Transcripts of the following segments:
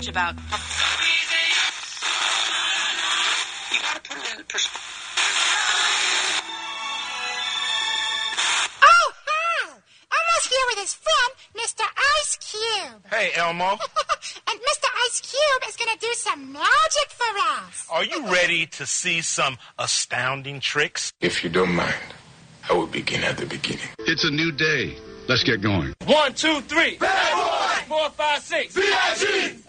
much about. You gotta put it in perspective. Oh, hi! Elmo's here with his friend, Mr. Ice Cube. Hey, Elmo. And Mr. Ice Cube is gonna do some magic for us. Are you ready to see some astounding tricks? If you don't mind, I will begin at the beginning. It's a new day. Let's get going. 1, 2, 3. Bad boy! 4, 5, 6. B.I.G.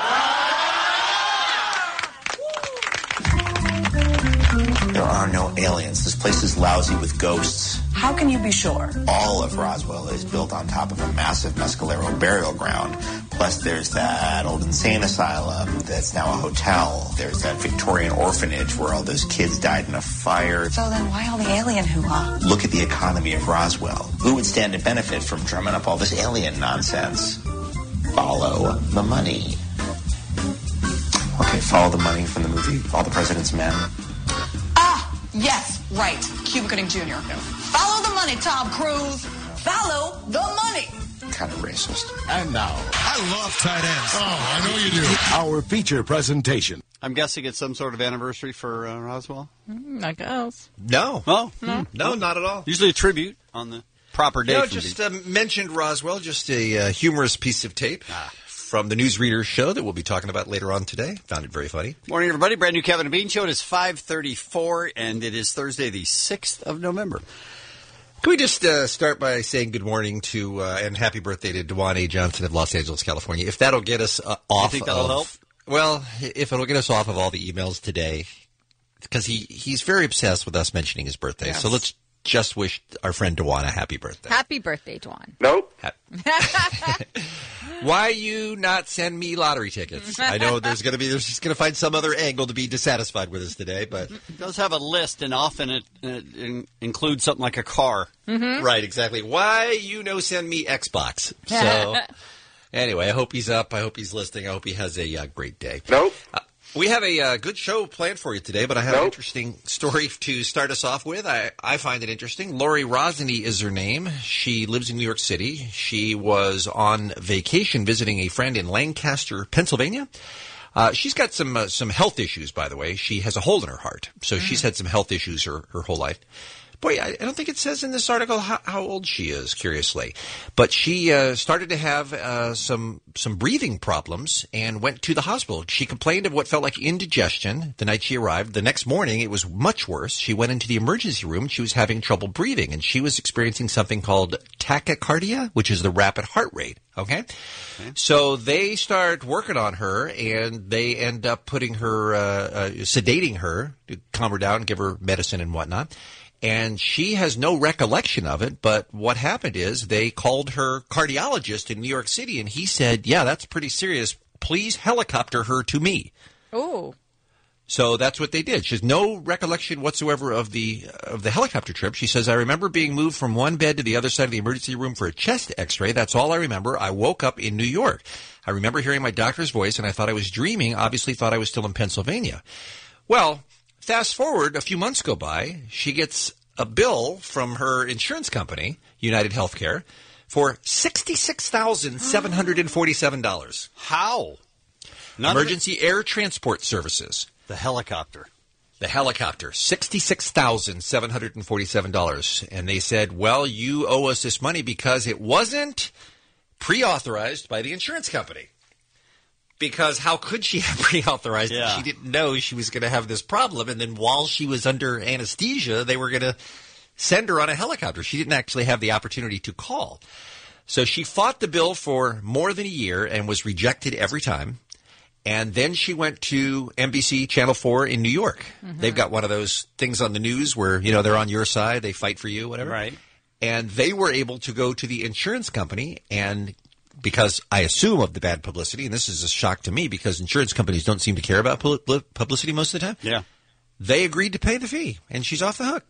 There are no aliens. This place is lousy with ghosts. How can you be sure? All of Roswell is built on top of a massive Mescalero burial ground. Plus, there's that old insane asylum that's now a hotel. There's that Victorian orphanage where all those kids died in a fire. So then why all the alien hoo-ha? Look at the economy of Roswell. Who would stand to benefit from drumming up all this alien nonsense? Follow the money. Okay, follow the money from the movie All the President's Men. Yes, right. Cuba Gooding Jr. Follow the money, Tom Cruise. Follow the money. Kind of racist. And now, I love tight ends. Oh, I know you do. Our feature presentation. I'm guessing it's some sort of anniversary for Roswell? I guess. No. Oh, No, not at all. Usually a tribute on the proper day. No, just mentioned Roswell, just a humorous piece of tape from the Newsreader show that we'll be talking about later on today. Found it very funny. Morning, everybody. Brand new Kevin and Bean show. It is 5:34, and it is Thursday, the 6th of November. Can we just start by saying good morning to and happy birthday to Dwan A. Johnson of Los Angeles, California? If that'll get us off You think that'll help? Well, if it'll get us off of all the emails today, because he's very obsessed with us mentioning his birthday. Yes. So let's just wish our friend Dwan a happy birthday. Happy birthday, Dwan. Nope. Why you not send me lottery tickets? I know there's just going to find some other angle to be dissatisfied with us today, but It does have a list, and often it includes something like a car. Right, exactly. Why you no send me Xbox? So anyway, I hope he's up. I hope he's listening. I hope he has a great day. Nope. We have a good show planned for you today, but I have an interesting story to start us off with. I find it interesting. Lori Rosny is her name. She lives in New York City. She was on vacation visiting a friend in Lancaster, Pennsylvania. She's got some health issues, by the way. She has a hole in her heart, so she's had some health issues her whole life. Boy, I don't think it says in this article how old she is, curiously. But she started to have some breathing problems and went to the hospital. She complained of what felt like indigestion the night she arrived. The next morning, it was much worse. She went into the emergency room. She was having trouble breathing, and she was experiencing something called tachycardia, which is the rapid heart rate. Okay? So they start working on her, and they end up putting her, sedating her to calm her down, give her medicine and whatnot. And she has no recollection of it, but what happened is they called her cardiologist in New York City, and he said, yeah, that's pretty serious. Please helicopter her to me. Oh. So that's what they did. She has no recollection whatsoever of the helicopter trip. She says, I remember being moved from one bed to the other side of the emergency room for a chest x-ray. That's all I remember. I woke up in New York. I remember hearing my doctor's voice, and I thought I was dreaming, obviously thought I was still in Pennsylvania. Well, fast forward, a few months go by, she gets a bill from her insurance company, United Healthcare, for $66,747. How? Emergency air transport services. The helicopter. The helicopter, $66,747. And they said, well, you owe us this money because it wasn't pre-authorized by the insurance company. Because how could she have pre-authorized it? She didn't know she was going to have this problem. And then while she was under anesthesia, they were going to send her on a helicopter. She didn't actually have the opportunity to call. So she fought the bill for more than a year and was rejected every time. And then she went to NBC Channel 4 in New York. Mm-hmm. They've got one of those things on the news where, they're on your side, they fight for you, whatever. Right. And they were able to go to the insurance company and because I assume of the bad publicity, and this is a shock to me because insurance companies don't seem to care about publicity most of the time. Yeah. They agreed to pay the fee, and she's off the hook.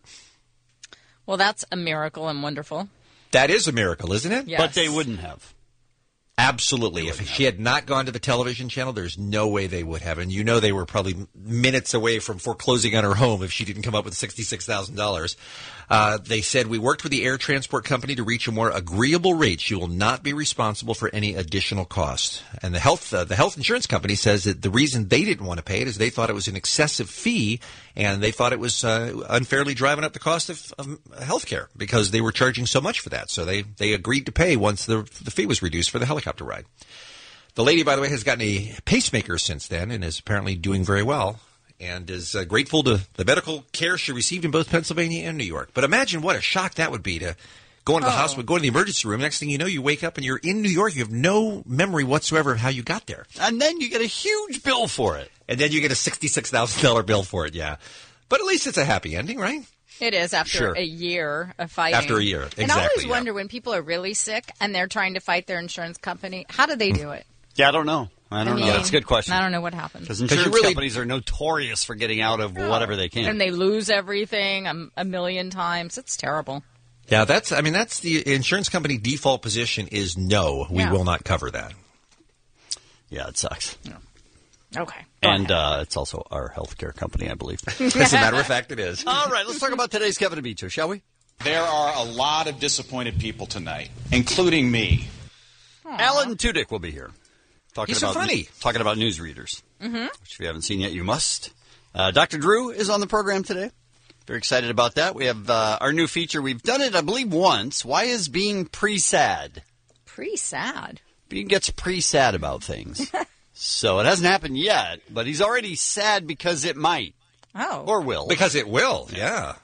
Well, that's a miracle and wonderful. That is a miracle, isn't it? Yes. But they wouldn't have. Absolutely. If she had not gone to the television channel, there's no way they would have. And you know they were probably minutes away from foreclosing on her home if she didn't come up with $66,000. They said, we worked with the air transport company to reach a more agreeable rate. She will not be responsible for any additional cost. And the health insurance company says that the reason they didn't want to pay it is they thought it was an excessive fee, and they thought it was unfairly driving up the cost of health care because they were charging so much for that. So they agreed to pay once the fee was reduced for the helicopter ride. The lady, by the way, has gotten a pacemaker since then and is apparently doing very well and is grateful to the medical care she received in both Pennsylvania and New York. But imagine what a shock that would be to go into the hospital, go to the emergency room. Next thing you know, you wake up and you're in New York. You have no memory whatsoever of how you got there. And then you get a huge bill for it. And then you get a $66,000 bill for it, yeah. But at least it's a happy ending, right? It is after a year of fighting. After a year, exactly. And I always wonder when people are really sick and they're trying to fight their insurance company, how do they do it? Yeah, I don't know. I don't know. That's a good question. I don't know what happens. Because insurance companies are notorious for getting out of whatever they can. And they lose everything a million times. It's terrible. Yeah, that's the insurance company default position is no, we will not cover that. Yeah, it sucks. Yeah. Okay. And it's also our healthcare company, I believe. As a matter of fact, it is. All right, let's talk about today's Kevin and Bean Show, shall we? There are a lot of disappointed people tonight, including me. Alan Tudyk will be here. He's so funny. Talking about newsreaders, mm-hmm. which if you haven't seen yet, you must. Dr. Drew is on the program today. Very excited about that. We have our new feature. We've done it, I believe, once. Why is Bean pre-sad? Pre-sad? Bean gets pre-sad about things. So it hasn't happened yet, but he's already sad because it might. Oh. Or will. Because it will, yeah.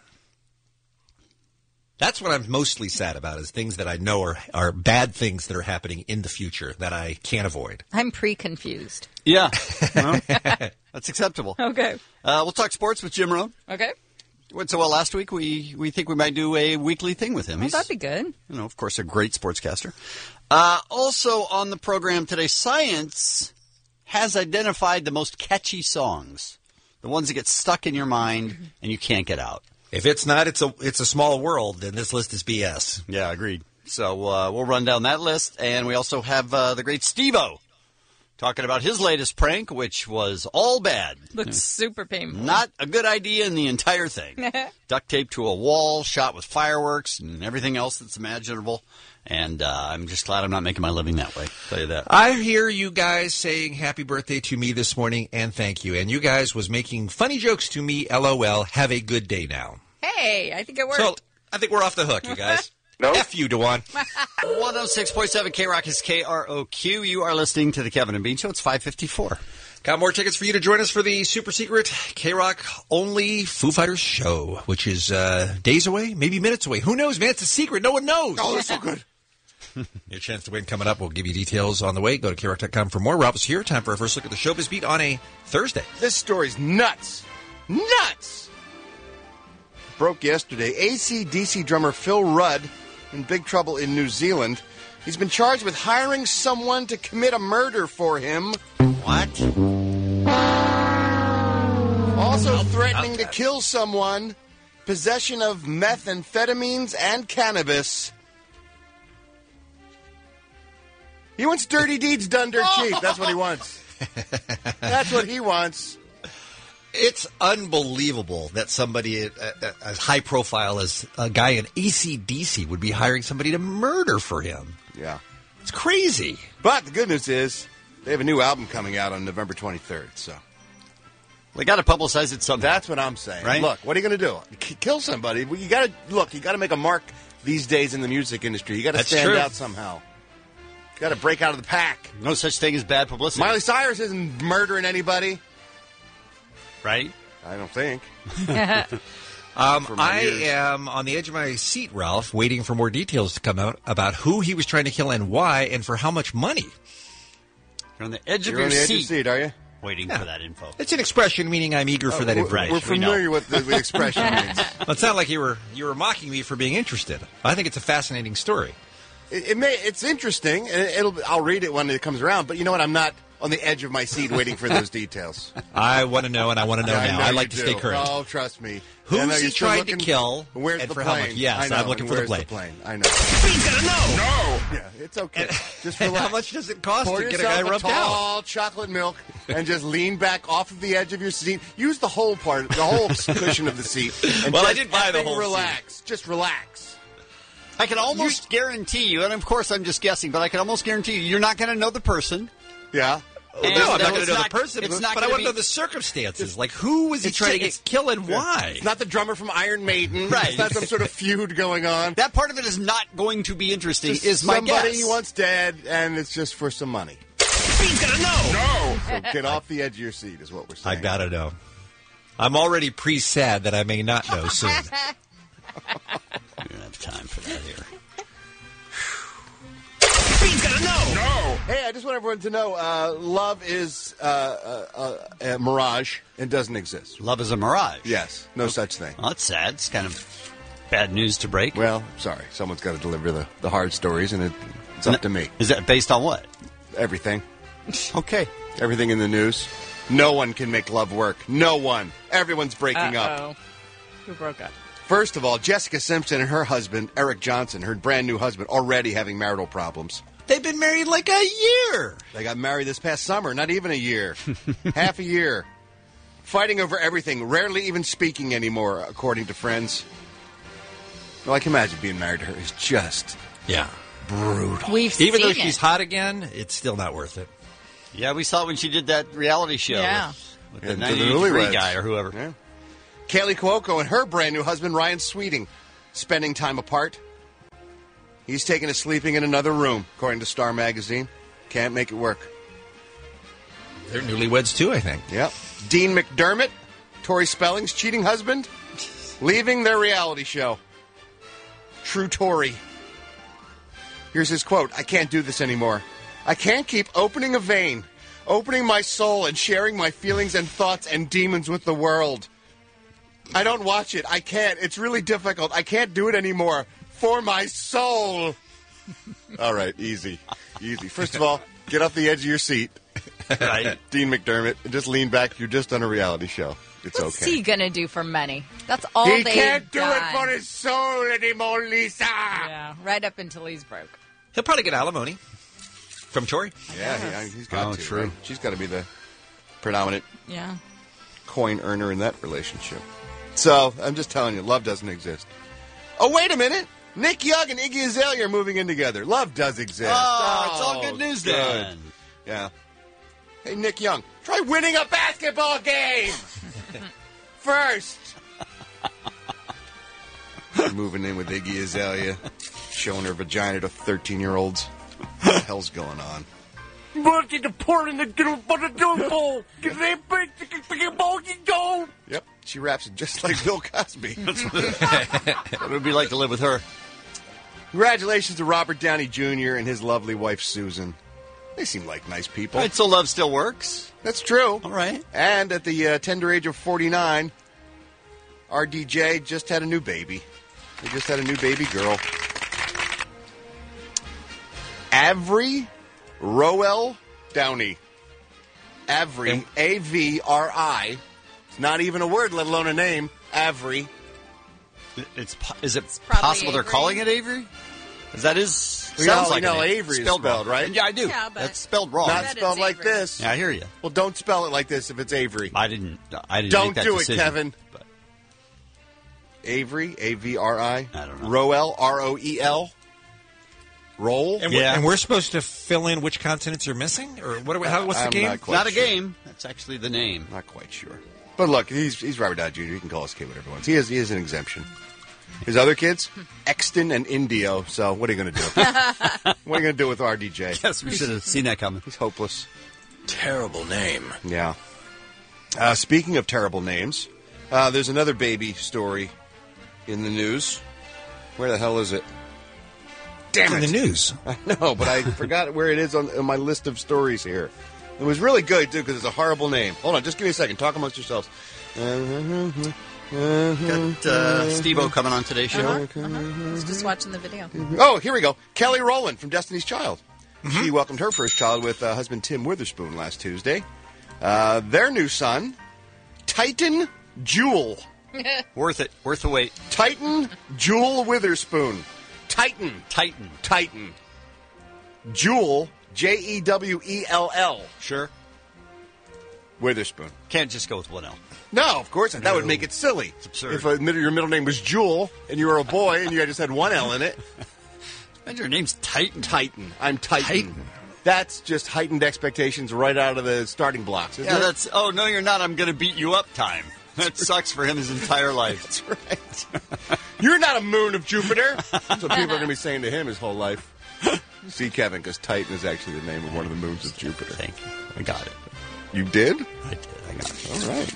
That's what I'm mostly sad about, is things that I know are bad things that are happening in the future that I can't avoid. I'm pre-confused. Yeah. Well, that's acceptable. Okay. We'll talk sports with Jim Rohn. Okay. Went so well last week, we think we might do a weekly thing with him. Well, that'd be good. Of course, a great sportscaster. Also on the program today, science has identified the most catchy songs, the ones that get stuck in your mind and you can't get out. If it's not, it's a small world, then this list is BS. Yeah, agreed. So we'll run down that list, and we also have the great Steve-O talking about his latest prank, which was all bad. Looks super painful. Not a good idea in the entire thing. Duct taped to a wall, shot with fireworks, and everything else that's imaginable. And I'm just glad I'm not making my living that way. I'll tell you that. I hear you guys saying happy birthday to me this morning, and thank you. And you guys was making funny jokes to me, LOL. Have a good day now. Hey, I think it worked. So I think we're off the hook, you guys. No. F you, Dewan. 106.7 K-Rock is KROQ. You are listening to the Kevin and Bean Show. It's 5:54. Got more tickets for you to join us for the super secret K-Rock only Foo Fighters show, which is days away, maybe minutes away. Who knows, man? It's a secret. No one knows. Oh, that's so good. Your chance to win coming up. We'll give you details on the way. Go to KROC.com for more. Rob is here. Time for our first look at the Showbiz Beat on a Thursday. This story's nuts. Nuts! Broke yesterday. AC/DC drummer Phil Rudd in big trouble in New Zealand. He's been charged with hiring someone to commit a murder for him. What? Also threatening to kill someone. Possession of methamphetamines and cannabis. He wants dirty deeds done dirt cheap. That's what he wants. That's what he wants. It's unbelievable that somebody as high profile as a guy in AC/DC would be hiring somebody to murder for him. Yeah. It's crazy. But the good news is they have a new album coming out on November 23rd. So they got to publicize it somehow. That's what I'm saying. Right? Look, what are you going to do? Kill somebody? You got to make a mark these days in the music industry. You got to stand out somehow. Got to break out of the pack. No such thing as bad publicity. Miley Cyrus isn't murdering anybody. Right? I don't think. I am on the edge of my seat, Ralph, waiting for more details to come out about who he was trying to kill and why and for how much money. You're on the edge of You're your on the edge seat. of your seat, are you? Waiting for that info. It's an expression meaning I'm eager for that information. We're familiar with the expression means. Well, it's not like you were mocking me for being interested. I think it's a fascinating story. It's interesting, and I'll read it when it comes around. But you know what? I'm not on the edge of my seat waiting for those details. I want to know, and I want to know now. I like to stay current. Oh, trust me. Who's he trying to kill? Where's and the for plane? how much? Yes, I know, I'm looking for the where's plane. I know. He's gonna know. No. Yeah, it's okay. Just relax. How much does it cost Pour to get a guy yourself rubbed tall out? chocolate milk and just lean back off of the edge of your seat. Use the whole part, the whole cushion of the seat. And Well, I just did buy the effing whole relax. Just relax. I can almost guarantee you, and of course I'm just guessing, but I can almost guarantee you, you're not going to know the person. Yeah. No, I'm not going it's to know not- the person, it's but not I gonna want to be- know the circumstances. Like, who was he It's trying to just- kill and why? It's not the drummer from Iron Maiden. Right. It's not some sort of feud going on. That part of it is not going to be interesting, Just is my somebody guess. he wants dead, and it's just for some money. He's gonna know. No. So get off the edge of your seat is what we're I saying. got to know. I'm already pre-sad that I may not know soon. We don't have time for that here. He's gonna know. No. Hey, I just want everyone to know, love is a mirage and doesn't exist. Love is a mirage. Yes. No such thing. Well, that's sad. It's kind of bad news to break. Well, sorry. Someone's got to deliver the hard stories, and it's up to me. Is that based on what? Everything. Okay. Everything in the news. No one can make love work. No one. Everyone's breaking up. Who broke up? First of all, Jessica Simpson and her husband, Eric Johnson, her brand new husband, already having marital problems. They've been married like a year. They got married this past summer, not even a year. Half a year. Fighting over everything, rarely even speaking anymore, according to friends. Well, I can imagine being married to her is just brutal. We've Even seen though it. she's hot again, it's still not worth it. Yeah, we saw it when she did that reality show Yeah. with Yeah, the to 90 the Degree Newlyweds. guy or whoever. Yeah. Kaylee Cuoco and her brand new husband, Ryan Sweeting, spending time apart. He's taken to sleeping in another room, according to Star Magazine. Can't make it work. They're newlyweds too, I think. Yep. Dean McDermott, Tori Spelling's cheating husband, leaving their reality show. True Tory. Here's his quote: "I can't do this anymore. I can't keep opening a vein, opening my soul and sharing my feelings and thoughts and demons with the world. I don't watch it. I can't. It's really difficult. I can't do it anymore. For my soul." All right, easy. Easy. First of all, get off the edge of your seat. Right. Dean McDermott, and just lean back. You're just on a reality show. It's What's okay. he gonna do for money? That's all He they've can't do done. it for his soul anymore, Lisa. Yeah, right up until he's broke. He'll probably get alimony from Tori. Yeah, he's got Oh, to. true. Right? She's got to be the predominant Yeah. coin earner in that relationship. So I'm just telling you, love doesn't exist. Oh, wait a minute. Nick Young and Iggy Azalea are moving in together. Love does exist. Oh, it's all good news then. Yeah. Hey, Nick Young, try winning a basketball game first. Moving in with Iggy Azalea, showing her vagina to 13-year-olds. What the hell's going on? Yep, she raps it just like Bill Cosby. What would it be like to live with her? Congratulations to Robert Downey Jr. and his lovely wife, Susan. They seem like nice people. Right, so love still works. That's true. All right. And at the tender age of 49, RDJ just had a new baby. They just had a new baby girl. Avery Rowell Downey. Avery, A-V-R-I. It's not even a word, let alone a name. Avery. Is it probably possible they're Avery. calling it Avery? Is that his? You Sounds know, like you know an A. Avery is spelled spelled, wrong. right? Yeah, I do. Yeah, but- That's spelled wrong. Not bet it's spelled like Avery. this. Yeah, I hear you. Well, don't spell it like this if it's Avery. I didn't Don't make that do it, decision, Kevin. but- Avery, A-V-R-I. I don't know. Rowell, R-O-E-L. Roll. And, Yeah. we're supposed to fill in which consonants are missing, or what's the I'm game? not quite Not a sure. game. That's actually the name. Not quite sure. But look, he's Robert Downey Jr. He can call his kid whatever he wants. He is an exemption. His other kids, Exton and Indio. So what are you going to do? What are you going to do with RDJ? Yes, we should have seen that coming. He's hopeless. Terrible name. Yeah. Speaking of terrible names, there's another baby story in the news. Where the hell is it? Damn in it. the news. I know, but I forgot where it is on my list of stories here. It was really good, too, because it's a horrible name. Hold on, just give me a second. Talk amongst yourselves. Got Steve-O coming on today's show. I was just watching the video. Oh, here we go. Kelly Rowland from Destiny's Child. She welcomed her first child with husband Tim Witherspoon last Tuesday. Their new son, Titan Jewel. Worth it. Worth the wait. Titan Jewel Witherspoon. Titan. Jewel, Jewell. Sure. Witherspoon. Can't just go with one L. No, of course not. That would make it silly. It's absurd. If your middle name was Jewel and you were a boy and you just had one L in it. And your name's Titan. I'm Titan. That's just heightened expectations right out of the starting blocks, isn't it? That's, oh, no, you're not. I'm going to beat you up time. That sucks for him his entire life. That's right. You're not a moon of Jupiter. That's what people are going to be saying to him his whole life. See, Kevin, because Titan is actually the name of one of the moons of Jupiter. Thank you. I got it. You did? I did. I got it. All right.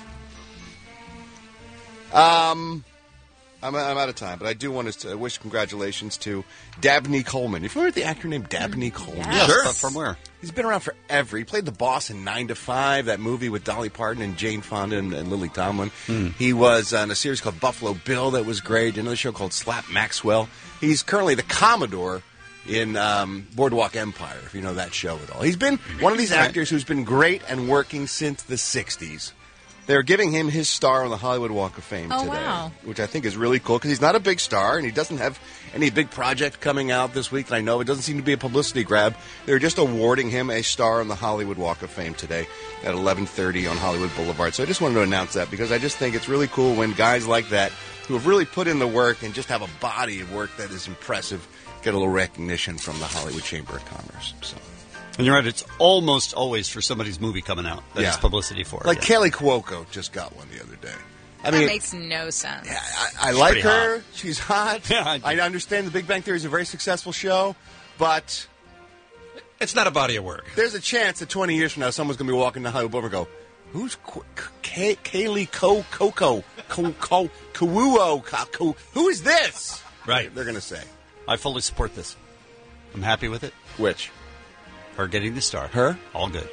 I'm out of time, but I do want to wish congratulations to Dabney Coleman. You familiar with the actor named Dabney Coleman? Yeah, sure. But from where? He's been around forever. He played the boss in 9 to 5, that movie with Dolly Parton and Jane Fonda and Lily Tomlin. He was on a series called Buffalo Bill that was great. Another show called Slap Maxwell. He's currently the Commodore in Boardwalk Empire, if you know that show at all. He's been one of these actors who's been great and working since the 60s. They're giving him his star on the Hollywood Walk of Fame today, wow. which I think is really cool because he's not a big star and he doesn't have any big project coming out this week. And I know it doesn't seem to be a publicity grab. They're just awarding him a star on the Hollywood Walk of Fame today at 11:30 on Hollywood Boulevard. So I just wanted to announce that because I just think it's really cool when guys like that who have really put in the work and just have a body of work that is impressive get a little recognition from the Hollywood Chamber of Commerce. So. And you're right, it's almost always for somebody's movie coming out that it's publicity for. Like Kaley Cuoco just got one the other day. That makes no sense. Yeah, I like her. Hot. She's hot. Yeah, I understand The Big Bang Theory is a very successful show, but it's not a body of work. There's a chance that 20 years from now someone's going to be walking down Hollywood Boulevard and go, who's Kaley Cuoco? Who is this? Right. They're going to say. I fully support this. I'm happy with it. Which? Her getting the star. Her? All good.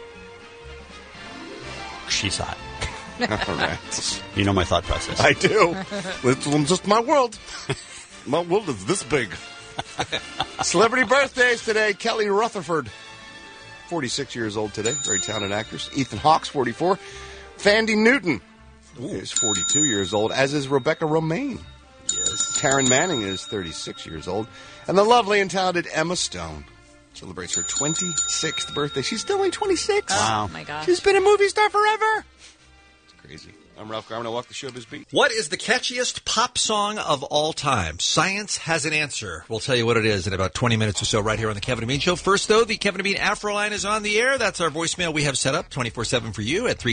She's hot. All right. You know my thought process. I do. It's just my world. My world is this big. Celebrity birthdays today. Kelly Rutherford, 46 years old today. Very talented actress. Ethan Hawke's 44. Thandie Newton is 42 years old, as is Rebecca Romaine. Yes. Taryn Manning is 36 years old. And the lovely and talented Emma Stone celebrates her 26th birthday. She's still only 26. Wow. Oh, my gosh. She's been a movie star forever. It's crazy. I'm Ralph Garman. I walk the showbiz beat. What is the catchiest pop song of all time? Science has an answer. We'll tell you what it is in about 20 minutes or so right here on the Kevin and Bean Show. First, though, the Kevin and Bean Afro line is on the air. That's our voicemail we have set up 24/7 for you at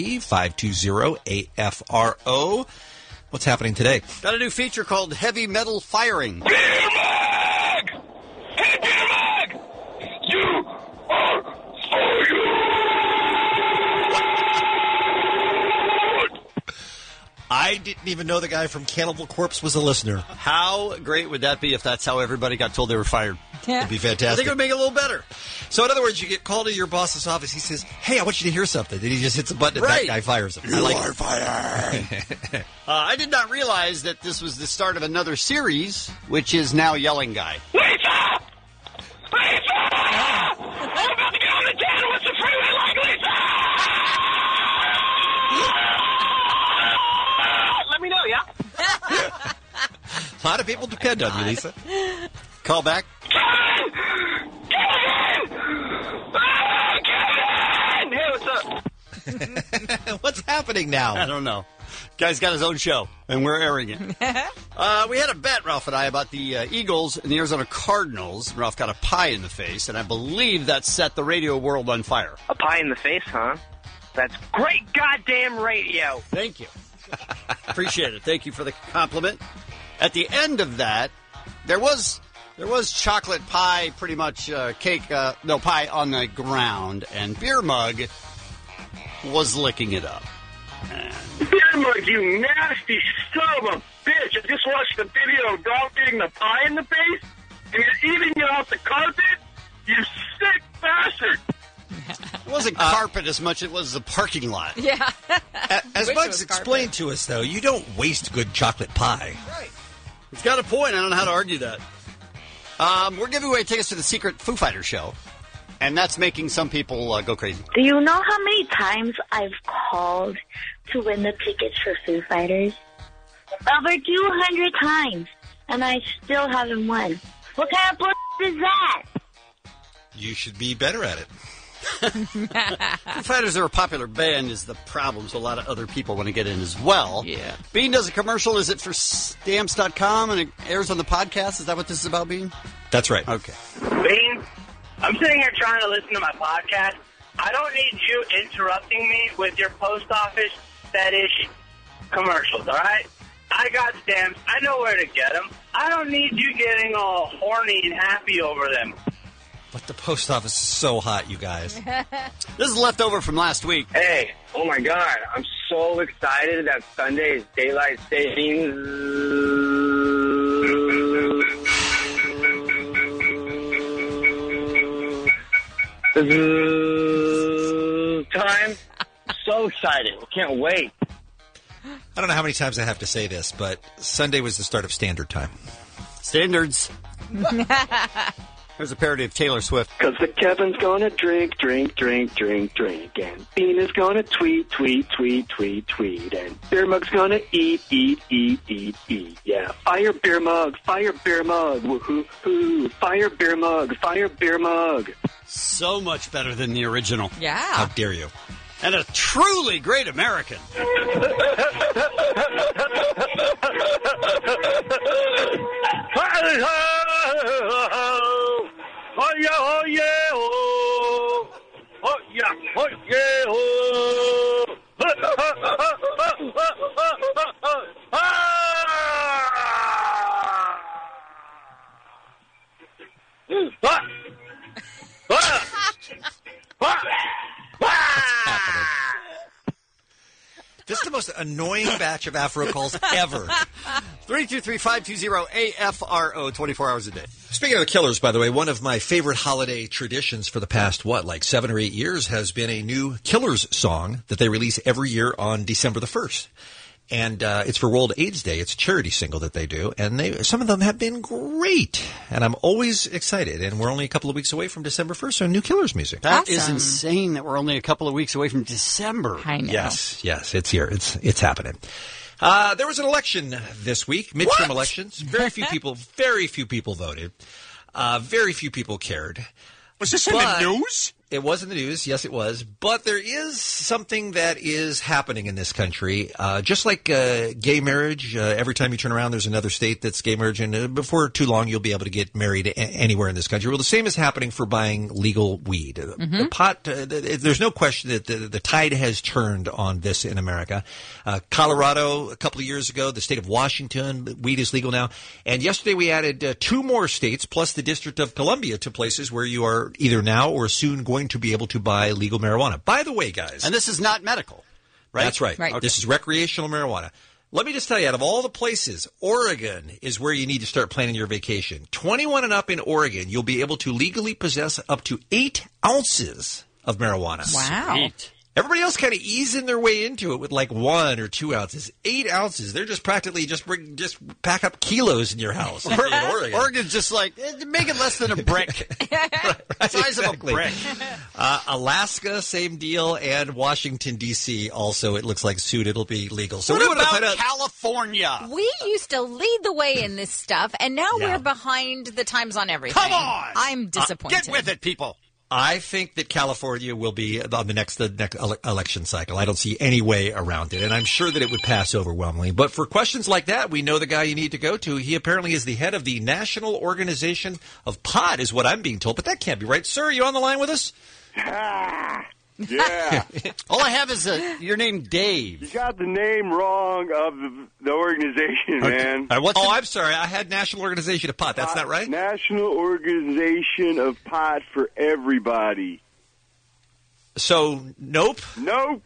323-520-AFRO. What's happening today? Got a new feature called Heavy Metal Firing. Peter Mag! Hey, Peter Mag! You are so good! I didn't even know the guy from Cannibal Corpse was a listener. How great would that be if that's how everybody got told they were fired? It'd be fantastic. I think it would make it a little better. So, in other words, you get called to your boss's office. He says, hey, I want you to hear something. Then he just hits a button and that guy fires him. You are fired. I did not realize that this was the start of another series, which is now Yelling Guy. Lisa! Lisa! I'm about to get on the channel with the freeway like Lisa! Let me know, yeah? A lot of people depend on you, Lisa. Call back. Kevin! Kevin! Hey, what's up? What's happening now? I don't know. Guy's got his own show, and we're airing it. We had a bet, Ralph and I, about the Eagles and the Arizona Cardinals. Ralph got a pie in the face, and I believe that set the radio world on fire. A pie in the face, huh? That's great goddamn radio. Thank you. Appreciate it. Thank you for the compliment. At the end of that, there was chocolate pie, pretty much pie on the ground, and Beer Mug was licking it up. Beer Mug, you nasty son of a bitch. I just watched the video of dog getting the pie in the face, and you're eating it off the carpet? You sick bastard. It wasn't carpet as much as it was the parking lot. Yeah. As Mug's explained to us, though, you don't waste good chocolate pie. Right. He's got a point. I don't know how to argue that. We're giving away tickets to the secret Foo Fighters show And that's making some people go crazy. Do you know how many times I've called to win the tickets for Foo Fighters? Over 200 times, and I still haven't won. What kind of bullshit is that? You should be better at it. Foo Fighters are a popular band is the problem, so a lot of other people want to get in as well. Yeah. Bean does a commercial. Is it for Stamps.com and it airs on the podcast? Is that what this is about, Bean? That's right. Okay. Bean, I'm sitting here trying to listen to my podcast. I don't need you interrupting me with your post office fetish commercials, all right? I got stamps. I know where to get them. I don't need you getting all horny and happy over them. But the post office is so hot, you guys. This is leftover from last week. Hey, oh my God, I'm so excited that Sunday is daylight savings time. So excited. Can't wait. I don't know how many times I have to say this, but Sunday was the start of standard time. Standards. There's a parody of Taylor Swift. Because the Kevin's gonna drink, and Bean is gonna tweet, and Beer Mug's gonna eat. Yeah, fire Beer Mug, woohoo, fire Beer Mug. So much better than the original. Yeah. How dare you? And a truly great American. Oh yeah, oh yeah, oh, oh yeah, oh yeah, oh. This is the most annoying batch of Afro calls ever. 323-520-AFRO, 24 hours a day. Speaking of the Killers, by the way, one of my favorite holiday traditions for the past, 7 or 8 years has been a new Killers song that they release every year on December the 1st. And it's for World AIDS Day. It's a charity single that they do. And some of them have been great. And I'm always excited. And we're only a couple of weeks away from December 1st, so new Killers music. That is insane that we're only a couple of weeks away from December. I know. Yes, it's here. It's happening. There was an election this week, midterm elections. Very few people voted. Very few people cared. Was this in the news? It was in the news. Yes, it was. But there is something that is happening in this country. Just like gay marriage, every time you turn around, there's another state that's gay marriage. And before too long, you'll be able to get married anywhere in this country. Well, the same is happening for buying legal weed. The pot, there's no question that the tide has turned on this in America. Colorado, a couple of years ago, the state of Washington, weed is legal now. And yesterday we added 2 more states, plus the District of Columbia, to places where you are either now or soon going to be able to buy legal marijuana. By the way, guys. And this is not medical, right? That's right. Right. Okay. This is recreational marijuana. Let me just tell you, out of all the places, Oregon is where you need to start planning your vacation. 21 and up in Oregon, you'll be able to legally possess up to 8 ounces of marijuana. Wow. Sweet. Everybody else kind of easing their way into it with like 1 or 2 ounces. 8 ounces. They're just practically just pack up kilos in your house. In Oregon. Oregon's just like, make it less than a brick. Right, Size exactly. of a brick. Alaska, same deal. And Washington, D.C. also, it looks like soon it'll be legal. So What we want to about find out. California? We used to lead the way in this stuff, and now Yeah. we're behind the times on everything. Come on! I'm disappointed. Get with it, people. I think that California will be on the next election cycle. I don't see any way around it, and I'm sure that it would pass overwhelmingly. But for questions like that, we know the guy you need to go to. He apparently is the head of the National Organization of Pot, is what I'm being told. But that can't be right. Sir, are you on the line with us? Yeah. All I have is your name, Dave. You got the name wrong of the organization, man. I'm sorry. I had National Organization of Pot. That's not right? National Organization of Pot for Everybody. So, nope? Nope.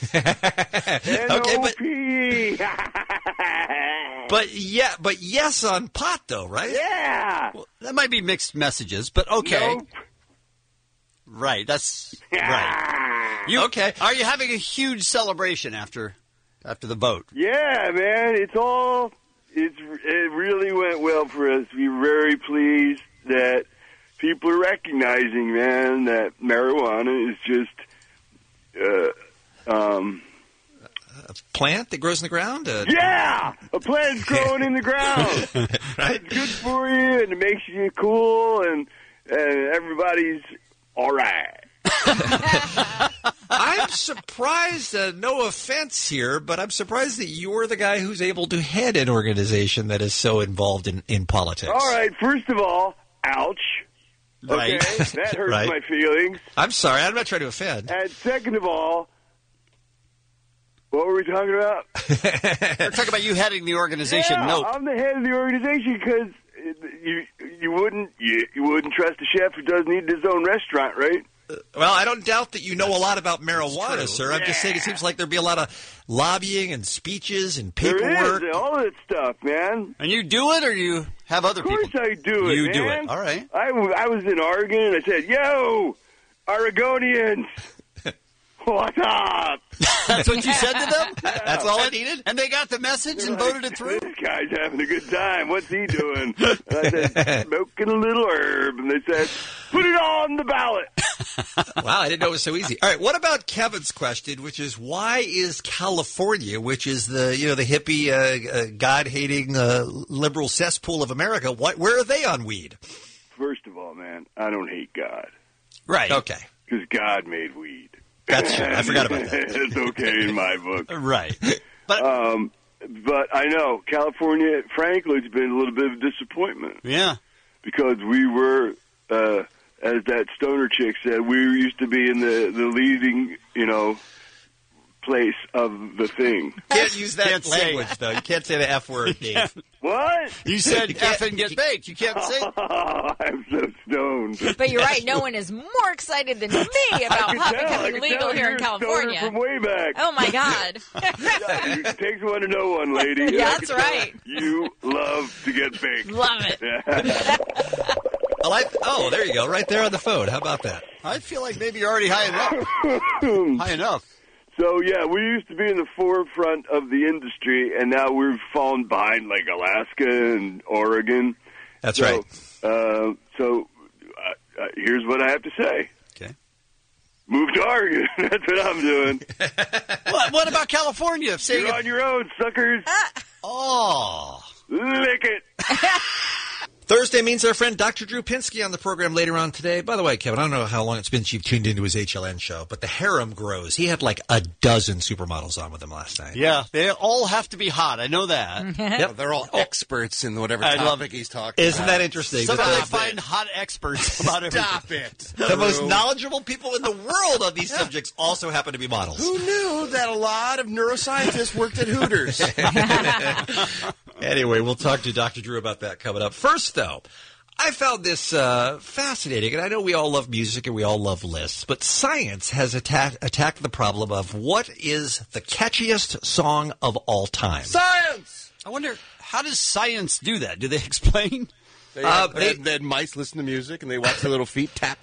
Okay, but yes on pot, though, right? Yeah. Well, that might be mixed messages, but okay. Nope. Right, that's right. Okay. Are you having a huge celebration after the vote? Yeah, man. It really went well for us. We're very pleased that people are recognizing, man, that marijuana is just a plant that grows in the ground? Yeah! A plant's growing in the ground. Right? It's good for you, and it makes you cool, and everybody's all right. I'm surprised, no offense here, but I'm surprised that you're the guy who's able to head an organization that is so involved in politics. All right, first of all, ouch. Right. Okay, that hurts Right. my feelings. I'm sorry, I'm not trying to offend. And second of all, what were we talking about? We're talking about you heading the organization. Yeah, Nope. I'm the head of the organization because you wouldn't trust a chef who doesn't eat his own restaurant, right? Well, I don't doubt that you know a lot about marijuana, sir. I'm just saying it seems like there'd be a lot of lobbying and speeches and paperwork. There is, all that stuff, man. And you do it, or you have other people? Of course I do it, You man. do it. All right. I was in Oregon, and I said, yo, Oregonians, what's up? That's what you said to them? That's all I needed? And they got the message and voted it through? This guy's having a good time. What's he doing? And I said, smoking a little herb. And they said, put it on the ballot. Wow, I didn't know it was so easy. All right, what about Kevin's question, which is why is California, which is the hippie, God-hating, liberal cesspool of America, where are they on weed? First of all, man, I don't hate God. Right. Okay. Because God made weed. That's true. I forgot about that. It's okay in my book. Right. But I know California, frankly, it's been a little bit of a disappointment. Yeah. Because we were, as that stoner chick said, we used to be in the leading, place of the thing. Can't use that language, though. You can't say the F word, Dave. What? You said F and get baked. You can't say it. I'm so stoned. But you're right. No one is more excited than me about pot becoming legal here in California. From way back. Oh, my God. It takes one to know one, lady. Yeah, that's right. You love to get baked. Love it. Oh, there you go. Right there on the phone. How about that? I feel like maybe you're already high enough. High enough. So, yeah, we used to be in the forefront of the industry, and now we've fallen behind like Alaska and Oregon. That's right. So here's what I have to say. Okay. Move to Oregon. That's what I'm doing. What about California? You're on your own, suckers. Oh. Lick it. Thursday means our friend Dr. Drew Pinsky on the program later on today. By the way, Kevin, I don't know how long it's been since you've tuned into his HLN show, but the harem grows. He had like a dozen supermodels on with him last night. Yeah, they all have to be hot. I know that. Yep. They're all experts in whatever I love topic he's talking Isn't about. that interesting? Somehow That I find hot experts about everything. Stop it. the most knowledgeable people in the world on these subjects also happen to be models. Who knew that a lot of neuroscientists worked at Hooters? Anyway, we'll talk to Dr. Drew about that coming up. First, though, I found this fascinating, and I know we all love music and we all love lists, but science has attacked the problem of what is the catchiest song of all time. Science! I wonder, how does science do that? Do they explain? They had mice listen to music, and they watch their little feet tap.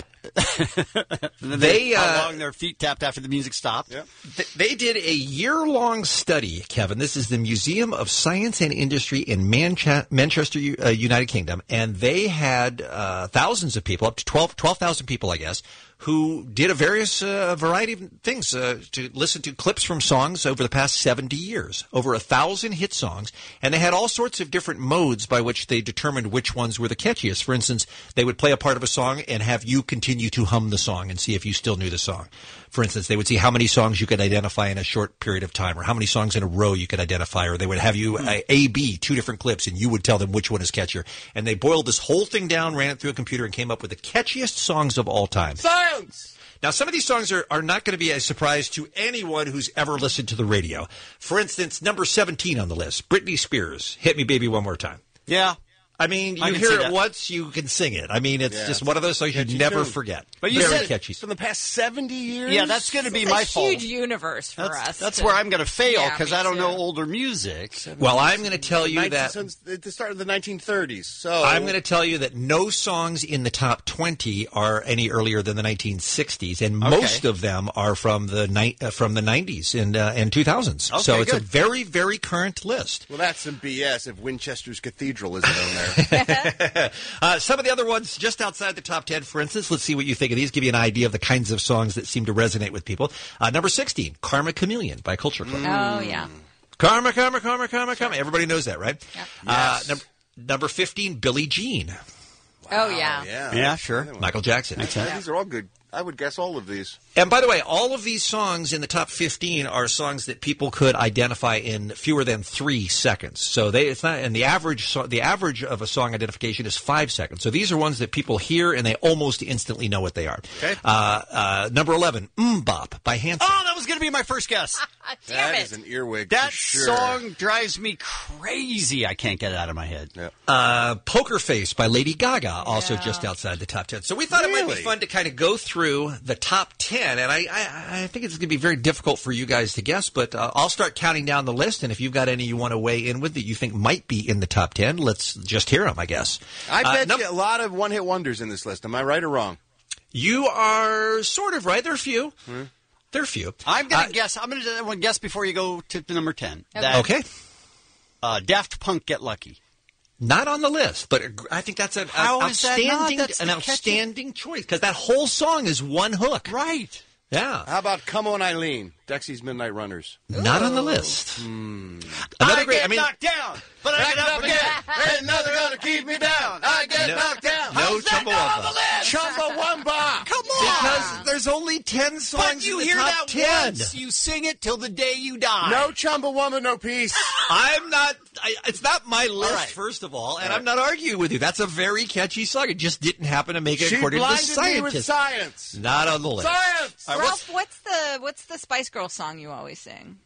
How long their feet tapped after the music stopped? Yep. They did a year-long study, Kevin. This is the Museum of Science and Industry in Manchester, United Kingdom, and they had thousands of people, up to 12,000 people, I guess, who did a variety of things to listen to clips from songs over the past 70 years, over 1,000 hit songs, and they had all sorts of different modes by which they determined which ones were the catchiest. For instance, they would play a part of a song and have you continue to hum the song and see if you still knew the song. For instance, they would see how many songs you could identify in a short period of time, or how many songs in a row you could identify, or they would have you A-B, two different clips, and you would tell them which one is catchier. And they boiled this whole thing down, ran it through a computer, and came up with the catchiest songs of all time. Science! Now, some of these songs are not going to be a surprise to anyone who's ever listened to the radio. For instance, number 17 on the list, Britney Spears, Hit Me Baby One More Time. Yeah. I mean, I you can hear see it that. once, you can sing it. I mean, it's Yeah. just one of those songs you Catchy never tune. forget. But you Very said catchy. For the past 70 years? Yeah, that's going to be It's my a fault. huge universe for us. That's where I'm going to fail Yeah, because me I don't too. know older music. Well, I'm going to tell you that Since the start of the 1930s. So I'm going to tell you that no songs in the top 20 are any earlier than the 1960s, and most of them are from the 90s and 2000s. Okay, so it's a good. very, very current list. Well, that's some BS if Winchester's Cathedral isn't on there. Some of the other ones just outside the top 10, for instance, let's see what you think of these, give you an idea of the kinds of songs that seem to resonate with people. Number 16, Karma Chameleon by Culture Club. Oh, yeah. Karma, karma, karma, karma, karma. Everybody knows that, right? Yep. Yes. Number 15, Billie Jean. Oh, yeah. Yeah, sure. Michael Jackson. These are all good. I would guess all of these. And by the way, all of these songs in the top 15 are songs that people could identify in fewer than 3 seconds. So it's not, and the average of a song identification is 5 seconds. So these are ones that people hear and they almost instantly know what they are. Okay. Number 11, Bop by Hanson. Oh, that was going to be my first guess. That is an earwig. That for sure. song drives me crazy. I can't get it out of my head. Yep. Poker Face by Lady Gaga, also just outside the top 10. So we thought it might be fun to kind of go through the top 10, and I think it's going to be very difficult for you guys to guess, but I'll start counting down the list, and if you've got any you want to weigh in with that you think might be in the top 10, let's just hear them, I guess. I bet you a lot of one-hit wonders in this list. Am I right or wrong? You are sort of right. There are a few. There are a few. I'm going to guess. I'm going to guess before you go to number 10. Okay. Daft Punk, Get Lucky. Not on the list, but I think that's an outstanding choice because that whole song is one hook. Right. Yeah. How about Come On Eileen, Dexy's Midnight Runners? Not on the list. Another great. Knocked down, but I get up again. Ain't nothing gonna keep me down. I get knocked down. No Chumbawamba. Chumbawamba. Come on. Because there's only 10 songs But you in the hear top that 10. once, you sing it till the day you die. No Chumbawamba, no peace. I'm not. It's not my list, right. first of all, and I'm not arguing with you. That's a very catchy song. It just didn't happen to make it She according to the blinded me with scientists. science. Not on the list. Science. All right, Ralph, what's the Spice Girl song you always sing?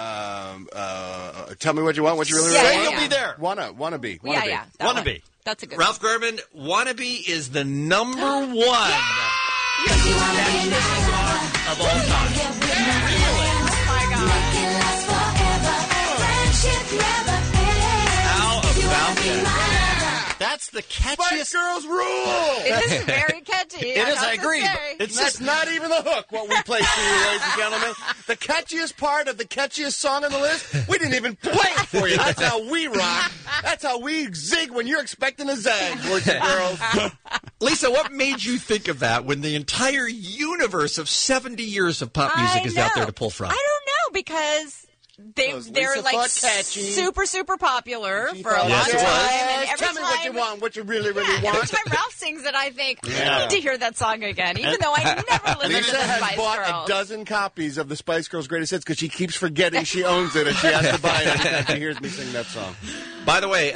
Tell me what you want. What you really Yeah, want. yeah, You'll be there. Wannabe. Yeah, that one. Wannabe. That's a good Ralph Garman, Wannabe is the number one of all time. Oh, my God. How about that? That's the catchiest. Spice Girls rule. It is very catchy. It is, I agree. It's That's not even the hook, what we played for you, ladies and gentlemen. The catchiest part of the catchiest song on the list, we didn't even play it for you. That's how we rock. That's how we zig when you're expecting a zag, boys and girls. Lisa, what made you think of that when the entire universe of 70 years of pop music is out there to pull from? I don't know, because they're like super, super popular for a long time. And every Tell me what you want, what you really want. Every time Ralph sings it, I think, I need to hear that song again, even though I never listened to Lisa the has Spice bought Girls. a dozen copies of the Spice Girls Greatest Hits because she keeps forgetting she owns it and she has to buy it every time she hears me sing that song. By the way,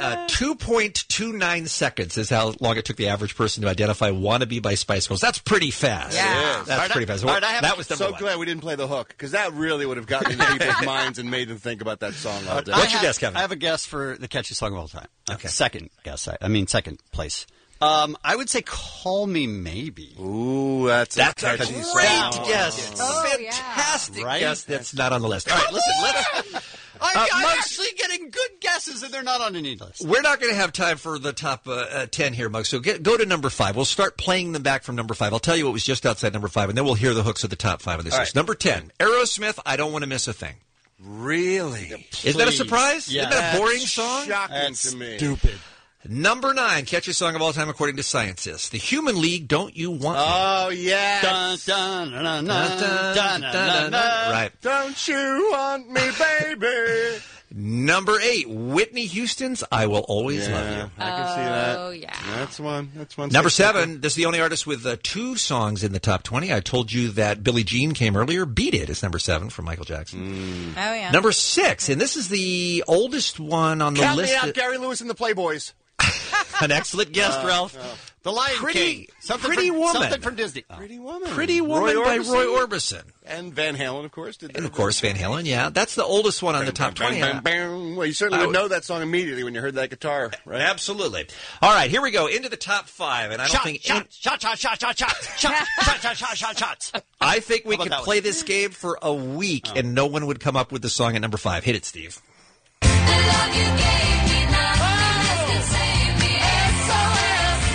2.29 seconds is how long it took the average person to identify Wannabe by Spice Girls. That's pretty fast. Yeah. That's pretty fast. That was number so one. glad we didn't play the hook because that really would have gotten into people's minds and made them think about that song all day. What's your guess, Kevin? I have a guess for the catchiest song of all time. Okay. Second guess. Second place. I would say "Call Me Maybe." Ooh, that's a great guess. Fantastic guess. That's not on the list. All right, listen. I'm actually getting good guesses, and they're not on any list. We're not going to have time for the top 10 here, Mug. So go to number 5. We'll start playing them back from number 5. I'll tell you what was just outside number 5, and then we'll hear the hooks of the top 5 of this list. Number 10, Aerosmith, I Don't Want to Miss a Thing. Really? Isn't that a surprise? Yeah. Isn't that a boring song? Shocking to me. Stupid. Number 9, catchiest song of all time according to scientists. The Human League, Don't You Want Me? Oh, yeah. Dun, dun, dun, dun, dun, dun, dun, dun. Right. Don't you want me, baby? Number 8, Whitney Houston's I Will Always Love You. I can see that. Oh, yeah. That's one. Number 7, this is the only artist with 2 songs in the top 20. I told you that Billie Jean came earlier. Beat It is number 7 from Michael Jackson. Oh, yeah. Number 6, and this is the oldest one on the Count list. me out, Gary Lewis and the Playboys. An excellent guess, Ralph. The Lion King. Pretty Woman. Something from Disney. Pretty Woman. Pretty Woman by Roy Orbison. And Van Halen, of course. And, of course, Van Halen, yeah. That's the oldest one on the top 20. Well, you certainly would know that song immediately when you heard that guitar, right? Absolutely. All right, here we go. Into the top 5. And I don't think... Shots. I think we could that play this game for a week and no one would come up with the song at number 5. Hit it, Steve.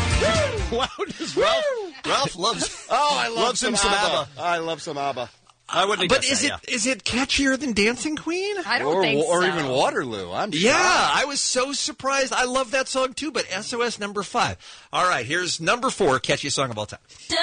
Loud as Ralph loves. Oh, I love him some ABBA. I love some ABBA. I wouldn't. But is it catchier than Dancing Queen? I don't think so. Or even Waterloo. I'm Yeah, shocked. I was so surprised. I love that song too. But SOS number 5. All right, here's number 4, catchiest song of all time.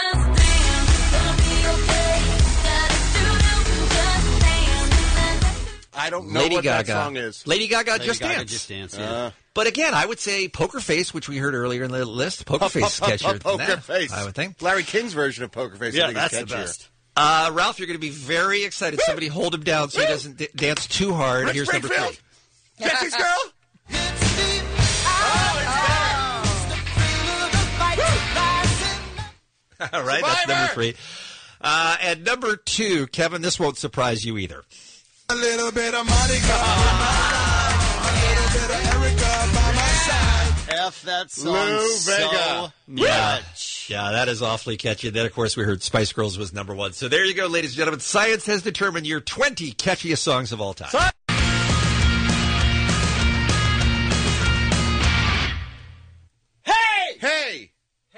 I don't know Lady what Gaga. that song is. Lady Gaga, Lady Just Gaga, Dance. Just Dance, yeah. But again, I would say Poker Face, which we heard earlier in the list. Poker Face is catchier than Poker that, Face. I would think. Larry King's version of Poker Face. Yeah, I think that's is the catchier. best. Ralph, you're going to be very excited. Somebody hold him down so he doesn't dance too hard. Rick Here's number 3. Springfield? Jesse's Girl? All right, that's number 3. And number 2, Kevin, this won't surprise you either. A little bit of Monica, a little bit of Erica by my side. F that song Lou so Vega. much. Yeah, that is awfully catchy. Then, of course, we heard Spice Girls was number 1. So there you go, ladies and gentlemen. Science has determined your 20 catchiest songs of all time. Hey! Hey!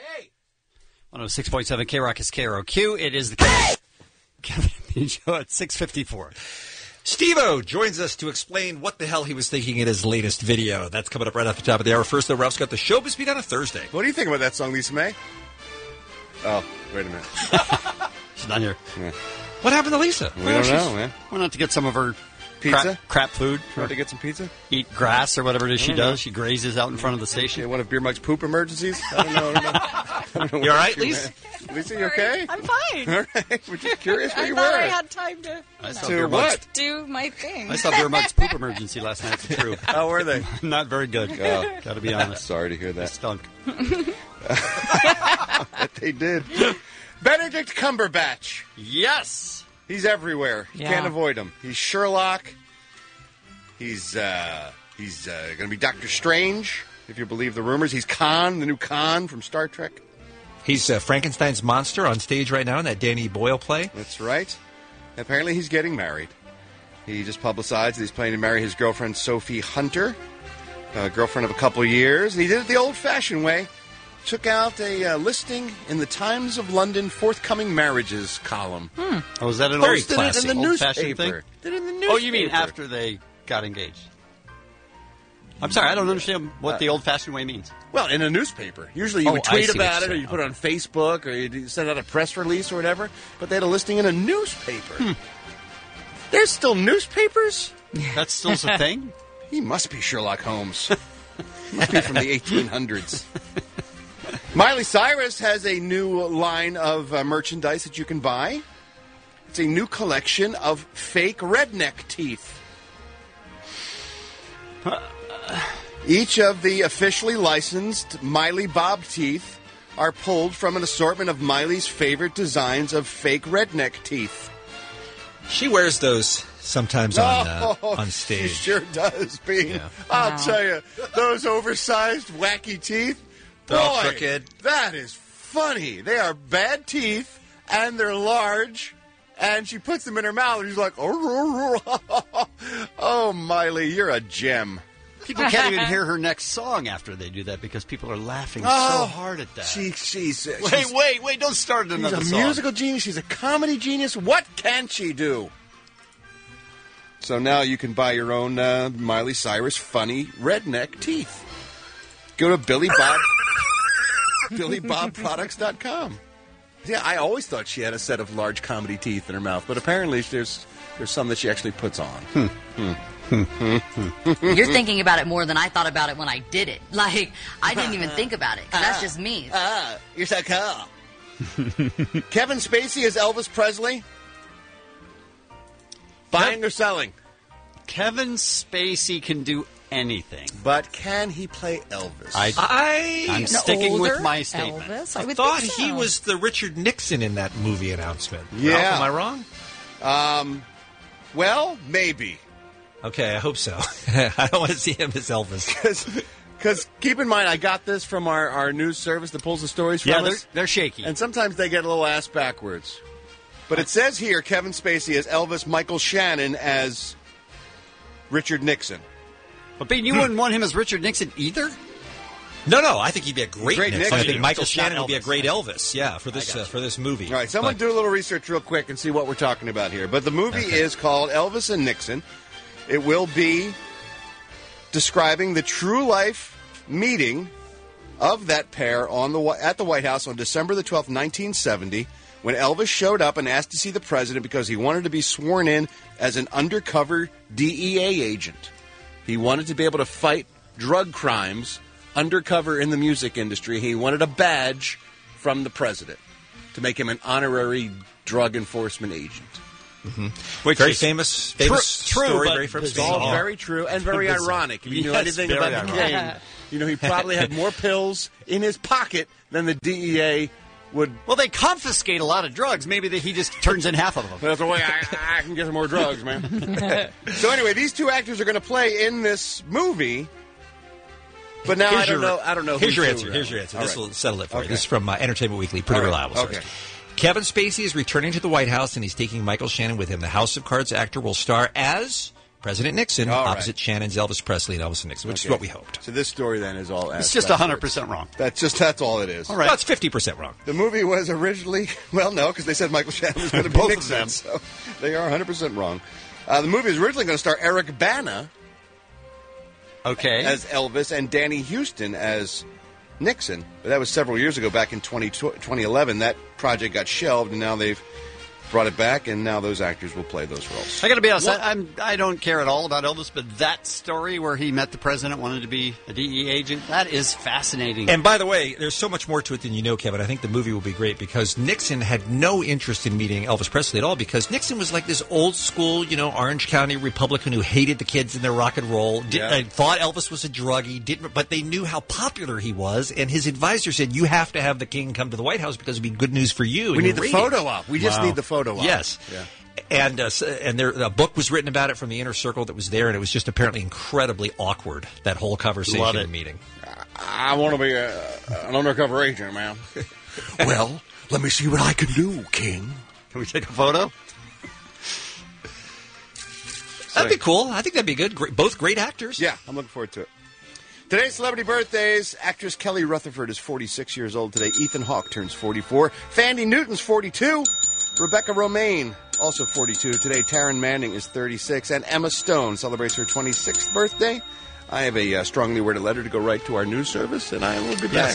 106.7 K-Rock is KROQ. It is the Kevin and Bean Show at 6:54. Steve-O joins us to explain what the hell he was thinking in his latest video. That's coming up right off the top of the hour. First, though, Ralph's got the Showbiz Beat on a Thursday. What do you think about that song, Lisa May? Oh, wait a minute. She's not here. Yeah. What happened to Lisa? We don't know, man. Went out to get some of her Pizza? crap food. Want to get some pizza? Eat grass or whatever it is she I don't know. does. She grazes out in front of the station. One of Beer Mug's poop emergencies? I don't know. I don't know You all right, what Lisa? Lisa, you okay? I'm fine. All right. We're just curious where I you thought were. I had time to I saw To Beer what? Mug's, do my thing. I saw Beer Mug's poop emergency last night. It's true. How were they? Not very good. Oh. Got to be honest. Sorry to hear They that. stunk. That they did. Benedict Cumberbatch. Yes. He's everywhere. You Yeah. can't avoid him. He's Sherlock. He's going to be Doctor Strange, if you believe the rumors. He's Khan, the new Khan from Star Trek. He's Frankenstein's monster on stage right now in that Danny Boyle play. That's right. Apparently he's getting married. He just publicized that he's planning to marry his girlfriend, Sophie Hunter, a girlfriend of a couple of years. And he did it the old-fashioned way. Took out a listing in the Times of London forthcoming marriages column. Oh, is that an Posted old it in the old-fashioned newspaper. thing? Did it in the newspaper. Oh, you mean after they got engaged? I'm sorry, I don't understand what the old-fashioned way means. Well, in a newspaper. Usually you would I tweet see what about it, you're or you put it on Facebook, or you send out a press release or whatever. But they had a listing in a newspaper. There's still newspapers? That's still a thing? He must be Sherlock Holmes. He must be from the 1800s. Miley Cyrus has a new line of merchandise that you can buy. It's a new collection of fake redneck teeth. Each of the officially licensed Miley Bob teeth are pulled from an assortment of Miley's favorite designs of fake redneck teeth. She wears those sometimes on stage. She sure does, Bean. Yeah. I'll tell you, those oversized, wacky teeth, They're all boy, crooked. that is funny. They are bad teeth, and they're large, and she puts them in her mouth, and she's like, oh, Miley, you're a gem. People can't even hear her next song after they do that because people are laughing so hard at that. She's Wait, don't start another She's a song. musical genius. She's a comedy genius. What can she do? So now you can buy your own Miley Cyrus funny redneck teeth. Go to BillyBobProducts.com. Yeah, I always thought she had a set of large comedy teeth in her mouth, but apparently there's some that she actually puts on. You're thinking about it more than I thought about it when I did it. Like, I didn't even think about it, 'cause that's just me. You're so cool. Kevin Spacey as Elvis Presley. Buying or selling? Kevin Spacey can do anything. But can he play Elvis? I'm sticking with my statement. Elvis, I would thought think he so. was the Richard Nixon in that movie announcement. Yeah. Ralph, am I wrong? Well, maybe. Okay, I hope so. I don't want to see him as Elvis. Because keep in mind, I got this from our news service that pulls the stories from us. They're shaky. And sometimes they get a little ass backwards. But it says here, Kevin Spacey as Elvis, Michael Shannon as Richard Nixon. But Ben, you wouldn't want him as Richard Nixon either? No, I think he'd be a great Nixon. I think Michael Just Shannon not would be a Elvis. great Elvis. Yeah, for this movie. All right, someone do a little research real quick and see what we're talking about here. But the movie is called Elvis and Nixon. It will be describing the true life meeting of that pair at the White House on December the 12th, 1970, when Elvis showed up and asked to see the president because he wanted to be sworn in as an undercover DEA agent. He wanted to be able to fight drug crimes undercover in the music industry. He wanted a badge from the president to make him an honorary drug enforcement agent. Wait, very famous true, story. But Very famous. it's all very true and very ironic. If you knew anything about the king, you know he probably had more pills in his pocket than the DEA would. Well, they confiscate a lot of drugs. Maybe he just turns in half of them. That's the way I can get some more drugs, man. So anyway, these two actors are going to play in this movie. But now I don't know. Here's your who's answer. who. Here's your answer. All This right. will settle it for you. Okay. This is from Entertainment Weekly. Pretty All right. reliable source. Okay. Kevin Spacey is returning to the White House, and he's taking Michael Shannon with him. The House of Cards actor will star as President Nixon, All right. opposite Shannon's Elvis Presley and Elvis and Nixon, which is what we hoped. So this story then is all. It's just 100% wrong. That's all it is. All right. No, it's 50% wrong. The movie was originally because they said Michael Shannon was going to be Both of Nixon, them. so they are 100% wrong. The movie was originally going to star Eric Bana, as Elvis, and Danny Houston as Nixon. But that was several years ago, back in 2011. That project got shelved, and now they've brought it back, and now those actors will play those roles. I got to be honest, I don't care at all about Elvis, but that story where he met the president, wanted to be a DEA agent, that is fascinating. And by the way, there's so much more to it than you know, Kevin. I think the movie will be great because Nixon had no interest in meeting Elvis Presley at all because Nixon was like this old school, Orange County Republican who hated the kids in their rock and roll, thought Elvis was a druggie, but they knew how popular he was, and his advisor said, you have to have the king come to the White House because it would be good news for you. We need the photo op. We just need the photo op. Yes. Yeah. And a book was written about it from the inner circle that was there, and it was just apparently incredibly awkward, that whole conversation and meeting. I want to be an undercover agent, man. Well, let me see what I can do, King. Can we take a photo? That'd be cool. I think that'd be good. Both great actors. Yeah, I'm looking forward to it. Today's celebrity birthdays. Actress Kelly Rutherford is 46 years old today. Ethan Hawke turns 44. Fandy Newton's 42. Rebecca Romaine, also 42. Today, Taryn Manning is 36. And Emma Stone celebrates her 26th birthday. I have a strongly worded letter to go right to our news service, and I will be back.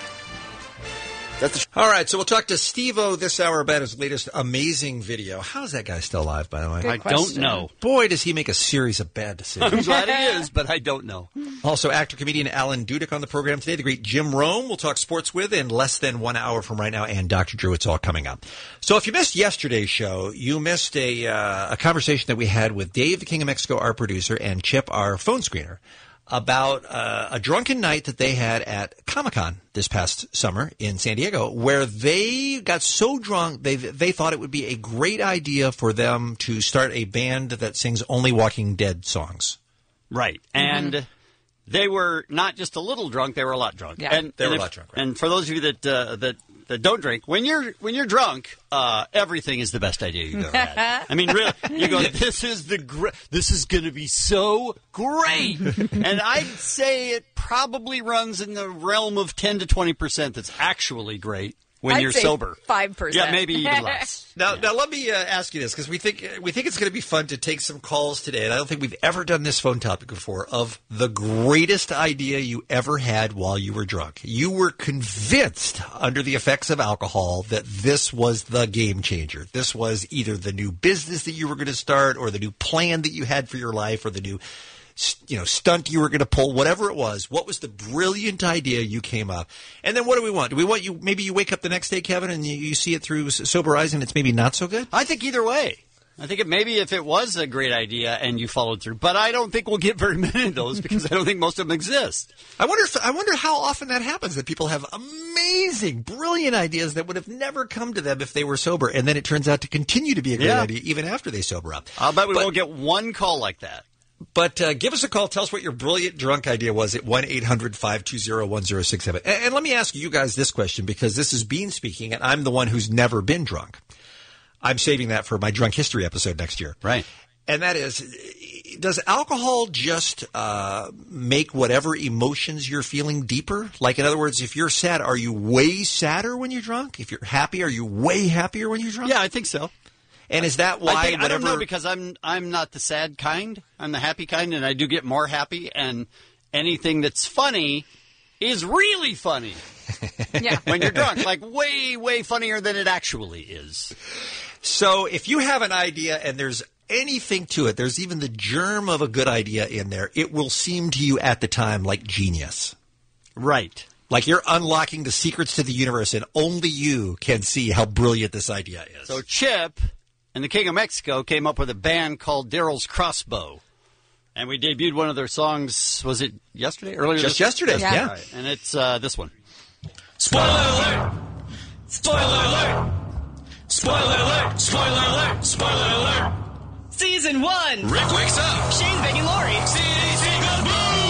All right, so we'll talk to Steve-O this hour about his latest amazing video. How's that guy still alive, by the way? I don't know. Boy, does he make a series of bad decisions. I'm glad he is, but I don't know. Also, actor-comedian Alan Dudek on the program today. The great Jim Rome we'll talk sports with in less than 1 hour from right now, and Dr. Drew. It's all coming up. So if you missed yesterday's show, you missed a conversation that we had with Dave, the King of Mexico, our producer, and Chip, our phone screener, about a drunken night that they had at Comic-Con this past summer in San Diego, where they got so drunk they thought it would be a great idea for them to start a band that sings only Walking Dead songs. Right. And they were not just a little drunk, they were a lot drunk. Yeah. And They were a if- lot drunk, right. And for those of you that don't drink, when you're drunk, everything is the best idea you've ever had. I mean, really, you go, this is going to be so great. And I'd say it probably runs in the realm of 10 to 20% that's actually great when I'd you're say sober. 5%. Yeah, maybe even less. Now let me ask you this, because we think it's going to be fun to take some calls today, and I don't think we've ever done this phone topic before, of the greatest idea you ever had while you were drunk. You were convinced under the effects of alcohol that this was the game changer. This was either the new business that you were going to start, or the new plan that you had for your life, or the new stunt you were going to pull, whatever it was. What was the brilliant idea you came up? And then what do we want? Do we want you, maybe you wake up the next day, Kevin, and you see it through sober eyes and it's maybe not so good? I think either way. I think maybe if it was a great idea and you followed through, but I don't think we'll get very many of those because I don't think most of them exist. I wonder how often that happens, that people have amazing, brilliant ideas that would have never come to them if they were sober, and then it turns out to continue to be a great idea even after they sober up. I'll bet we won't get one call like that. But give us a call. Tell us what your brilliant drunk idea was at 1-800-520-1067. And let me ask you guys this question, because this is Bean speaking, and I'm the one who's never been drunk. I'm saving that for my drunk history episode next year. Right. And that is, does alcohol just make whatever emotions you're feeling deeper? Like, in other words, if you're sad, are you way sadder when you're drunk? If you're happy, are you way happier when you're drunk? Yeah, I think so. And is that why I don't know, because I'm not the sad kind. I'm the happy kind, and I do get more happy. And anything that's funny is really funny. Yeah. When you're drunk, like way, way funnier than it actually is. So if you have an idea and there's anything to it, there's even the germ of a good idea in there, it will seem to you at the time like genius. Right. Like you're unlocking the secrets to the universe, and only you can see how brilliant this idea is. So Chip and the King of Mexico came up with a band called Daryl's Crossbow. And we debuted one of their songs, was it yesterday? Earlier Just this yesterday, yeah. Right. And it's this one. Spoiler alert! Spoiler alert! Spoiler alert! Spoiler alert! Spoiler alert! Season 1. Rick wakes up. Shane's begging Lori. CDC goes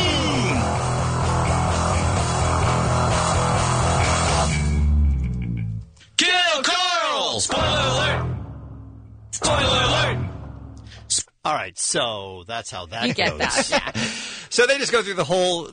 boom! Kill Carl! Spoiler alert! Spoiler alert! All right, so that's how that You goes. get that, yeah. So they just go through the whole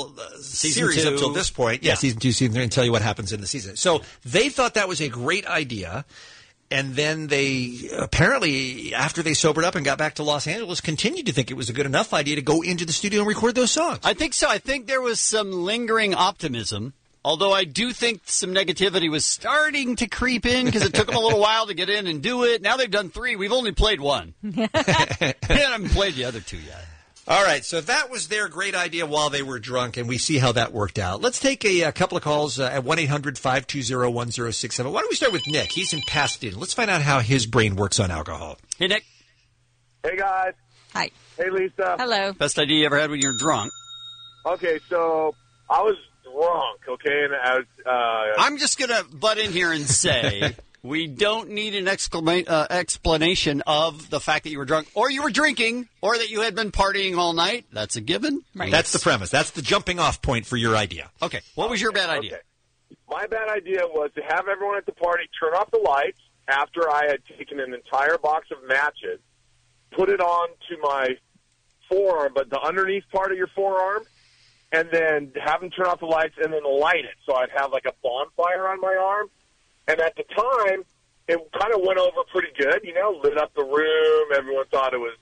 series 2. up till this point. Yeah, season 2, season 3, and tell you what happens in the season. So they thought that was a great idea. And then they apparently, after they sobered up and got back to Los Angeles, continued to think it was a good enough idea to go into the studio and record those songs. I think so. I think there was some lingering optimism, although I do think some negativity was starting to creep in because it took them a little while to get in and do it. Now they've done 3. We've only played 1. We haven't played the other 2 yet. All right, so that was their great idea while they were drunk, and we see how that worked out. Let's take a couple of calls at 1-800-520-1067. Why don't we start with Nick? He's in Pasadena. Let's find out how his brain works on alcohol. Hey, Nick. Hey, guys. Hi. Hey, Lisa. Hello. Best idea you ever had when you're drunk? Okay, so I was drunk, okay, and I was... I'm just going to butt in here and say... We don't need an explanation of the fact that you were drunk or you were drinking or that you had been partying all night. That's a given. Right. That's the premise. That's the jumping off point for your idea. Okay. What was your bad idea? Okay. My bad idea was to have everyone at the party turn off the lights after I had taken an entire box of matches, put it on to my forearm, but the underneath part of your forearm, and then have them turn off the lights and then light it. So I'd have like a bonfire on my arm. And at the time, it kind of went over pretty good, lit up the room. Everyone thought it was,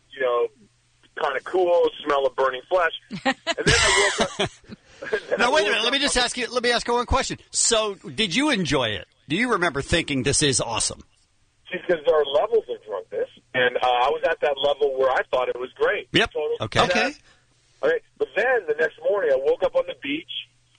kind of cool, smell of burning flesh. And then I woke up. Now, wait a minute. Let me ask you one question. So, did you enjoy it? Do you remember thinking this is awesome? Because there are levels of drunkenness, and I was at that level where I thought it was great. Yep. Okay. Okay. But then the next morning, I woke up on the beach.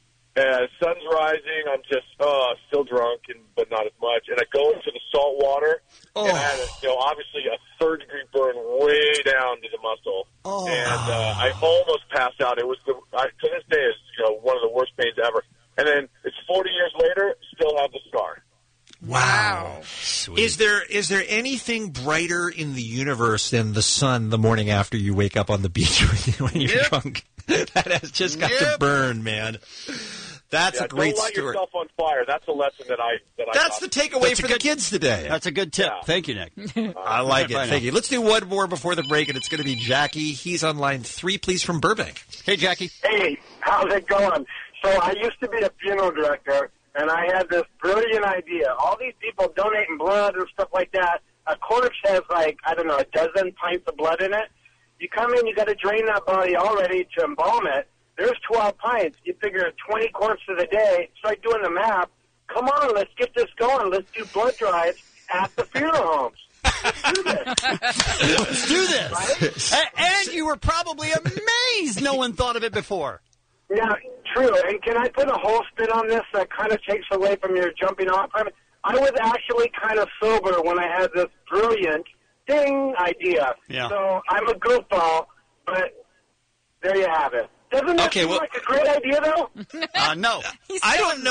Sun's rising. I'm just still drunk, but not as much. And I go into the salt water, and I had, obviously a third-degree burn way down to the muscle. And I almost passed out. It was to this day is one of the worst pains ever. And then it's 40 years later, still have the scar. Wow. Sweet. Is there anything brighter in the universe than the sun the morning after you wake up on the beach when you're drunk? That has just got to burn, man. That's a great don't light story. yourself on fire. That's a lesson that I That's the takeaway for the kids today. That's a good tip. Thank you, Nick. I like it. Thank you. Let's do one more before the break, and it's going to be Jackie. He's on line 3, please, from Burbank. Hey, Jackie. Hey, how's it going? So I used to be a funeral director, and I had this brilliant idea. All these people donating blood and stuff like that. A corpse has, a dozen pints of blood in it. You come in, you got to drain that body already to embalm it. There's 12 pints. You figure 20 corpses a day. Start doing the math. Come on, let's get this going. Let's do blood drives at the funeral homes. Let's do this. Let's do this. Right? And you were probably amazed no one thought of it before. Yeah, true. And can I put a whole spin on this that kind of takes away from your jumping off? I was actually kind of sober when I had this brilliant idea. Yeah. So I'm a goofball, but there you have it. Doesn't that seem like a great idea, though? No. I don't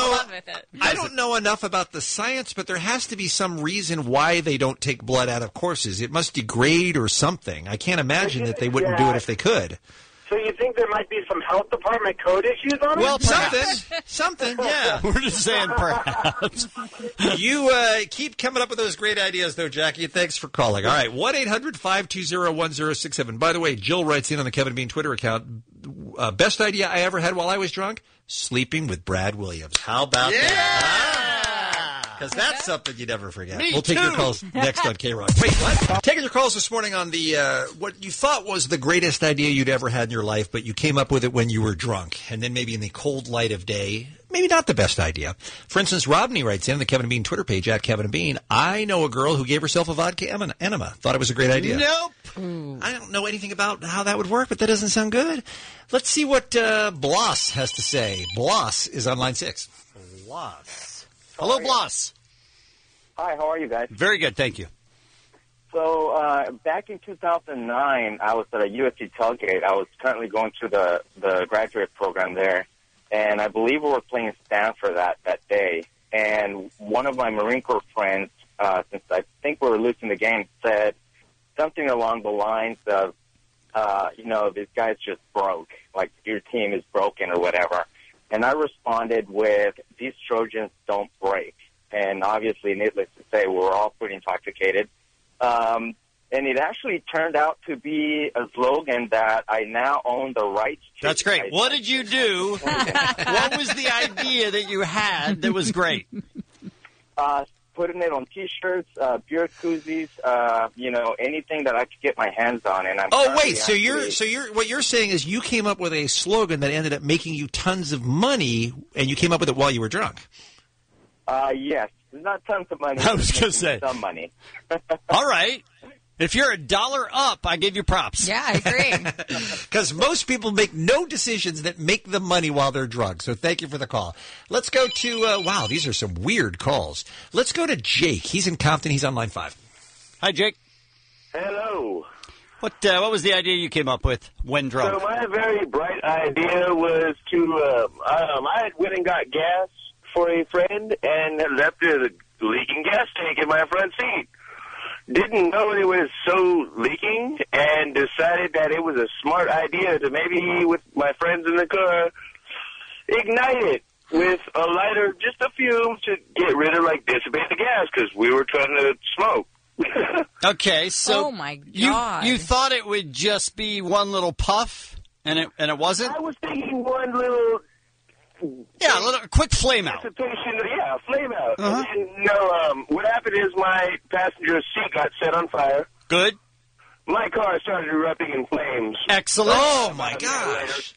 know enough about the science, but there has to be some reason why they don't take blood out of corpses. It must degrade or something. I can't imagine that they wouldn't do it if they could. So you think there might be some health department code issues on it? Well, Something, yeah. We're just saying perhaps. You keep coming up with those great ideas, though, Jackie. Thanks for calling. All right, 1-800-520-1067. By the way, Jill writes in on the Kevin Bean Twitter account, best idea I ever had while I was drunk, sleeping with Brad Williams. How about that? Because that's something you never forget. We'll take your calls next on K-Rock. Wait, what? Taking your calls this morning on the what you thought was the greatest idea you'd ever had in your life, but you came up with it when you were drunk, and then maybe in the cold light of day, maybe not the best idea. For instance, Rodney writes in the Kevin and Bean Twitter page, at Kevin and Bean, I know a girl who gave herself a vodka enema. Thought it was a great idea. Nope. I don't know anything about how that would work, but that doesn't sound good. Let's see what Bloss has to say. Bloss is on line 6. Bloss. Hello, Bloss. Hi, how are you guys? Very good, thank you. So back in 2009, I was at a USC tailgate. I was currently going through the graduate program there, and I believe we were playing Stanford that day. And one of my Marine Corps friends, since I think we were losing the game, said something along the lines of, this guy's just broke, like your team is broken or whatever. And I responded with, these Trojans don't break. And obviously, needless to say, we were all pretty intoxicated. And it actually turned out to be a slogan that I now own the rights to. That's great. What did you do? What was the idea that you had that was great? Putting it on T-shirts, beer koozies, anything that I could get my hands on. And I'm what you're saying is you came up with a slogan that ended up making you tons of money, and you came up with it while you were drunk. Yes. Not tons of money. I was going to say. Some money. All right. If you're $1 up, I give you props. Yeah, I agree. Because most people make no decisions that make them money while they're drunk. So thank you for the call. Let's go to, wow, these are some weird calls. Let's go to Jake. He's in Compton. He's on line 5. Hi, Jake. Hello. What was the idea you came up with when drunk? So my very bright idea was to, I went and got gas for a friend and left a leaking gas tank in my front seat. Didn't know it was so leaking and decided that it was a smart idea to maybe, with my friends in the car, ignite it with a lighter, just a few, to get rid of, dissipate the gas because we were trying to smoke. Okay, so oh my God. You thought it would just be one little puff, and it wasn't? I was thinking one little... Yeah, a quick flame out. Yeah, flame out. Uh-huh. And what happened is my passenger seat got set on fire. Good. My car started erupting in flames. Excellent. Oh, my gosh.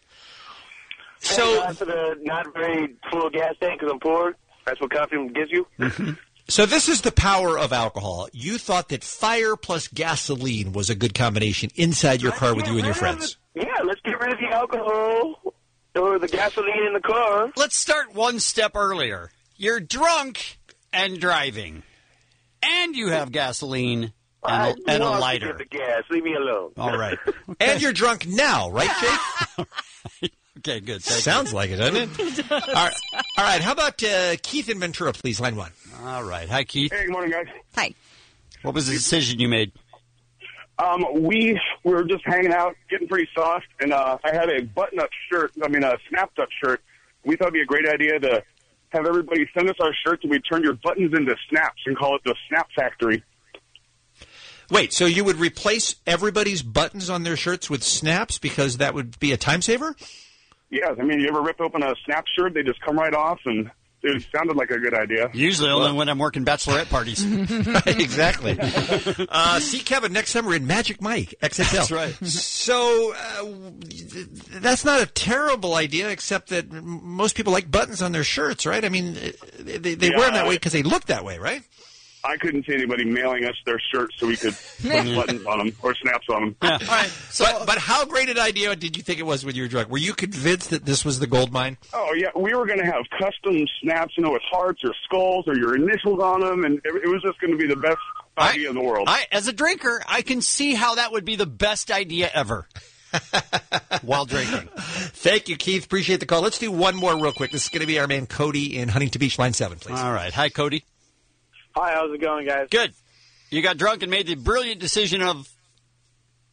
So for the not very full gas tank because I'm poor. That's what confidence gives you. So this is the power of alcohol. You thought that fire plus gasoline was a good combination inside your car with you and your friends. Let's get rid of the alcohol. Or the gasoline in the car. Let's start one step earlier. You're drunk and driving. And you have gasoline and a lighter. Get the gas. Leave me alone. All right. Okay. And you're drunk now, right, Jake? Okay, good. Sounds like it, doesn't it? All right. How about Keith in Ventura, please, line 1. All right. Hi, Keith. Hey, good morning, guys. Hi. What was the decision you made? We were just hanging out, getting pretty soft, and I had a button-up shirt, a snapped-up shirt. We thought it would be a great idea to have everybody send us our shirts, and we turn your buttons into snaps and call it the Snap Factory. Wait, so you would replace everybody's buttons on their shirts with snaps because that would be a time saver? Yeah, you ever rip open a Snap shirt, they just come right off, and it sounded like a good idea. Usually only when I'm working bachelorette parties. Right, exactly. See Kevin next summer in Magic Mike, XXL. That's right. So that's not a terrible idea, except that most people like buttons on their shirts, right? They wear them that way because they look that way, right? I couldn't see anybody mailing us their shirts so we could put buttons on them or snaps on them. Yeah. All right. So, but how great an idea did you think it was when you were drunk? Were you convinced that this was the gold mine? Oh, yeah. We were going to have custom snaps, with hearts or skulls or your initials on them, and it was just going to be the best idea in the world. As a drinker, I can see how that would be the best idea ever. While drinking. Thank you, Keith. Appreciate the call. Let's do one more real quick. This is going to be our man Cody in Huntington Beach, line 7, please. All right. Hi, Cody. Hi, how's it going, guys? Good. You got drunk and made the brilliant decision of...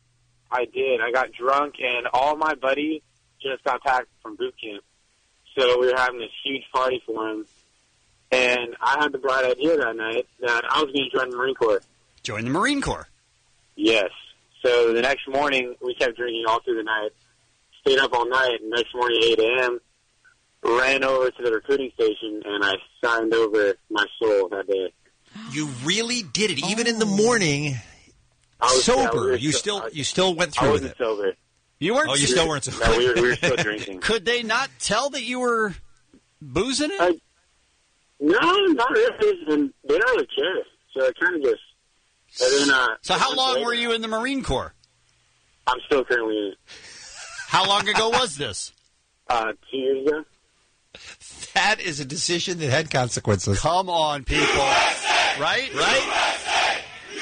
I did. I got drunk, and all my buddies just got back from boot camp. So we were having this huge party for him. And I had the bright idea that night that I was going to join the Marine Corps. Join the Marine Corps? Yes. So the next morning, we kept drinking all through the night. Stayed up all night, and next morning at 8 a.m., ran over to the recruiting station, and I signed over my soul that day. You really did it, even in the morning. Sober, you still went through with it. I wasn't sober. You weren't. Oh, you still weren't sober. No, we were still drinking. Could they not tell that you were boozing it? No, not really. And they don't really care. So it kind of just. And then, so how long were you in the Marine Corps? I'm still currently in it. How long ago was this? 2 years ago. That is a decision that had consequences. Come on, people. Right? Right?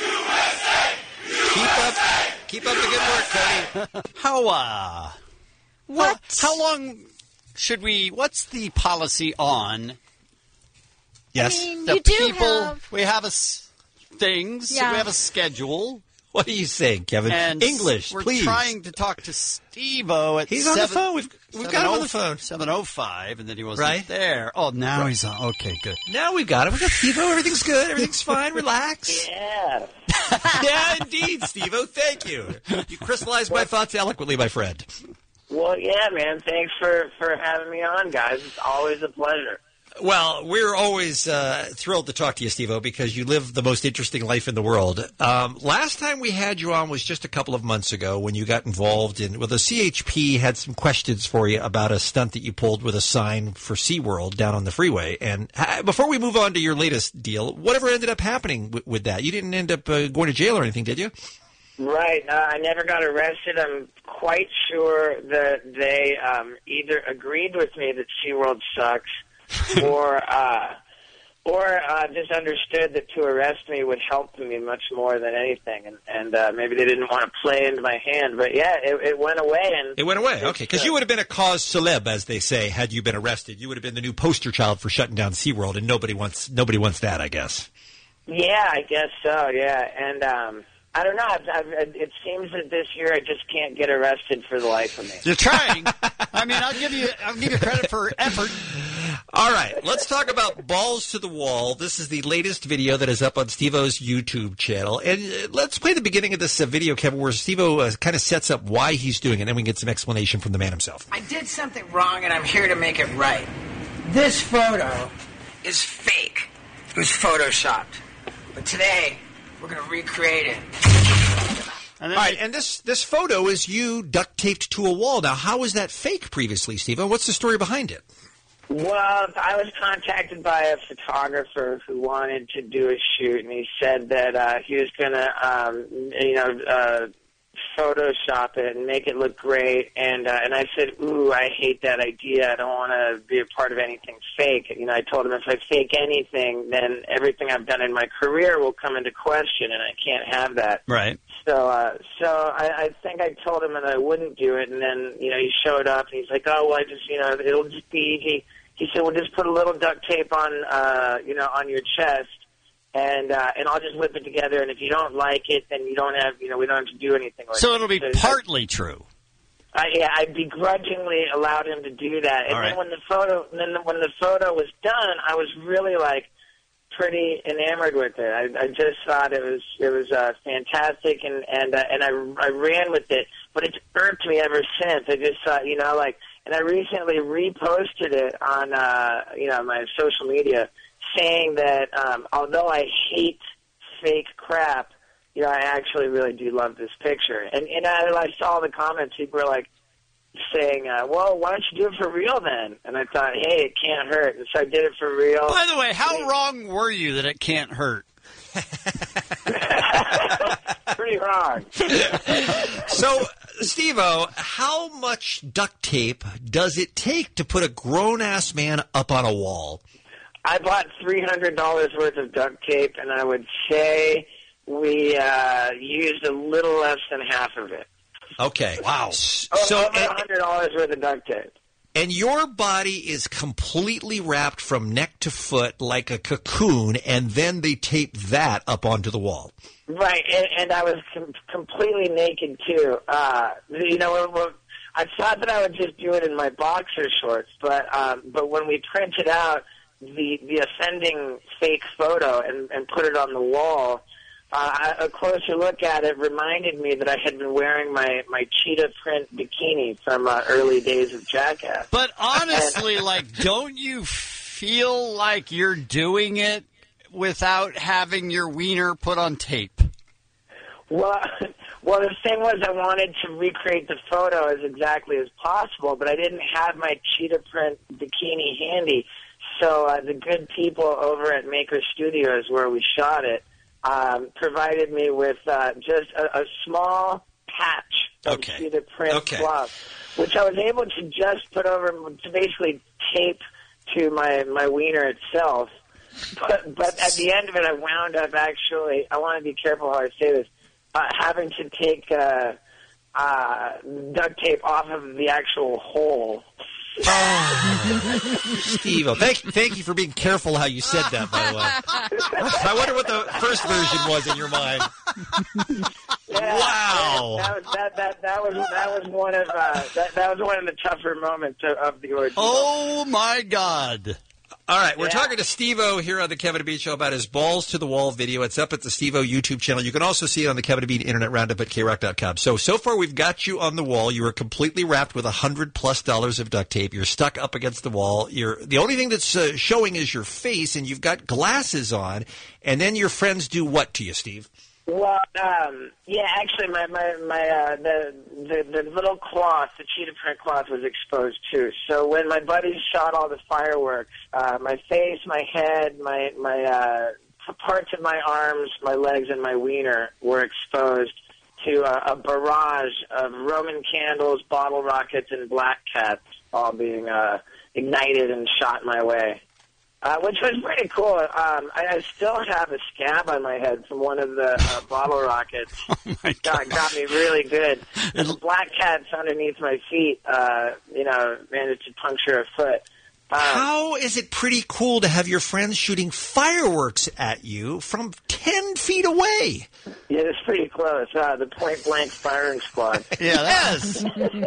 Keep up the good work, Cody. How long should we, what's the policy on? Yes. The people, we have things, we have a schedule. What are you saying, Kevin? And English, we're please. Trying to talk to Steve-O at He's on the phone. We've got him on the phone. 7:05, and then he wasn't there. Oh, now he's on. Okay, good. Now we've got him. We've got Steve-O. Everything's good. Everything's fine. Relax. Yeah. Yeah, indeed, Steve-O. Thank you. You crystallized my thoughts eloquently, my friend. Well, yeah, man. Thanks for having me on, guys. It's always a pleasure. Well, we're always thrilled to talk to you, Steve-O, because you live the most interesting life in the world. Last time we had you on was just a couple of months ago when you got involved in, well, the CHP had some questions for you about a stunt that you pulled with a sign for SeaWorld down on the freeway. And before we move on to your latest deal, whatever ended up happening with that? You didn't end up going to jail or anything, did you? Right. I never got arrested. I'm quite sure that they either agreed with me that SeaWorld sucks or just understood that to arrest me would help me much more than anything, and maybe they didn't want to play into my hand. But yeah, it went away. It went away, okay, because you would have been a cause celeb, as they say, had you been arrested. You would have been the new poster child for shutting down SeaWorld, and nobody wants that, I guess. Yeah, I guess so, yeah, and I don't know. It seems that this year I just can't get arrested for the life of me. You're trying. I mean, I'll give you credit for effort. All right, let's talk about Balls to the Wall. This is the latest video that is up on Steve-O's YouTube channel. And let's play the beginning of this video, Kevin, where Steve-O kind of sets up why he's doing it, and then we can get some explanation from the man himself. I did something wrong, and I'm here to make it right. This photo is fake. It was photoshopped. But today, we're going to recreate it. All right, and this photo is you duct taped to a wall. Now, how was that fake previously, Steve-O? What's the story behind it? Well, I was contacted by a photographer who wanted to do a shoot, and he said that he was going to, Photoshop it and make it look great. And I said, ooh, I hate that idea. I don't want to be a part of anything fake. You know, I told him if I fake anything, then everything I've done in my career will come into question, and I can't have that. Right. So I think I told him that I wouldn't do it, and then, he showed up, and he's like, oh, well, I just, it'll just be easy. He said, well, just put a little duct tape on, on your chest, and I'll just whip it together, and if you don't like it, then you don't have, we don't have to do anything like that. So it'll be partly true. I begrudgingly allowed him to do that. And then when the photo was done, I was really, pretty enamored with it. I just thought it was fantastic, and I ran with it. But it's irked me ever since. I just thought, and I recently reposted it on, my social media, saying that although I hate fake crap, I actually really do love this picture. And I saw the comments. People were saying, well, why don't you do it for real then? And I thought, hey, it can't hurt. And so I did it for real. By the way, how wrong were you that it can't hurt? Pretty wrong. So, Steve-O, how much duct tape does it take to put a grown-ass man up on a wall? I bought $300 worth of duct tape, and I would say we used a little less than half of it. Okay. Wow. So $100 worth of duct tape. And your body is completely wrapped from neck to foot like a cocoon, and then they tape that up onto the wall. Right, and I was completely naked, too. You know, I thought that I would just do it in my boxer shorts, but when we printed out the offending fake photo and put it on the wall, a closer look at it reminded me that I had been wearing my cheetah print bikini from early days of Jackass. But honestly, don't you feel like you're doing it without having your wiener put on tape? Well, the thing was I wanted to recreate the photo as exactly as possible, but I didn't have my cheetah print bikini handy. So the good people over at Maker Studios, where we shot it, provided me with just a small patch of cheetah print cloth, which I was able to just put over, to basically tape to my wiener itself. But at the end of it, I wound up actually, I want to be careful how I say this, having to take duct tape off of the actual hole. Steve, thank you for being careful how you said that, by the way. I wonder what the first version was in your mind. Yeah, wow. That was one of the tougher moments of the ordeal. Oh my God. All right, we're talking to Steve-O here on the Kevin and Bean Show about his Balls to the Wall video. It's up at the Steve-O YouTube channel. You can also see it on the Kevin and Bean Internet Roundup at KROC.com. So far we've got you on the wall. You are completely wrapped with $100+ of duct tape. You're stuck up against the wall. The only thing that's showing is your face, and you've got glasses on. And then your friends do what to you, Steve? Well, actually, the little cloth, the cheetah print cloth, was exposed too. So when my buddies shot all the fireworks, my face, my head, my parts of my arms, my legs, and my wiener were exposed to a barrage of Roman candles, bottle rockets, and black cats, all being ignited and shot my way. Which was pretty cool. I still have a scab on my head from one of the bottle rockets. Oh my God. Got me really good. And the black cats underneath my feet, managed to puncture a foot. How is it pretty cool to have your friends shooting fireworks at you from 10 feet away? Yeah, it's pretty close. The point-blank firing squad. Yes.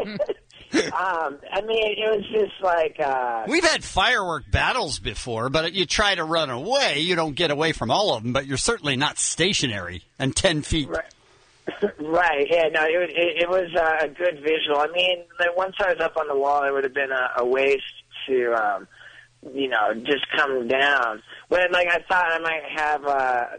I mean, it was just like... We've had firework battles before, but you try to run away. You don't get away from all of them, but you're certainly not stationary and 10 feet. Right, yeah, no, it was a good visual. I mean, once I was up on the wall, it would have been a waste to... just come down. When, I thought I might have, a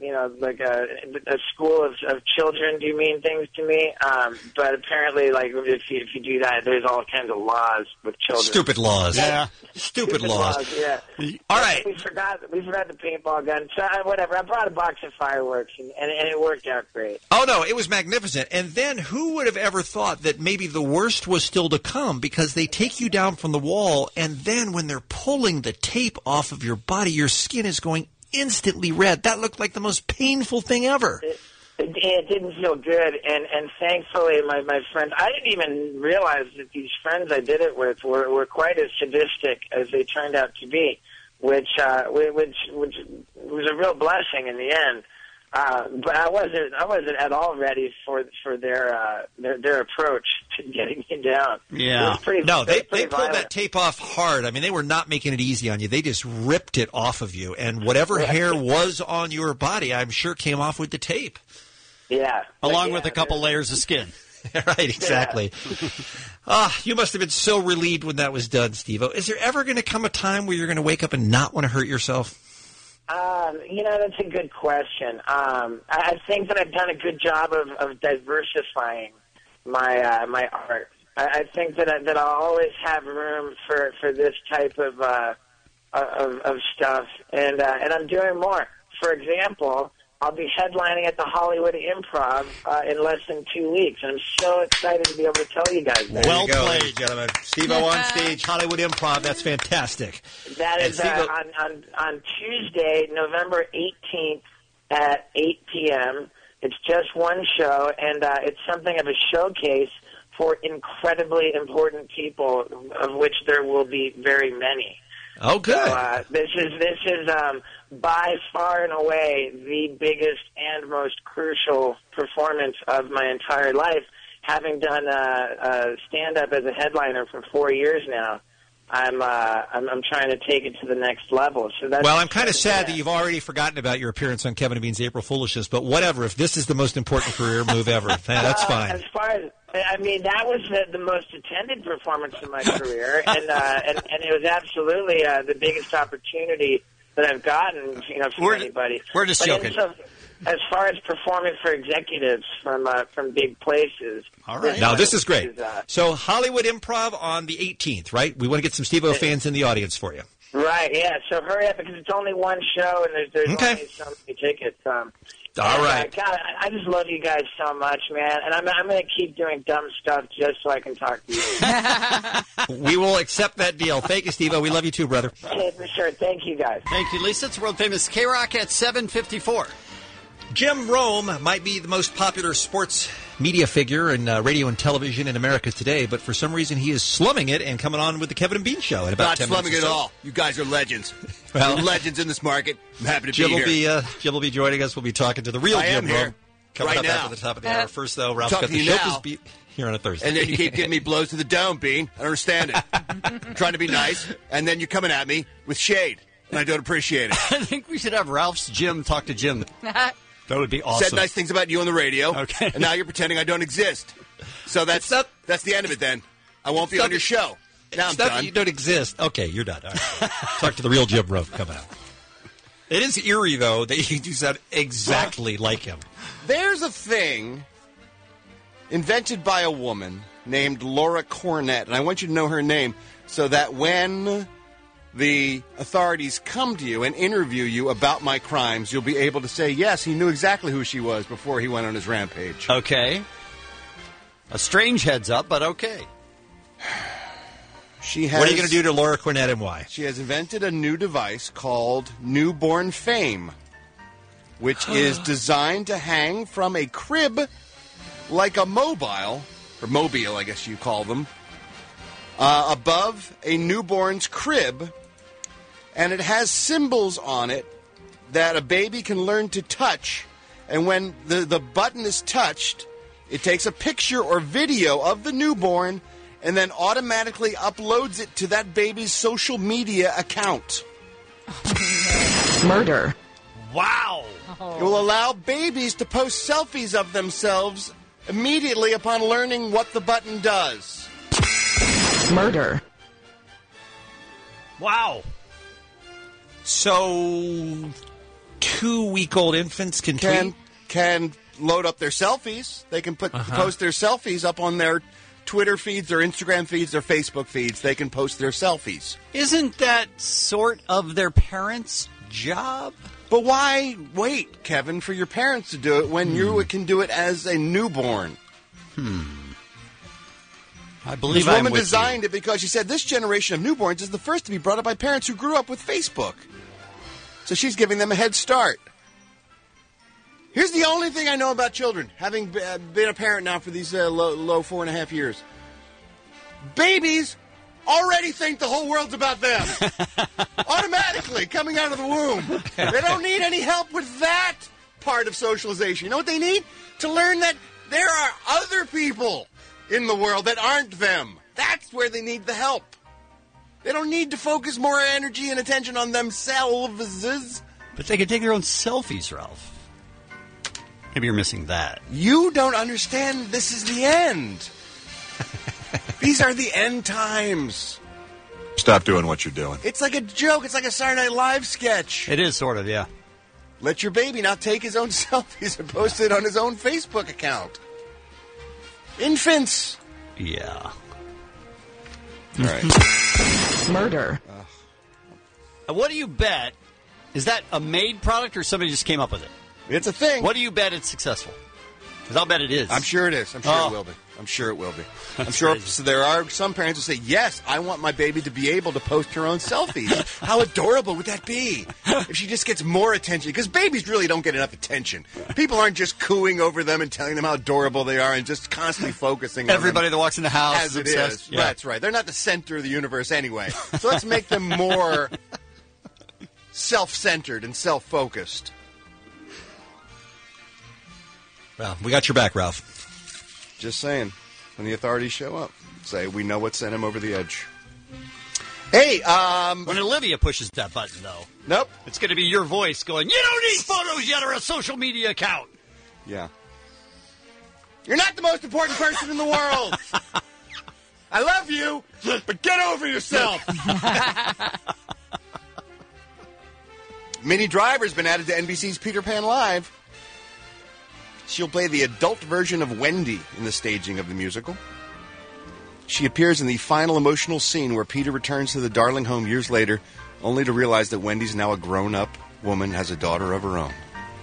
school of children do mean things to me. But apparently, if you do that, there's all kinds of laws with children. Stupid laws. Yeah. Stupid laws. Yeah. All right. We forgot the paintball gun. So, whatever. I brought a box of fireworks, and it worked out great. Oh, no, it was magnificent. And then who would have ever thought that maybe the worst was still to come, because they take you down from the wall, and then when they're pulling the tape off of your body, your skin is going instantly red. That looked like the most painful thing ever. It didn't feel good, and thankfully my friends, I didn't even realize that these friends I did it with were quite as sadistic as they turned out to be, which was a real blessing in the end. But I wasn't at all ready for their approach to getting me down. Yeah. They pulled that tape off hard. I mean, they were not making it easy on you. They just ripped it off of you, and whatever hair was on your body, I'm sure came off with the tape. Yeah. Along with a couple layers of skin. Right, exactly. You must have been so relieved when that was done, Steve-O. Is there ever going to come a time where you're going to wake up and not want to hurt yourself? That's a good question. I think that I've done a good job of diversifying my art. I think that I'll always have room for this type of stuff, and I'm doing more. For example, I'll be headlining at the Hollywood Improv in less than 2 weeks, and I'm so excited to be able to tell you guys that. Well played, ladies and gentlemen. Steve-O on stage, Hollywood Improv. That's fantastic. That is on Tuesday, November 18th at 8 p.m. It's just one show, and it's something of a showcase for incredibly important people, of which there will be very many. Oh, good. So, this is by far and away the biggest and most crucial performance of my entire life. Having done stand-up as a headliner for 4 years now, I'm trying to take it to the next level. So that's I'm kind of sad that you've already forgotten about your appearance on Kevin and Bean's April Foolishness, but whatever. If this is the most important career move ever, that's fine. As far as that was the most attended performance in my career, and it was absolutely the biggest opportunity that I've gotten, from anybody. We're just joking. As far as performing for executives from big places. All right. Now, this is great. So, Hollywood Improv on the 18th, right? We want to get some Steve-O fans in the audience for you. Right, yeah. So hurry up because it's only one show and there's only so many tickets. All right. God, I just love you guys so much, man. And I'm going to keep doing dumb stuff just so I can talk to you. We will accept that deal. Thank you, Steve-O. We love you too, brother. Okay, for sure. Thank you, guys. Thank you, Lisa. It's world-famous K-Rock at 7:54. Jim Rome might be the most popular sports media figure in radio and television in America today, but for some reason he is slumming it and coming on with the Kevin and Bean Show in about 10 minutes. Not slumming it at all. You guys are legends. Well, You're legends in this market. I'm happy to Jim be here. Jim will be joining us. We'll be talking to the real Jim Rome coming up after the top of the hour. First, though, Ralph's got the Showbiz Beat here on a Thursday. And then you keep giving me blows to the dome, Bean. I don't understand it. I'm trying to be nice, and then you're coming at me with shade, and I don't appreciate it. I think we should have Ralph's Jim talk to Jim. That would be awesome. Said nice things about you on the radio, okay, and now you're pretending I don't exist. So that's the end of it then. I won't be on your show. Now I'm done. You don't exist. Okay, you're done. All right. Talk to the real Jim Rome coming out. It is eerie, though, that you do sound exactly like him. There's a thing invented by a woman named Laura Cornett, and I want you to know her name so that when the authorities come to you and interview you about my crimes, you'll be able to say, yes, he knew exactly who she was before he went on his rampage. Okay. A strange heads up, but okay. What are you going to do to Laura Cornett and why? She has invented a new device called Newborn Fame, which is designed to hang from a crib like a mobile, or mobile, I guess you call them, above a newborn's crib, and it has symbols on it that a baby can learn to touch, and when the button is touched, it takes a picture or video of the newborn and then automatically uploads it to that baby's social media account. Murder. Wow. It will allow babies to post selfies of themselves immediately upon learning what the button does. Murder. Wow. So 2-week-old infants can load up their selfies. They can post their selfies up on their Twitter feeds, their Instagram feeds, their Facebook feeds. They can post their selfies. Isn't that sort of their parents' job? But why wait, Kevin, for your parents to do it when you can do it as a newborn? I believe this woman designed it because she said this generation of newborns is the first to be brought up by parents who grew up with Facebook. So she's giving them a head start. Here's the only thing I know about children, having been a parent now for these low 4.5 years. Babies already think the whole world's about them. Automatically, coming out of the womb. They don't need any help with that part of socialization. You know what they need? To learn that there are other people in the world that aren't them. That's where they need the help. They don't need to focus more energy and attention on themselves. But they can take their own selfies, Ralph. Maybe you're missing that. You don't understand this is the end. These are the end times. Stop doing what you're doing. It's like a joke. It's like a Saturday Night Live sketch. It is sort of, yeah. Let your baby not take his own selfies and post it on his own Facebook account. Infants. Yeah. All right. Murder. What do you bet? Is that a made product or somebody just came up with it? It's a thing. What do you bet it's successful? Because I'll bet it is. I'm sure it is. I'm sure it will be. I'm sure it will be. I'm sure. So there are some parents who say, yes, I want my baby to be able to post her own selfies. How adorable would that be if she just gets more attention? Because babies really don't get enough attention. People aren't just cooing over them and telling them how adorable they are and just constantly focusing on everybody that walks in the house as it obsessed. is. Yeah. That's right. They're not the center of the universe anyway. So let's make them more self-centered and self-focused. Well, we got your back, Ralph. Just saying. When the authorities show up, say, we know what sent him over the edge. Hey, when Olivia pushes that button, though. Nope. It's going to be your voice going, you don't need photos yet or a social media account. Yeah. You're not the most important person in the world. I love you, but get over yourself. Minnie Driver's been added to NBC's Peter Pan Live. She'll play the adult version of Wendy in the staging of the musical. She appears in the final emotional scene where Peter returns to the Darling home years later, only to realize that Wendy's now a grown-up woman, has a daughter of her own.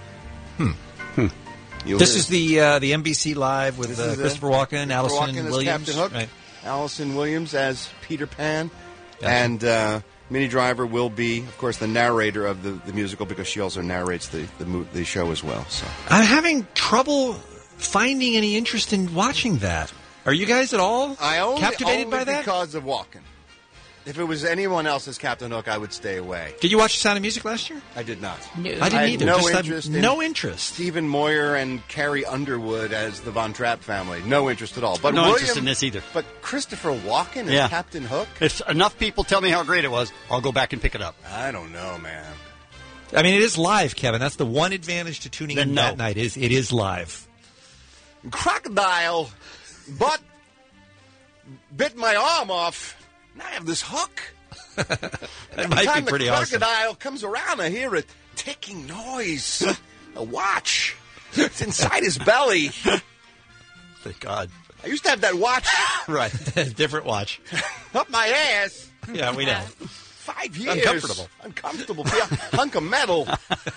This is the NBC Live with Christopher Walken, Allison Williams. Captain Hook, right. Allison Williams as Peter Pan, and Minnie Driver will be, of course, the narrator of the musical because she also narrates the show as well. So I'm having trouble finding any interest in watching that. Are you guys at all captivated by that? Because of Walken. If it was anyone else as Captain Hook, I would stay away. Did you watch The Sound of Music last year? I did not. No. I didn't either. No interest. Stephen Moyer and Carrie Underwood as the Von Trapp family. No interest at all. But no interest in this either. But Christopher Walken as Captain Hook? If enough people tell me how great it was, I'll go back and pick it up. I don't know, man. I mean, it is live, Kevin. That's the one advantage to tuning in that night. It is live. Crocodile bit my arm off. Now I have this hook. That might be pretty awesome. The crocodile comes around, I hear a ticking noise. A watch. It's inside his belly. Thank God. I used to have that watch. Right. Different watch. Up my ass. Yeah, we know. 5 years. Uncomfortable. Yeah, hunk of metal.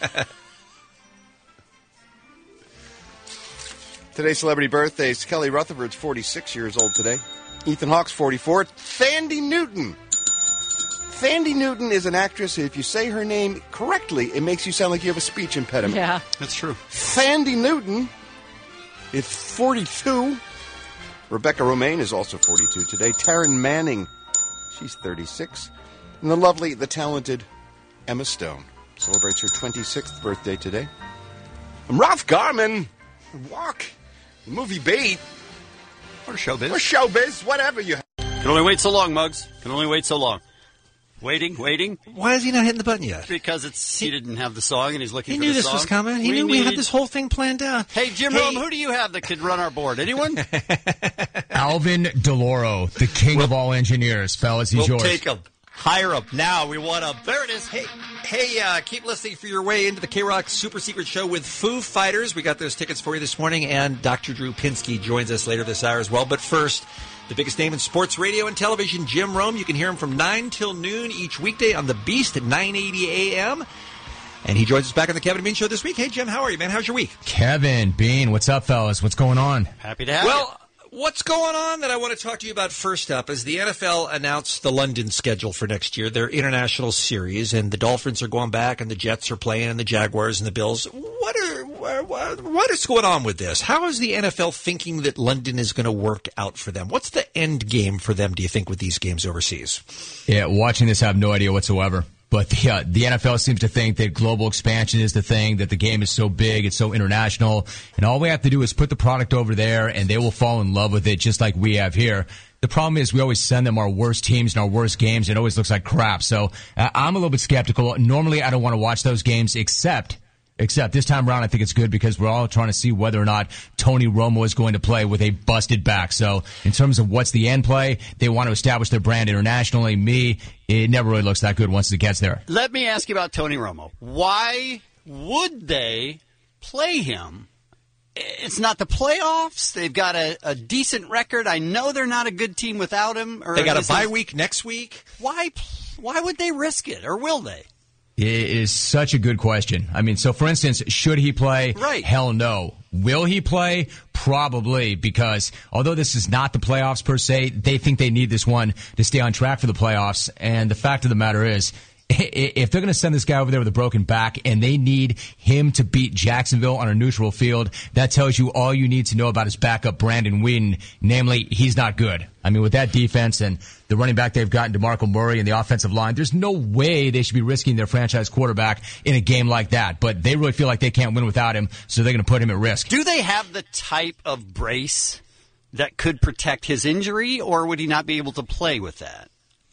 Today's celebrity birthdays. Kelly Rutherford's 46 years old today. Ethan Hawke's 44. Thandie Newton. Thandie Newton is an actress. If you say her name correctly, it makes you sound like you have a speech impediment. Yeah. That's true. Thandie Newton is 42. Rebecca Romaine is also 42 today. Taryn Manning, she's 36. And the talented Emma Stone celebrates her 26th birthday today. I'm Ralph Garman. Walk. Movie bait. Or showbiz. Or showbiz, whatever you have. Can only wait so long, Muggs. Can only wait so long. Waiting. Why is he not hitting the button yet? Because he didn't have the song and he's looking for the song. He knew this was coming. He knew we had this whole thing planned out. Hey, Jim Rome, who do you have that could run our board? Anyone? Alvin DeLoro, the king of all engineers. Fellas, he's yours. We'll take him. Hire him. Now we want him. There it is. Hey, keep listening for your way into the K-Rock Super Secret Show with Foo Fighters. We got those tickets for you this morning, and Dr. Drew Pinsky joins us later this hour as well. But first, the biggest name in sports radio and television, Jim Rome. You can hear him from 9 till noon each weekday on The Beast at 9:80 a.m., and he joins us back on the Kevin and Bean Show this week. Hey, Jim, how are you, man? How's your week? Kevin, Bean, what's up, fellas? What's going on? Happy to have you. What's going on that I want to talk to you about first up is the NFL announced the London schedule for next year, their international series, and the Dolphins are going back, and the Jets are playing, and the Jaguars and the Bills. What is going on with this? How is the NFL thinking that London is going to work out for them? What's the end game for them, do you think, with these games overseas? Yeah, watching this, I have no idea whatsoever. But the NFL seems to think that global expansion is the thing, that the game is so big, it's so international, and all we have to do is put the product over there, and they will fall in love with it just like we have here. The problem is we always send them our worst teams and our worst games, and it always looks like crap. So I'm a little bit skeptical. Normally, I don't want to watch those games, except this time around, I think it's good because we're all trying to see whether or not Tony Romo is going to play with a busted back. So in terms of what's the end play, they want to establish their brand internationally. It never really looks that good once it gets there. Let me ask you about Tony Romo. Why would they play him? It's not the playoffs. They've got a decent record. I know they're not a good team without him. They got a bye week next week. Why would they risk it, or will they? It is such a good question. I mean, so for instance, should he play? Right. Hell no. Will he play? Probably, because although this is not the playoffs per se, they think they need this one to stay on track for the playoffs. And the fact of the matter is, if they're going to send this guy over there with a broken back and they need him to beat Jacksonville on a neutral field, that tells you all you need to know about his backup, Brandon Whedon. Namely, he's not good. I mean, with that defense and the running back they've gotten, DeMarco Murray, and the offensive line, there's no way they should be risking their franchise quarterback in a game like that. But they really feel like they can't win without him, so they're going to put him at risk. Do they have the type of brace that could protect his injury, or would he not be able to play with that?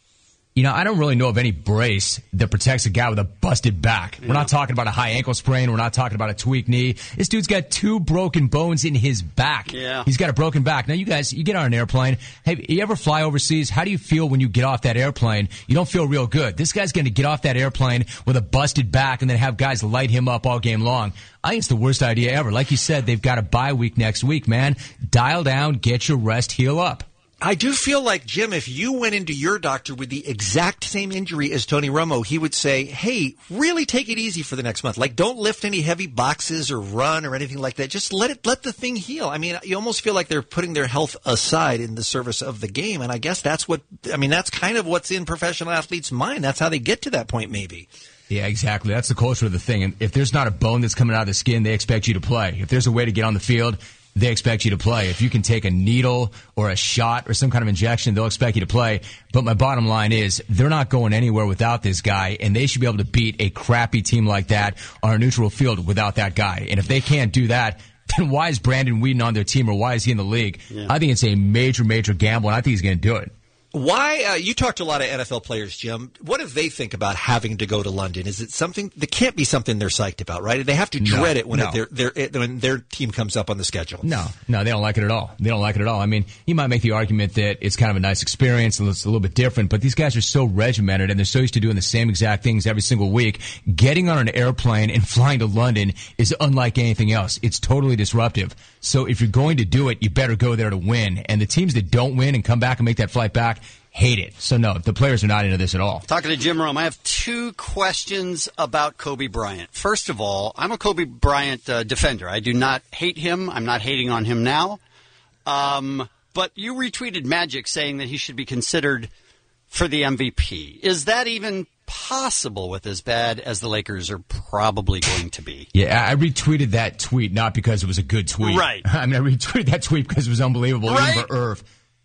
You know, I don't really know of any brace that protects a guy with a busted back. We're not talking about a high ankle sprain. We're not talking about a tweaked knee. This dude's got 2 broken bones in his back. Yeah. He's got a broken back. Now, you guys, you get on an airplane. Hey, you ever fly overseas? How do you feel when you get off that airplane? You don't feel real good. This guy's going to get off that airplane with a busted back and then have guys light him up all game long. I think it's the worst idea ever. Like you said, they've got a bye week next week, man. Dial down, get your rest, heal up. I do feel like, Jim, if you went into your doctor with the exact same injury as Tony Romo, he would say, hey, really take it easy for the next month. Like, don't lift any heavy boxes or run or anything like that. Just let the thing heal. I mean, you almost feel like they're putting their health aside in the service of the game. And I guess that's kind of what's in professional athletes' mind. That's how they get to that point, maybe. Yeah, exactly. That's the culture of the thing. And if there's not a bone that's coming out of the skin, they expect you to play. If there's a way to get on the field, they expect you to play. If you can take a needle or a shot or some kind of injection, they'll expect you to play. But my bottom line is they're not going anywhere without this guy, and they should be able to beat a crappy team like that on a neutral field without that guy. And if they can't do that, then why is Brandon Whedon on their team, or why is he in the league? Yeah. I think it's a major, major gamble, and I think he's going to do it. Why? You talked to a lot of NFL players, Jim. What do they think about having to go to London? Is it something that can't be something they're psyched about, right? They have to dread it when when their team comes up on the schedule. No, they don't like it at all. They don't like it at all. I mean, you might make the argument that it's kind of a nice experience and it's a little bit different, but these guys are so regimented and they're so used to doing the same exact things every single week. Getting on an airplane and flying to London is unlike anything else. It's totally disruptive. So if you're going to do it, you better go there to win. And the teams that don't win and come back and make that flight back hate it. So no, the players are not into this at all. Talking to Jim Rome, I have 2 questions about Kobe Bryant. First of all, I'm a Kobe Bryant defender. I do not hate him. I'm not hating on him now. But you retweeted Magic saying that he should be considered for the MVP. Is that even possible with as bad as the Lakers are probably going to be? Yeah, I retweeted that tweet not because it was a good tweet. Right. I mean, I retweeted that tweet because it was unbelievable, right? Even for Irv.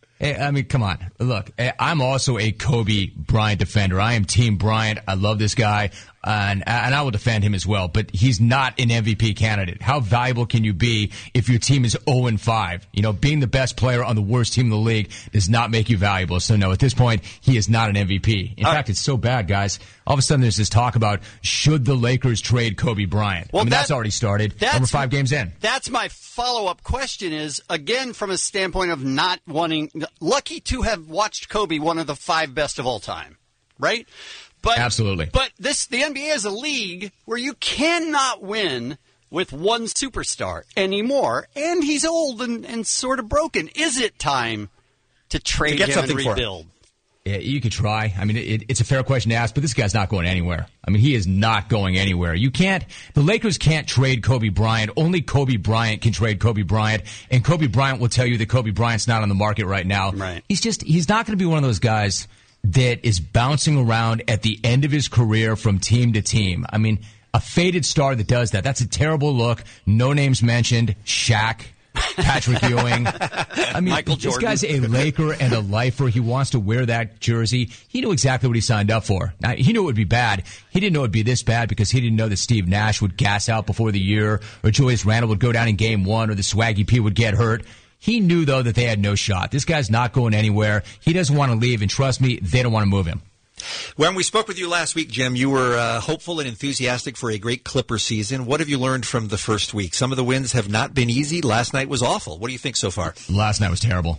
I mean, come on. Look, I'm also a Kobe Bryant defender. I am Team Bryant. I love this guy, and I will defend him as well. But he's not an MVP candidate. How valuable can you be if your team is 0-5? You know, being the best player on the worst team in the league does not make you valuable. So, no, at this point, he is not an MVP. In fact, it's so bad, guys. All of a sudden, there's this talk about should the Lakers trade Kobe Bryant? Well, I mean, that's already started. We're 5 games in. That's my follow-up question is, again, from a standpoint of not wanting – lucky to have watched Kobe, one of the 5 best of all time, right? But, absolutely. But the NBA is a league where you cannot win with one superstar anymore, and he's old and sort of broken. Is it time to trade him and rebuild? Yeah, you could try. I mean, it's a fair question to ask, but this guy's not going anywhere. I mean, he is not going anywhere. The Lakers can't trade Kobe Bryant. Only Kobe Bryant can trade Kobe Bryant, and Kobe Bryant will tell you that Kobe Bryant's not on the market right now. Right. He's not going to be one of those guys that is bouncing around at the end of his career from team to team. I mean, a faded star that does that's a terrible look. No names mentioned. Shaq. Patrick Ewing. I mean, Michael this Jordan. guy's a Laker and a lifer. He wants to wear that jersey. He knew exactly what he signed up for. Now, he knew it would be bad. He didn't know it would be this bad because he didn't know that Steve Nash would gas out before the year, or Julius Randle would go down in game 1, or the Swaggy P would get hurt. He knew, though, that they had no shot. This guy's not going anywhere. He doesn't want to leave, and trust me, they don't want to move him. When we spoke with you last week, Jim, you were hopeful and enthusiastic for a great Clipper season. What have you learned from the first week? Some of the wins have not been easy. Last night was awful. What do you think so far? Last night was terrible.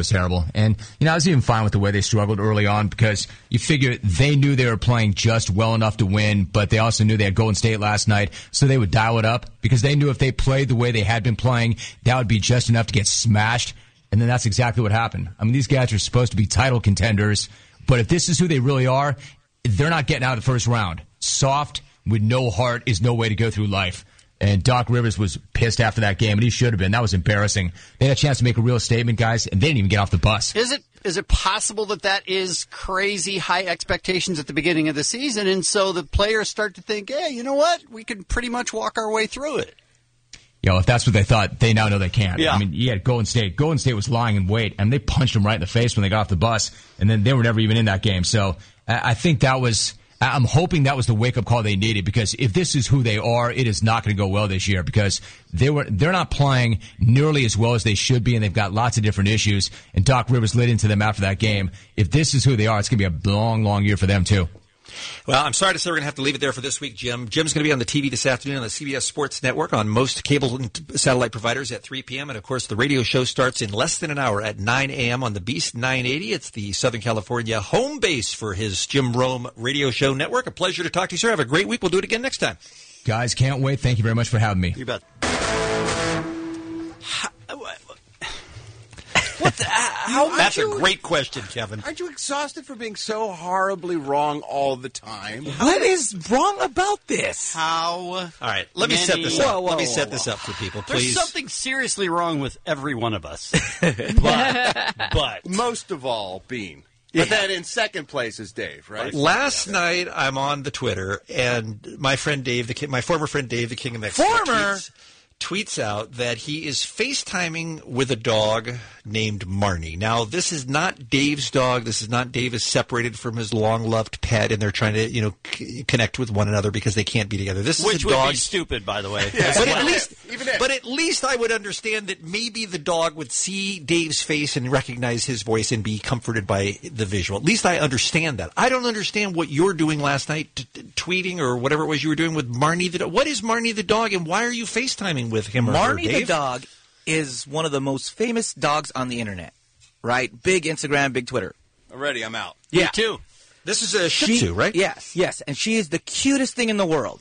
And, I was even fine with the way they struggled early on because you figure they knew they were playing just well enough to win, but they also knew they had Golden State last night, so they would dial it up because they knew if they played the way they had been playing, that would be just enough to get smashed. And then that's exactly what happened. I mean, these guys are supposed to be title contenders, but if this is who they really are, they're not getting out of the first round. Soft with no heart is no way to go through life. And Doc Rivers was pissed after that game, and he should have been. That was embarrassing. They had a chance to make a real statement, guys, and they didn't even get off the bus. Is it possible that is crazy high expectations at the beginning of the season, and so the players start to think, hey, you know what? We can pretty much walk our way through it. If that's what they thought, they now know they can't. Yeah. I mean, you had Golden State. Golden State was lying in wait, and they punched them right in the face when they got off the bus, and then they were never even in that game. So I think that was... I'm hoping that was the wake-up call they needed, because if this is who they are, it is not going to go well this year, because they're not playing nearly as well as they should be, and they've got lots of different issues, and Doc Rivers lit into them after that game. If this is who they are, it's going to be a long, long year for them, too. Well, I'm sorry to say we're going to have to leave it there for this week, Jim. Jim's going to be on the TV this afternoon on the CBS Sports Network on most cable and satellite providers at 3 p.m. And, of course, the radio show starts in less than an hour at 9 a.m. on the Beast 980. It's the Southern California home base for his Jim Rome radio show network. A pleasure to talk to you, sir. Have a great week. We'll do it again next time. Guys, can't wait. Thank you very much for having me. You bet. That's a great question, Kevin. Aren't you exhausted for being so horribly wrong all the time? What is wrong about this? All right, let me set this up. Let me set this up for people, please. There's something seriously wrong with every one of us. but most of all, Bean. But then in second place is Dave, right? Last night, I'm on the Twitter, and my friend Dave, my former friend Dave, the King of Mexico, tweets out that he is FaceTiming with a dog named Marnie. Now, this is not Dave's dog. This is not Dave is separated from his long-loved pet, and they're trying to, connect with one another because they can't be together. This Which is a would dog. be stupid, by the way. But at least I would understand that maybe the dog would see Dave's face and recognize his voice and be comforted by the visual. At least I understand that. I don't understand what you're doing last night, tweeting or whatever it was you were doing with Marnie the dog. What is Marnie the dog, and why are you FaceTiming with him or her, Marnie Dave? the dog is one of the most famous dogs on the internet, right? Big Instagram, big Twitter. Already, I'm out. Yeah. Me too. This is a Shih Tzu, right? Yes. And she is the cutest thing in the world.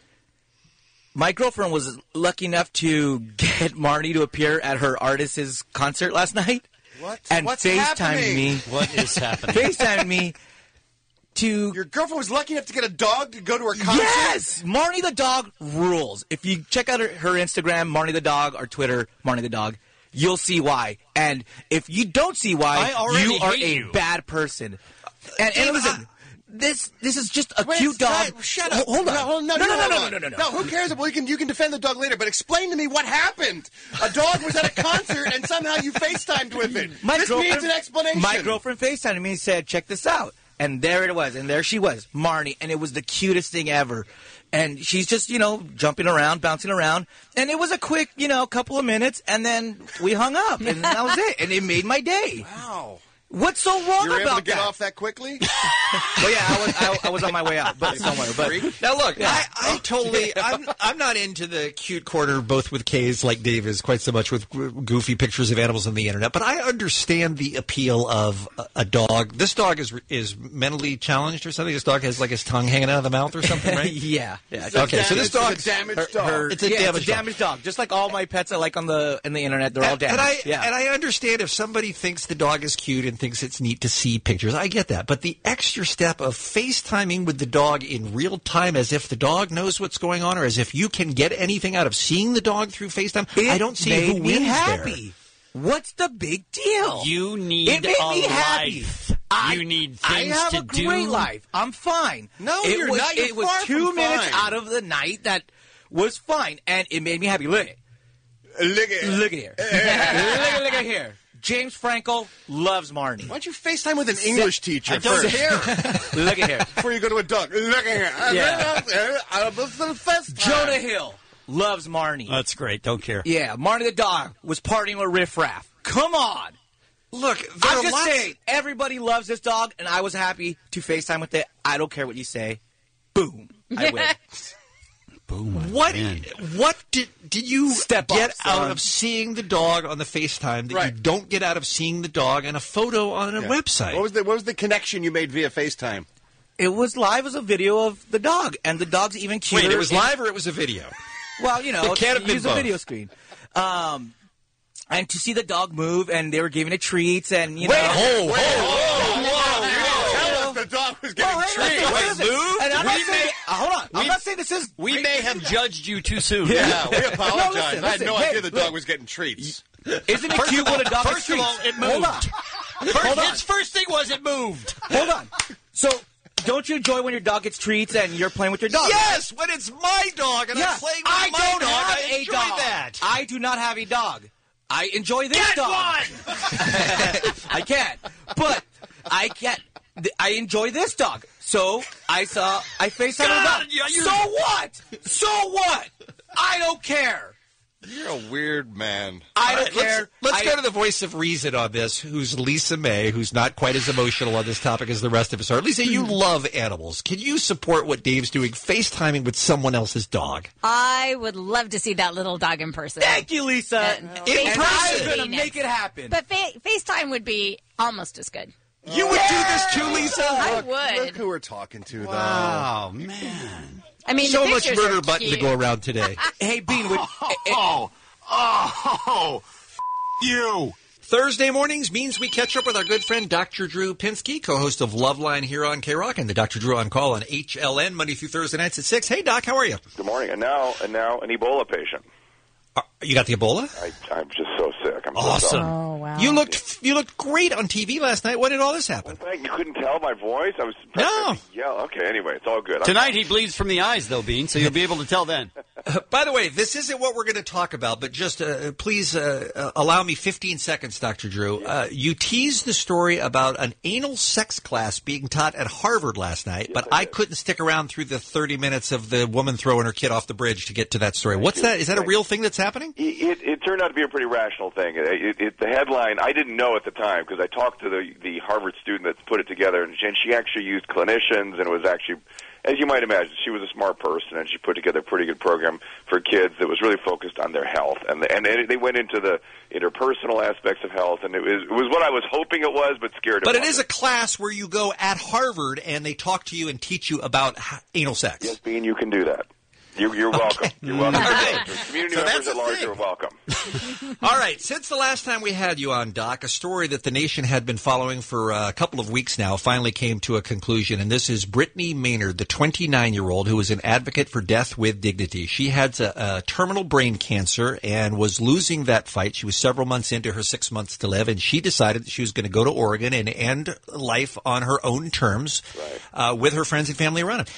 My girlfriend was lucky enough to get Marnie to appear at her artist's concert last night. What? And What's FaceTimed happening? me. What is happening? FaceTimed me to... Your girlfriend was lucky enough to get a dog to go to her concert? Yes! Marnie the dog rules. If you check out her Instagram, Marnie the dog, or Twitter, Marnie the dog, you'll see why. And if you don't see why, you are a bad person. And listen... This is just a cute dog. Shut up. Hold on. No, who cares? Well, you can defend the dog later, but explain to me what happened. A dog was at a concert, and somehow you FaceTimed with it. This needs an explanation. My girlfriend FaceTimed me and said, check this out. And there it was. And there she was, Marnie. And it was the cutest thing ever. And she's just, jumping around, bouncing around. And it was a quick, couple of minutes. And then we hung up. And that was it. And it made my day. Wow. What's so wrong about that? You were able to get off that quickly? Well, yeah, I was on my way out, but somewhere. But now, look, I totally, I'm not into the cute corner, both with K's like Dave is, quite so much with goofy pictures of animals on the internet. But I understand the appeal of a dog. This dog is mentally challenged or something. This dog has like his tongue hanging out of the mouth or something, right? Yeah. Okay, so this dog's a damaged dog. It's a damaged dog. Just like all my pets I like in the internet, they're all damaged. And I understand if somebody thinks the dog is cute and thinks it's neat to see pictures. I get that. But the extra step of FaceTiming with the dog in real time as if the dog knows what's going on or as if you can get anything out of seeing the dog through FaceTime, I don't see who wins happy. There. What's the big deal? You need it made me life. You need things I have to a great life. I'm fine. No, you're not. You're it was far 2 from minutes fine. out of the night that was fine, and it made me happy. Look at here. Look at here. James Franco loves Marnie. Why don't you FaceTime with an English teacher don't first? care. Look at here. Before you go to a dog. Look at here. Jonah Hill loves Marnie. That's great. Don't care. Yeah, Marnie the dog was partying with Riff Raff. Come on. Look, I'm just saying, everybody loves this dog, and I was happy to FaceTime with it. I don't care what you say. Boom. I win. Boom. What did you get up, out of seeing the dog on the FaceTime that you don't get out of seeing the dog in a photo on a website? What was the connection you made via FaceTime? It was live as a video of the dog, and the dog's even cuter. Wait, it was live or it was a video? Well, it can't have been use both. a video screen. And to see the dog move, and they were giving it treats, and Whoa. Tell us the dog was getting treats. And hold on. I'm not saying this is. We may have judged you too soon. Yeah, we apologize. No, listen, I had no hey, idea the dog was getting treats. Isn't it cute when a dog gets First of treats? all, it Hold moved. on. Hold on. His first thing was it moved. Hold on. So, don't you enjoy when your dog gets treats and you're playing with your dog? Yes, when it's my dog and I'm playing with I my don't dog, have I a enjoy dog. that. I do not have a dog. I enjoy this Get dog. one! I can't. But I can't. I enjoy this dog. So I FaceTime the dog. So what? So what? I don't care. You're a weird man. I don't care. Let's go to the voice of reason on this, who's Lisa May, who's not quite as emotional on this topic as the rest of us are. Lisa, you love animals. Can you support what Dave's doing, FaceTiming with someone else's dog? I would love to see that little dog in person. Thank you, Lisa. In person. I'm going to make it happen. But FaceTime would be almost as good. You would do this too, Lisa? I Look would. who we're talking to, though. Wow, man. I mean, so the much pictures murder are button cute. to go around today. Hey, Bean, you. Thursday mornings means we catch up with our good friend Dr. Drew Pinsky, co-host of Loveline here on K-Rock, and the Dr. Drew on Call on HLN Monday through Thursday nights at 6. Hey, Doc, how are you? Good morning. And now an Ebola patient. You got the Ebola? I'm just so sick. I'm awesome. So sorry. Oh, wow. You looked great on TV last night. When did all this happen? Well, you couldn't tell my voice? I was No. Yeah, okay, anyway, it's all good. Tonight he bleeds from the eyes, though, Bean, so you'll be able to tell then. By the way, this isn't what we're going to talk about, but just please allow me 15 seconds, Dr. Drew. You teased the story about an anal sex class being taught at Harvard last night, but I couldn't stick around through the 30 minutes of the woman throwing her kid off the bridge to get to that story. What's that? Is that a real thing that's happening? It turned out to be a pretty rational thing. The headline, I didn't know at the time because I talked to the Harvard student that put it together, and she actually used clinicians, and it was actually, as you might imagine, she was a smart person, and she put together a pretty good program for kids that was really focused on their health. And they went into the interpersonal aspects of health, and it was what I was hoping it was, but scared. But it is a class where you go at Harvard, and they talk to you and teach you about anal sex. Yes, Bean, you can do that. You're welcome. You're welcome. Community members at large are welcome. All right. Since the last time we had you on, Doc, a story that the nation had been following for a couple of weeks now finally came to a conclusion, and this is Brittany Maynard, the 29-year-old who is an advocate for death with dignity. She had a terminal brain cancer and was losing that fight. She was several months into her 6 months to live, and she decided that she was going to go to Oregon and end life on her own terms with her friends and family around her.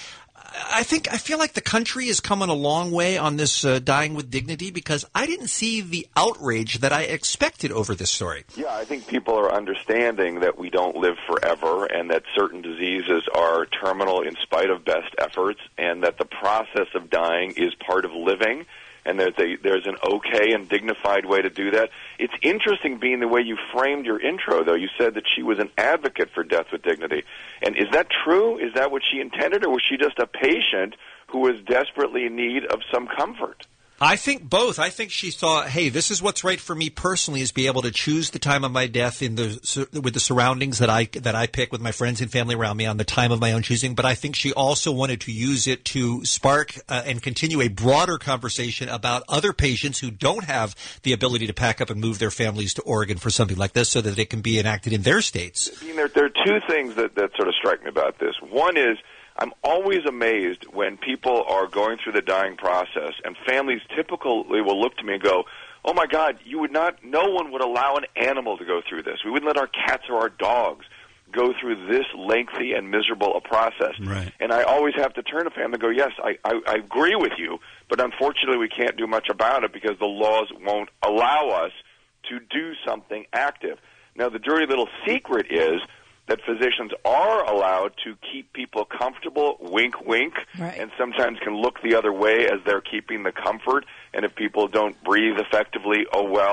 I feel like the country is coming a long way on this dying with dignity because I didn't see the outrage that I expected over this story. Yeah, I think people are understanding that we don't live forever and that certain diseases are terminal in spite of best efforts and that the process of dying is part of living and there's an okay and dignified way to do that. It's interesting being the way you framed your intro, though. You said that she was an advocate for death with dignity. And is that true? Is that what she intended, or was she just a patient who was desperately in need of some comfort? I think both. I think she thought, hey, this is what's right for me personally, is be able to choose the time of my death with the surroundings that I pick with my friends and family around me on the time of my own choosing. But I think she also wanted to use it to spark and continue a broader conversation about other patients who don't have the ability to pack up and move their families to Oregon for something like this so that it can be enacted in their states. There are two things that sort of strike me about this. One is, I'm always amazed when people are going through the dying process and families typically will look to me and go, oh my God, no one would allow an animal to go through this. We wouldn't let our cats or our dogs go through this lengthy and miserable a process. Right. And I always have to turn to family and go, yes, I agree with you, but unfortunately we can't do much about it because the laws won't allow us to do something active. Now, the dirty little secret is that physicians are allowed to keep people comfortable, wink, wink, and sometimes can look the other way as they're keeping the comfort. And if people don't breathe effectively,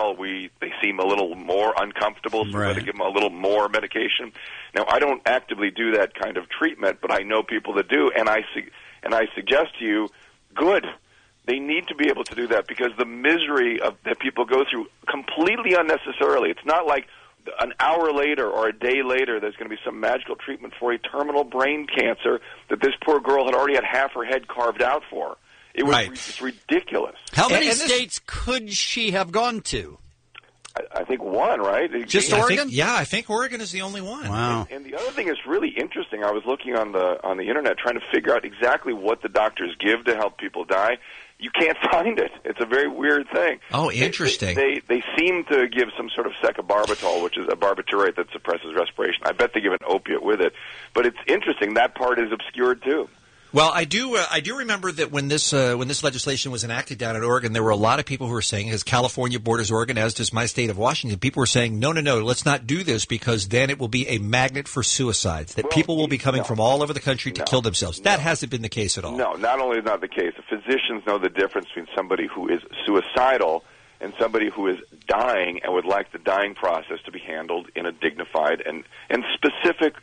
they seem a little more uncomfortable, so we're going to give them a little more medication. Now, I don't actively do that kind of treatment, but I know people that do, and I suggest to you, good. They need to be able to do that because the misery that people go through completely unnecessarily. It's not like an hour later or a day later there's going to be some magical treatment for a terminal brain cancer that this poor girl had already had half her head carved out for. It's ridiculous. How many states could she have gone to? I think one, right? Just Oregon? I think Oregon is the only one. Wow. And the other thing is really interesting. I was looking on the internet trying to figure out exactly what the doctors give to help people die. You can't find it. It's a very weird thing. Oh, interesting. They seem to give some sort of secabarbital, which is a barbiturate that suppresses respiration. I bet they give an opiate with it. But it's interesting. That part is obscured, too. Well, I do remember that when this legislation was enacted down in Oregon, there were a lot of people who were saying, as California borders Oregon, as does my state of Washington, people were saying, no, let's not do this because then it will be a magnet for suicides, that people will be coming from all over the country to kill themselves. That hasn't been the case at all. No, not only is not the case, the physicians know the difference between somebody who is suicidal and somebody who is dying and would like the dying process to be handled in a dignified and specific,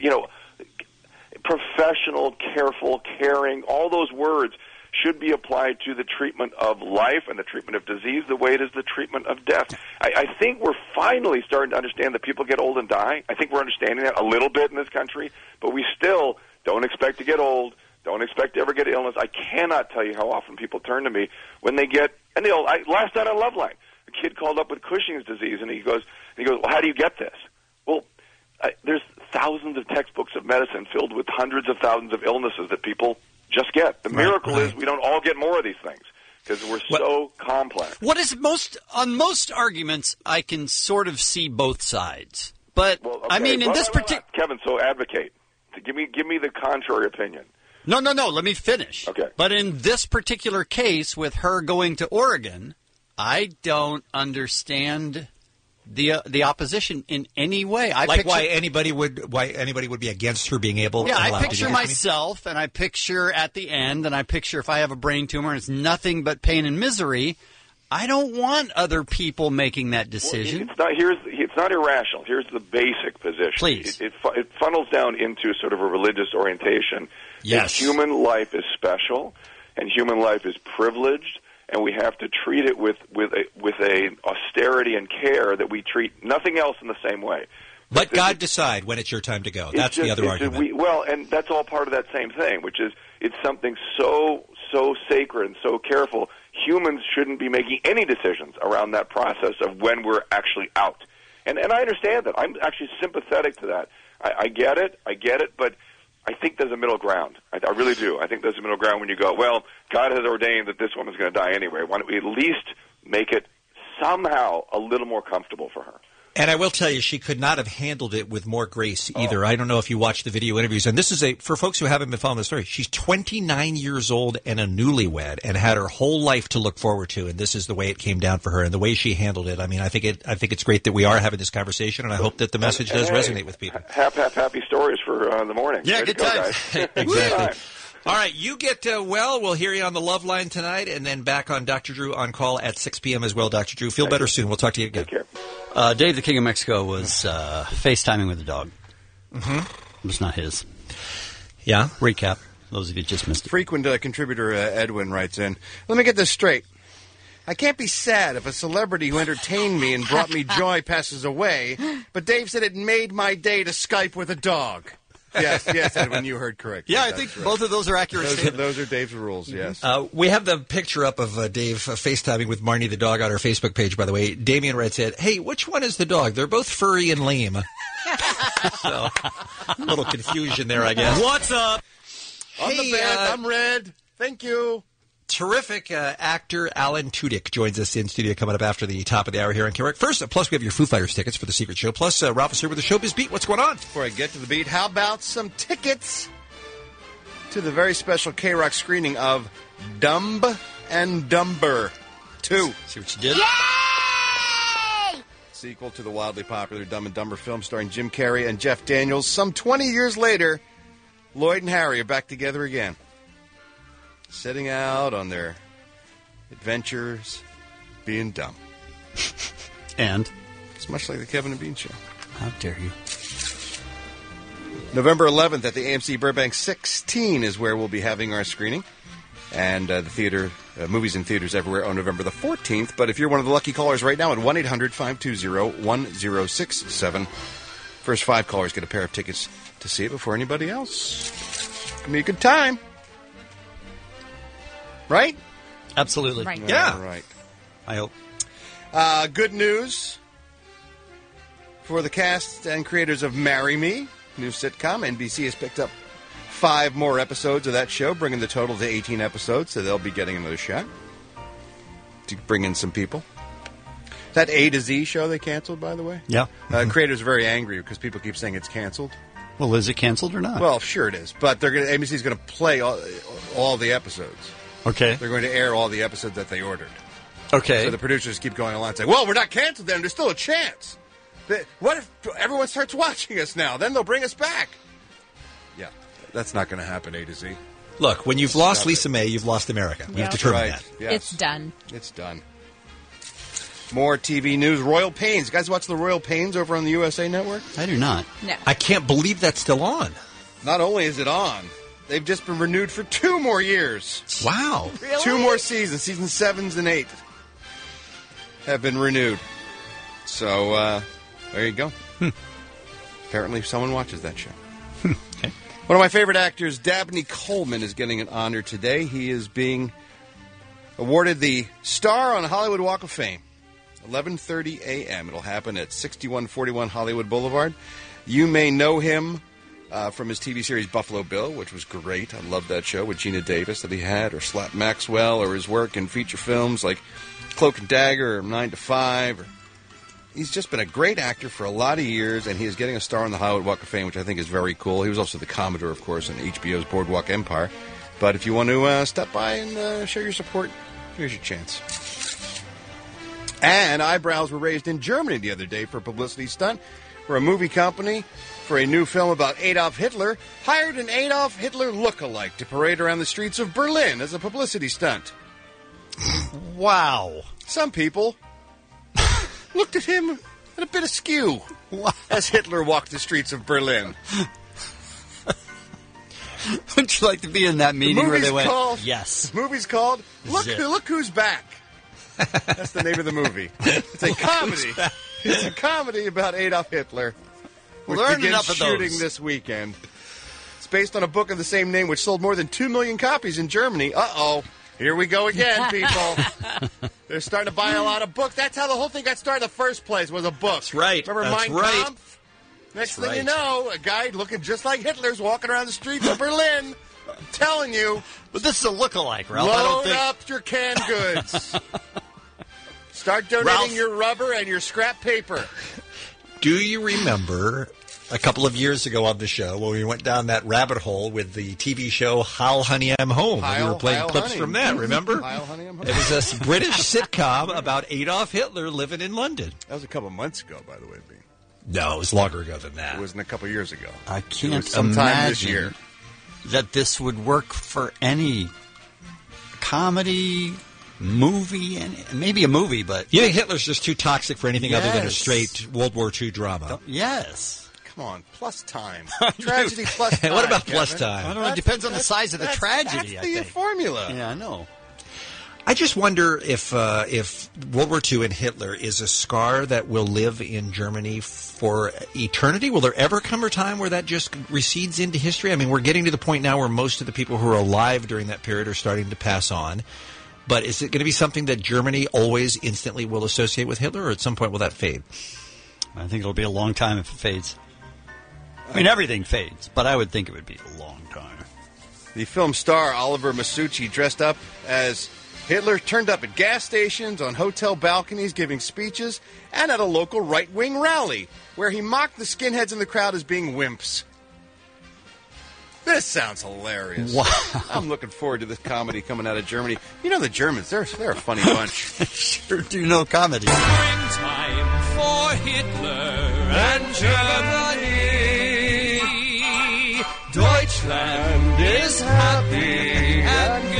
professional, careful, caring, all those words should be applied to the treatment of life and the treatment of disease the way it is the treatment of death. I think we're finally starting to understand that people get old and die. I think we're understanding that a little bit in this country, but we still don't expect to get old, don't expect to ever get illness. I cannot tell you how often people turn to me when they get, last night on Loveline, a kid called up with Cushing's disease, and he goes, well, how do you get this? Well, there's thousands of textbooks of medicine filled with hundreds of thousands of illnesses that people just get. The miracle is we don't all get more of these things because we're so complex. What is on most arguments, I can sort of see both sides. But, I mean, in this particular... Kevin, so advocate. Give me the contrary opinion. No, let me finish. Okay. But in this particular case with her going to Oregon, I don't understand the opposition in any way. Why anybody would be against her being able to I picture myself, and I picture at the end, and I picture if I have a brain tumor and it's nothing but pain and misery, I don't want other people making that decision. Well, it's not irrational. Here's the basic position. Please. It funnels down into sort of a religious orientation. Yes. Human life is special, and human life is privileged, and we have to treat it with a austerity and care that we treat nothing else in the same way. Let God decide when it's your time to go. That's the other argument. And that's all part of that same thing, which is it's something so sacred and so careful. Humans shouldn't be making any decisions around that process of when we're actually out. And I understand that. I'm actually sympathetic to that. I get it, but I think there's a middle ground. I really do. I think there's a middle ground when you go, well, God has ordained that this woman's going to die anyway. Why don't we at least make it somehow a little more comfortable for her? And I will tell you, she could not have handled it with more grace either. I don't know if you watched the video interviews. And this is for folks who haven't been following the story, she's 29 years old and a newlywed and had her whole life to look forward to. And this is the way it came down for her and the way she handled it. I mean, I think it's great that we are having this conversation, and I hope that the message does resonate with people. Happy stories for the morning. Yeah, good times. Exactly. All right, you get well. We'll hear you on the Love Line tonight, and then back on Dr. Drew on call at 6 p.m. as well. Dr. Drew, feel better soon. We'll talk to you again. Take care. Dave, the King of Mexico, was FaceTiming with a dog. Mm-hmm. It was not his. Yeah? Recap. Those of you just missed it. Frequent contributor Edwin writes in, let me get this straight. I can't be sad if a celebrity who entertained me and brought me joy passes away, but Dave said it made my day to Skype with a dog. Yes, Edwin, you heard correctly. Yeah, I think both of those are accurate. Those are Dave's rules, yes. We have the picture up of Dave FaceTiming with Marnie the dog on our Facebook page, by the way. Damien Red said, hey, which one is the dog? They're both furry and lame. So, a little confusion there, I guess. What's up? On the bed, I'm Red. Thank you. Terrific actor Alan Tudyk joins us in studio coming up after the top of the hour here on KROQ. First, plus we have your Foo Fighters tickets for the Secret Show. Plus, Ralph is here with the Showbiz Beat. What's going on? Before I get to the beat, how about some tickets to the very special KROQ screening of Dumb and Dumber 2. See what you did? Yay! Sequel to the wildly popular Dumb and Dumber film starring Jim Carrey and Jeff Daniels. Some 20 years later, Lloyd and Harry are back together again, setting out on their adventures, being dumb. And? It's much like the Kevin and Bean Show. How dare you. November 11th at the AMC Burbank 16 is where we'll be having our screening. And the theater, movies in theaters everywhere on November the 14th. But if you're one of the lucky callers right now at 1-800-520-1067, first 5 callers get a pair of tickets to see it before anybody else. It's going to be a good time. Right? Absolutely. Right. Yeah. All right. I hope. Good news. For the cast and creators of Marry Me, new sitcom, NBC has picked up 5 more episodes of that show, bringing the total to 18 episodes, so they'll be getting another shot to bring in some people. That A to Z show they canceled, by the way? Yeah. Creators are very angry because people keep saying it's canceled. Well, is it canceled or not? Well, sure it is, but ABC's going to play all the episodes. Okay. They're going to air all the episodes that they ordered. Okay. So the producers keep going along saying, well, we're not canceled then. There's still a chance. What if everyone starts watching us now? Then they'll bring us back. Yeah, that's not going to happen, A to Z. Look, when you've lost Lisa May, you've lost America. We have determined that. Yes. It's done. It's done. More TV news. Royal Pains. You guys watch the Royal Pains over on the USA Network? I do not. No. I can't believe that's still on. Not only is it on, they've just been renewed for 2 more years. Wow. Really? 2 more seasons. Season 7s and 8 have been renewed. So, there you go. Apparently someone watches that show. Okay. One of my favorite actors, Dabney Coleman, is getting an honor today. He is being awarded the Star on Hollywood Walk of Fame. 11:30 a.m. It'll happen at 6141 Hollywood Boulevard. You may know him from his TV series Buffalo Bill, which was great. I loved that show with Gina Davis that he had, or Slap Maxwell, or his work in feature films like Cloak and Dagger or 9 to 5. He's just been a great actor for a lot of years, and he is getting a star on the Hollywood Walk of Fame, which I think is very cool. He was also the Commodore, of course, in HBO's Boardwalk Empire. But if you want to stop by and show your support, here's your chance. And eyebrows were raised in Germany the other day for a publicity stunt, where a movie company, for a new film about Adolf Hitler, hired an Adolf Hitler look-alike to parade around the streets of Berlin as a publicity stunt. Wow. Some people looked at him at a bit askew as Hitler walked the streets of Berlin. Would you like to be in that meeting where they went, yes. The movie's called Look Who's Back. That's the name of the movie. It's a comedy. It's a comedy about Adolf Hitler, which begins shooting this weekend. It's based on a book of the same name, which sold more than 2 million copies in Germany. Uh-oh. Here we go again, people. They're starting to buy a lot of books. That's how the whole thing got started in the first place, was a book. That's right. Remember Mein Kampf? Next thing you know, a guy looking just like Hitler's walking around the streets of Berlin. I'm telling you. But this is a look-alike, Ralph. Load up your canned goods. Start donating your rubber and your scrap paper. Do you remember a couple of years ago on the show when we went down that rabbit hole with the TV show Heil Honey I'm Home? We were playing clips from that, remember? Heil Honey I'm Home. It was a British sitcom about Adolf Hitler living in London. That was a couple months ago, by the way, B. No, it was longer ago than that. It wasn't a couple years ago. I can't sometime this year. imagine that this would work for any comedy, movie, and maybe a movie, but... You think Hitler's just too toxic for anything other than a straight World War II drama? Yes. Come on, plus time. Tragedy plus time. What about Kevin? plus time? I don't know. It depends on the size of the tragedy, That's I the think. formula. Yeah, I know. I just wonder if World War II and Hitler is a scar that will live in Germany for eternity. Will there ever come a time where that just recedes into history? I mean, we're getting to the point now where most of the people who are alive during that period are starting to pass on. But is it going to be something that Germany always instantly will associate with Hitler, or at some point will that fade? I think it'll be a long time if it fades. I mean, everything fades, but I would think it would be a long time. The film star Oliver Masucci dressed up as Hitler turned up at gas stations, on hotel balconies, giving speeches, and at a local right-wing rally, where he mocked the skinheads in the crowd as being wimps. This sounds hilarious. Wow. I'm looking forward to this comedy coming out of Germany. You know the Germans, they're a funny bunch. Sure do know comedy. Springtime for Hitler and Germany. Deutschland is happy and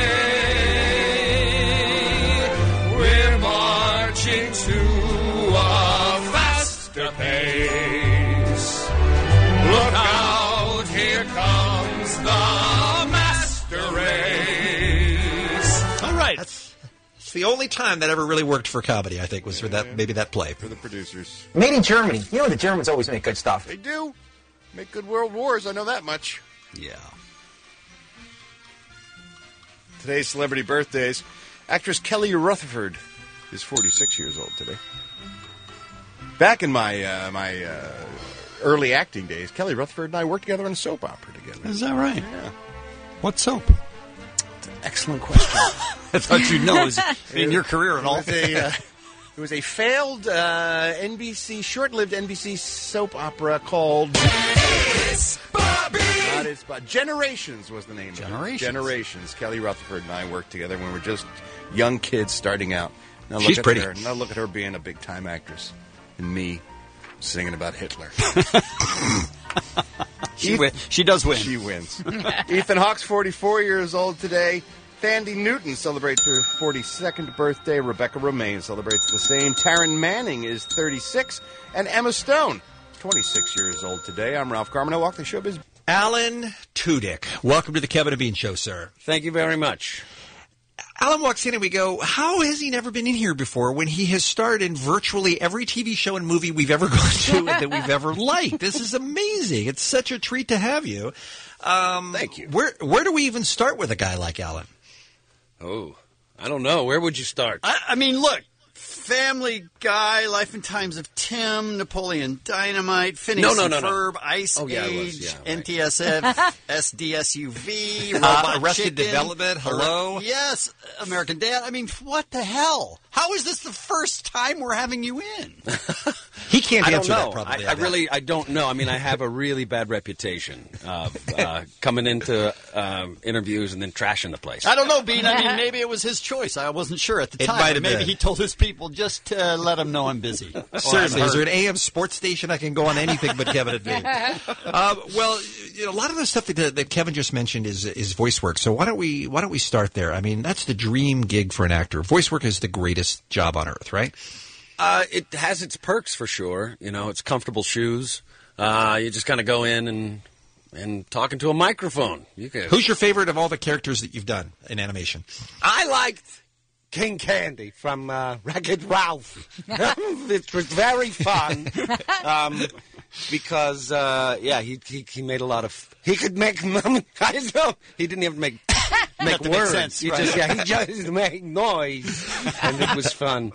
gay. We're marching to a faster pace. Look out, here comes the master race. All right. It's the only time that ever really worked for comedy, I think, was for that maybe that play. For the producers. Made in Germany. You know the Germans always make good stuff. They do. Make good world wars, I know that much. Yeah. Today's celebrity birthdays. Actress Kelly Rutherford is 46 years old today. Back in my early acting days, Kelly Rutherford and I worked together on a soap opera together. Is that right? Yeah. What soap? Excellent question. I thought you'd know in your career and all. It was a failed short-lived NBC soap opera called Generations was the name. Generations. Kelly Rutherford and I worked together when we were just young kids starting out. Now look She's at pretty. her. Now look at her being a big-time actress, and me singing about Hitler. She does win. She wins. Ethan Hawke's 44 years old today. Thandie Newton celebrates her 42nd birthday. Rebecca Romaine celebrates the same. Taryn Manning is 36. And Emma Stone, 26 years old today. I'm Ralph Garman. I walk the showbiz. Alan Tudyk, welcome to the Kevin and Bean Show, sir. Thank you very much. Alan walks in and we go, how has he never been in here before when he has starred in virtually every TV show and movie we've ever gone to and that we've ever liked? This is amazing. It's such a treat to have you. Thank you. Where do we even start with a guy like Alan? Oh, I don't know. Where would you start? I mean, look. Family Guy, Life and Times of Tim, Napoleon Dynamite, Phineas and Ferb, Ice Age, NTSF, SDSUV, Robot Arrested Chicken, Development, hello? Yes, American Dad. I mean, what the hell? How is this the first time we're having you in? He can't I don't answer know. that probably. I don't know. I mean, I have a really bad reputation of coming into interviews and then trashing the place. I don't know, Bean. I mean, maybe it was his choice. I wasn't sure at the time. might have Maybe been. he told his people just to let him know I'm busy. Seriously, is there an AM sports station I can go on anything but Kevin and Bean? Well, you know, a lot of the stuff that Kevin just mentioned is voice work. So why don't we start there? I mean, that's the dream gig for an actor. Voice work is the greatest job on earth, right? It has its perks for sure. You know, it's comfortable shoes. You just kind of go in and talk into a microphone. Who's your favorite of all the characters that you've done in animation? I liked King Candy from Wreck-It Ralph. It was very fun because, he made a lot of. He could make. I know he didn't even make words. Make sense, He right? just made noise, and it was fun.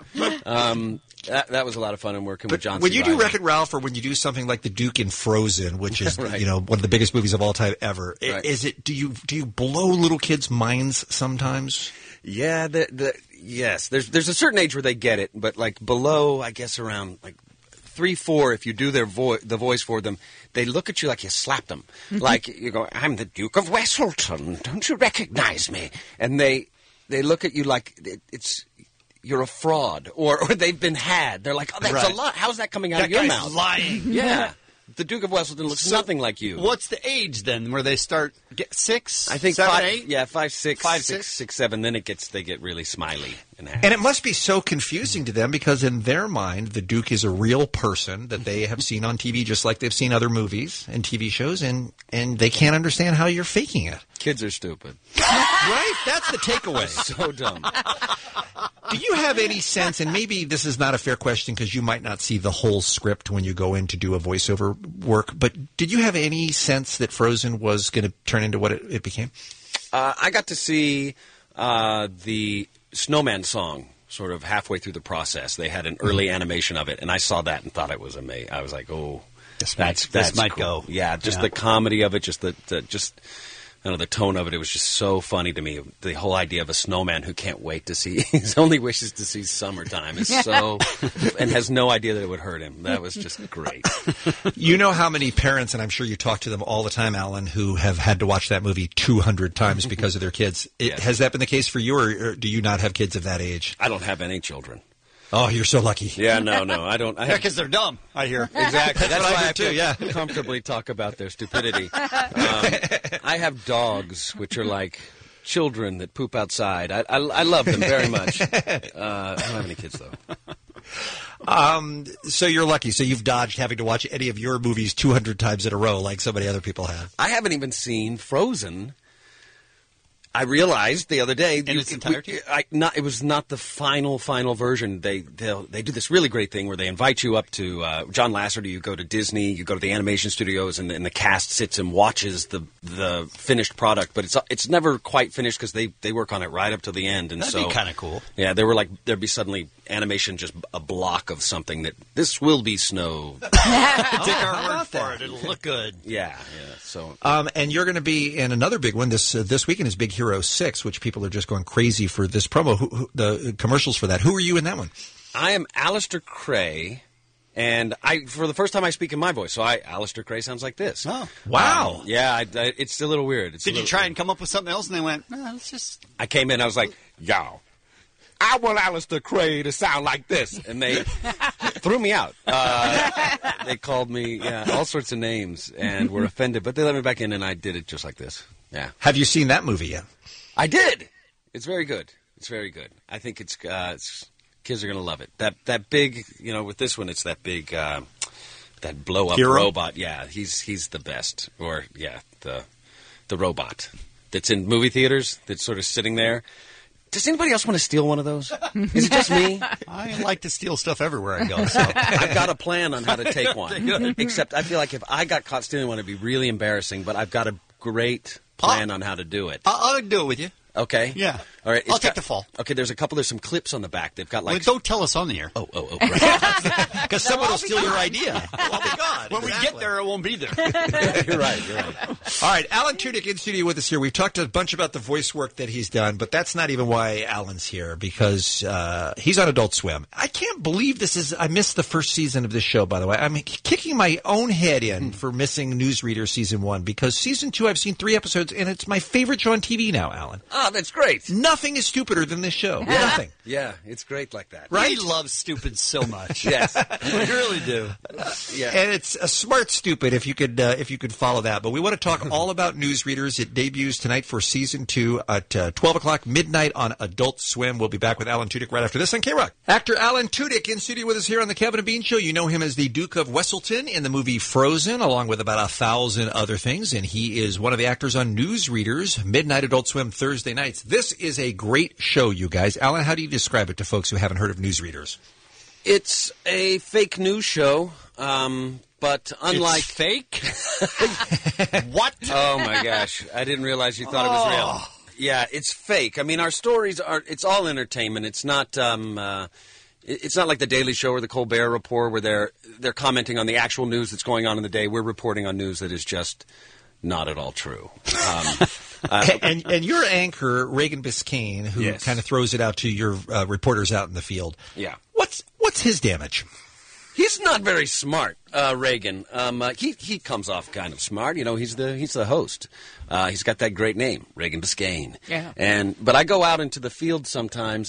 That was a lot of fun in working with John. When you do Wreck-It Ralph, or when you do something like the Duke in Frozen, which is Right. one of the biggest movies of all time ever, Right. is it? Do you blow little kids' minds sometimes? Yeah, yes. There's a certain age where they get it, but like below, I guess around like 3-4, if you do the voice for them, they look at you like you slapped them. Like you go, "I'm the Duke of Westleton. Don't you recognize me?" And they look at you like it's you're a fraud, or they've been had. They're like, "Oh, that's Right. a lot. How's that coming out That of your guy's mouth?" lying. Yeah. The Duke of Westleton looks nothing like you. What's the age then where they start 6? I think 7, 5, 8? Yeah, 5, 6, 5, 6, 6, 7. Then they get really smiley and happy. And it must be so confusing to them because in their mind, the Duke is a real person that they have seen on TV, just like they've seen other movies and TV shows, and they can't understand how you're faking it. Kids are stupid. Right? That's the takeaway. So dumb. Do you have any sense, and maybe this is not a fair question because you might not see the whole script when you go in to do a voiceover work, but did you have any sense that Frozen was going to turn into what it became? I got to see the Snowman song sort of halfway through the process. They had an early animation of it, and I saw that and thought it was amazing. I was like, oh, this might cool. go. Yeah, just the comedy of it, just the tone of it. It was just so funny to me. The whole idea of a snowman who can't wait to see, his only wish is to see summertime is so, and has no idea that it would hurt him. That was just great. You know how many parents, and I'm sure you talk to them all the time, Alan, who have had to watch that movie 200 times because of their kids. Yes. Has that been the case for you, or do you not have kids of that age? I don't have any children. Oh, you're so lucky. Yeah, no, I don't. Because they're dumb, I hear. Exactly. That's why I do too, yeah. comfortably talk about their stupidity. I have dogs, which are like children that poop outside. I love them very much. I don't have any kids, though. So you're lucky. So you've dodged having to watch any of your movies 200 times in a row like so many other people have. I haven't even seen Frozen. I realized the other day in its entirety. It was not the final version. They do this really great thing where they invite you up to John Lasseter. You go to Disney, you go to the animation studios, and the cast sits and watches the finished product. But it's never quite finished because they work on it right up to the end. And That'd be kind of cool. Yeah, there'd be suddenly animation, just a block of something that this will be snow. Take our word for it. It'll look good. Yeah. So, and you're going to be in another big one this weekend is Big Hero 6, which people are just going crazy for this promo. The commercials for that. Who are you in that one? I am Alistair Cray, and for the first time I speak in my voice. So Alistair Cray sounds like this. Oh, wow! It's a little weird. Did you try and come up with something else, and they went, let's just... I came in, I was like, yo, I want Alistair Cray to sound like this. And they threw me out. They called me all sorts of names and were offended. But they let me back in, and I did it just like this. Yeah. Have you seen that movie yet? I did. It's very good. I think it's kids are going to love it. That big, with this one, it's that big, that blow-up robot. Yeah, he's the best. Or, the robot that's in movie theaters that's sort of sitting there. Does anybody else want to steal one of those? Is it just me? I like to steal stuff everywhere I go. So. I've got a plan on how to take one. Except I feel like if I got caught stealing one, it'd be really embarrassing. But I've got a great plan on how to do it. I'll do it with you. Okay. Yeah. All right. I'll take the fall. Okay. There's some clips on the back. They've got like. Well, don't tell us on the air. Oh. Right. Because someone will steal your idea. Oh my God! When we get there, it won't be there. You're right. All right, Alan Tudyk in studio with us here. We've talked a bunch about the voice work that he's done, but that's not even why Alan's here, because he's on Adult Swim. I can't believe this is. I missed the first season of this show, by the way. I'm kicking my own head in for missing Newsreader season 1, because season 2 I've seen 3 episodes, and it's my favorite show on TV now, Alan. Oh, that's great. Nothing is stupider than this show. Nothing. Yeah, it's great like that. Right? We love stupid so much. Yes, we really do. And it's a smart stupid if you could follow that. But we want to talk all about Newsreaders. It debuts tonight for season 2 at 12 o'clock midnight on Adult Swim. We'll be back with Alan Tudyk right after this on K-Rock. Actor Alan Tudyk in studio with us here on the Kevin and Bean Show. You know him as the Duke of Wesselton in the movie Frozen, along with about 1,000 other things. And he is one of the actors on Newsreaders, midnight Adult Swim Thursday nights. This is a great show, you guys. Alan, how do you describe it to folks who haven't heard of Newsreaders? It's a fake news show, but unlike... It's fake? What? Oh, my gosh. I didn't realize you thought it was real. Yeah, it's fake. I mean, our stories are... It's all entertainment. It's not... It's not like the Daily Show or the Colbert Report where they're commenting on the actual news that's going on in the day. We're reporting on news that is just not at all true. And your anchor, Reagan Biscayne, who kind of throws it out to your reporters out in the field. Yeah. What's his damage? He's not very smart, Reagan. He comes off kind of smart. He's the host. He's got that great name, Reagan Biscayne. Yeah. But I go out into the field sometimes.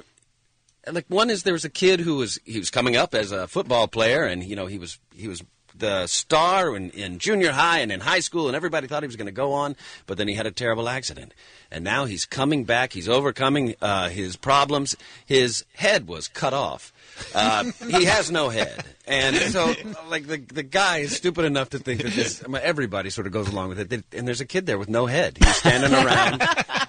There was a kid who was coming up as a football player, and he was the star in junior high and in high school, and everybody thought he was going to go on, but then he had a terrible accident. And now he's coming back. He's overcoming his problems. His head was cut off. He has no head. And so, the guy is stupid enough to think that everybody sort of goes along with it. And there's a kid there with no head. He's standing around.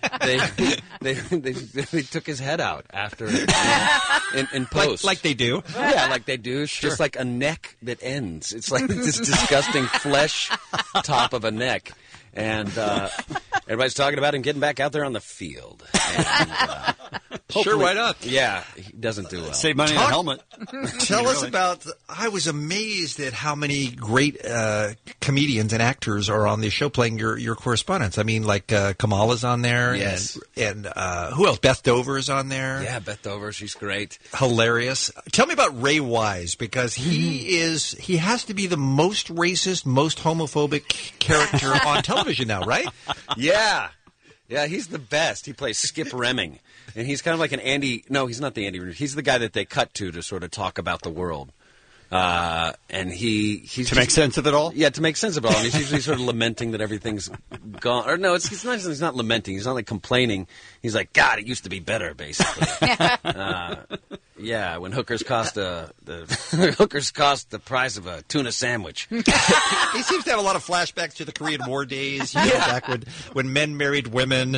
They took his head out after in post. Like they do? Yeah, like they do. It's just like a neck that ends. It's like this disgusting flesh top of a neck. And everybody's talking about him getting back out there on the field. And, sure, why not? Yeah, he doesn't do well. Save money on a helmet. Tell us about... I was amazed at how many great comedians and actors are on this show playing your correspondents. I mean, like Kamala's on there. Yes. And who else? Beth Dover is on there. Yeah, Beth Dover. She's great. Hilarious. Tell me about Ray Wise, because he has to be the most racist, most homophobic character on television now, right? Yeah. Yeah, he's the best. He plays Skip Remming. And he's kind of like an Andy... No, he's not the Andy... He's the guy that they cut to sort of talk about the world. And he's... To make sense of it all? Yeah, to make sense of it all. And he's usually sort of lamenting that everything's gone... Or no, he's not lamenting. He's not like complaining. He's like, God, it used to be better, basically. Yeah, when hookers cost the price of a tuna sandwich. He seems to have a lot of flashbacks to the Korean War days, back when men married women.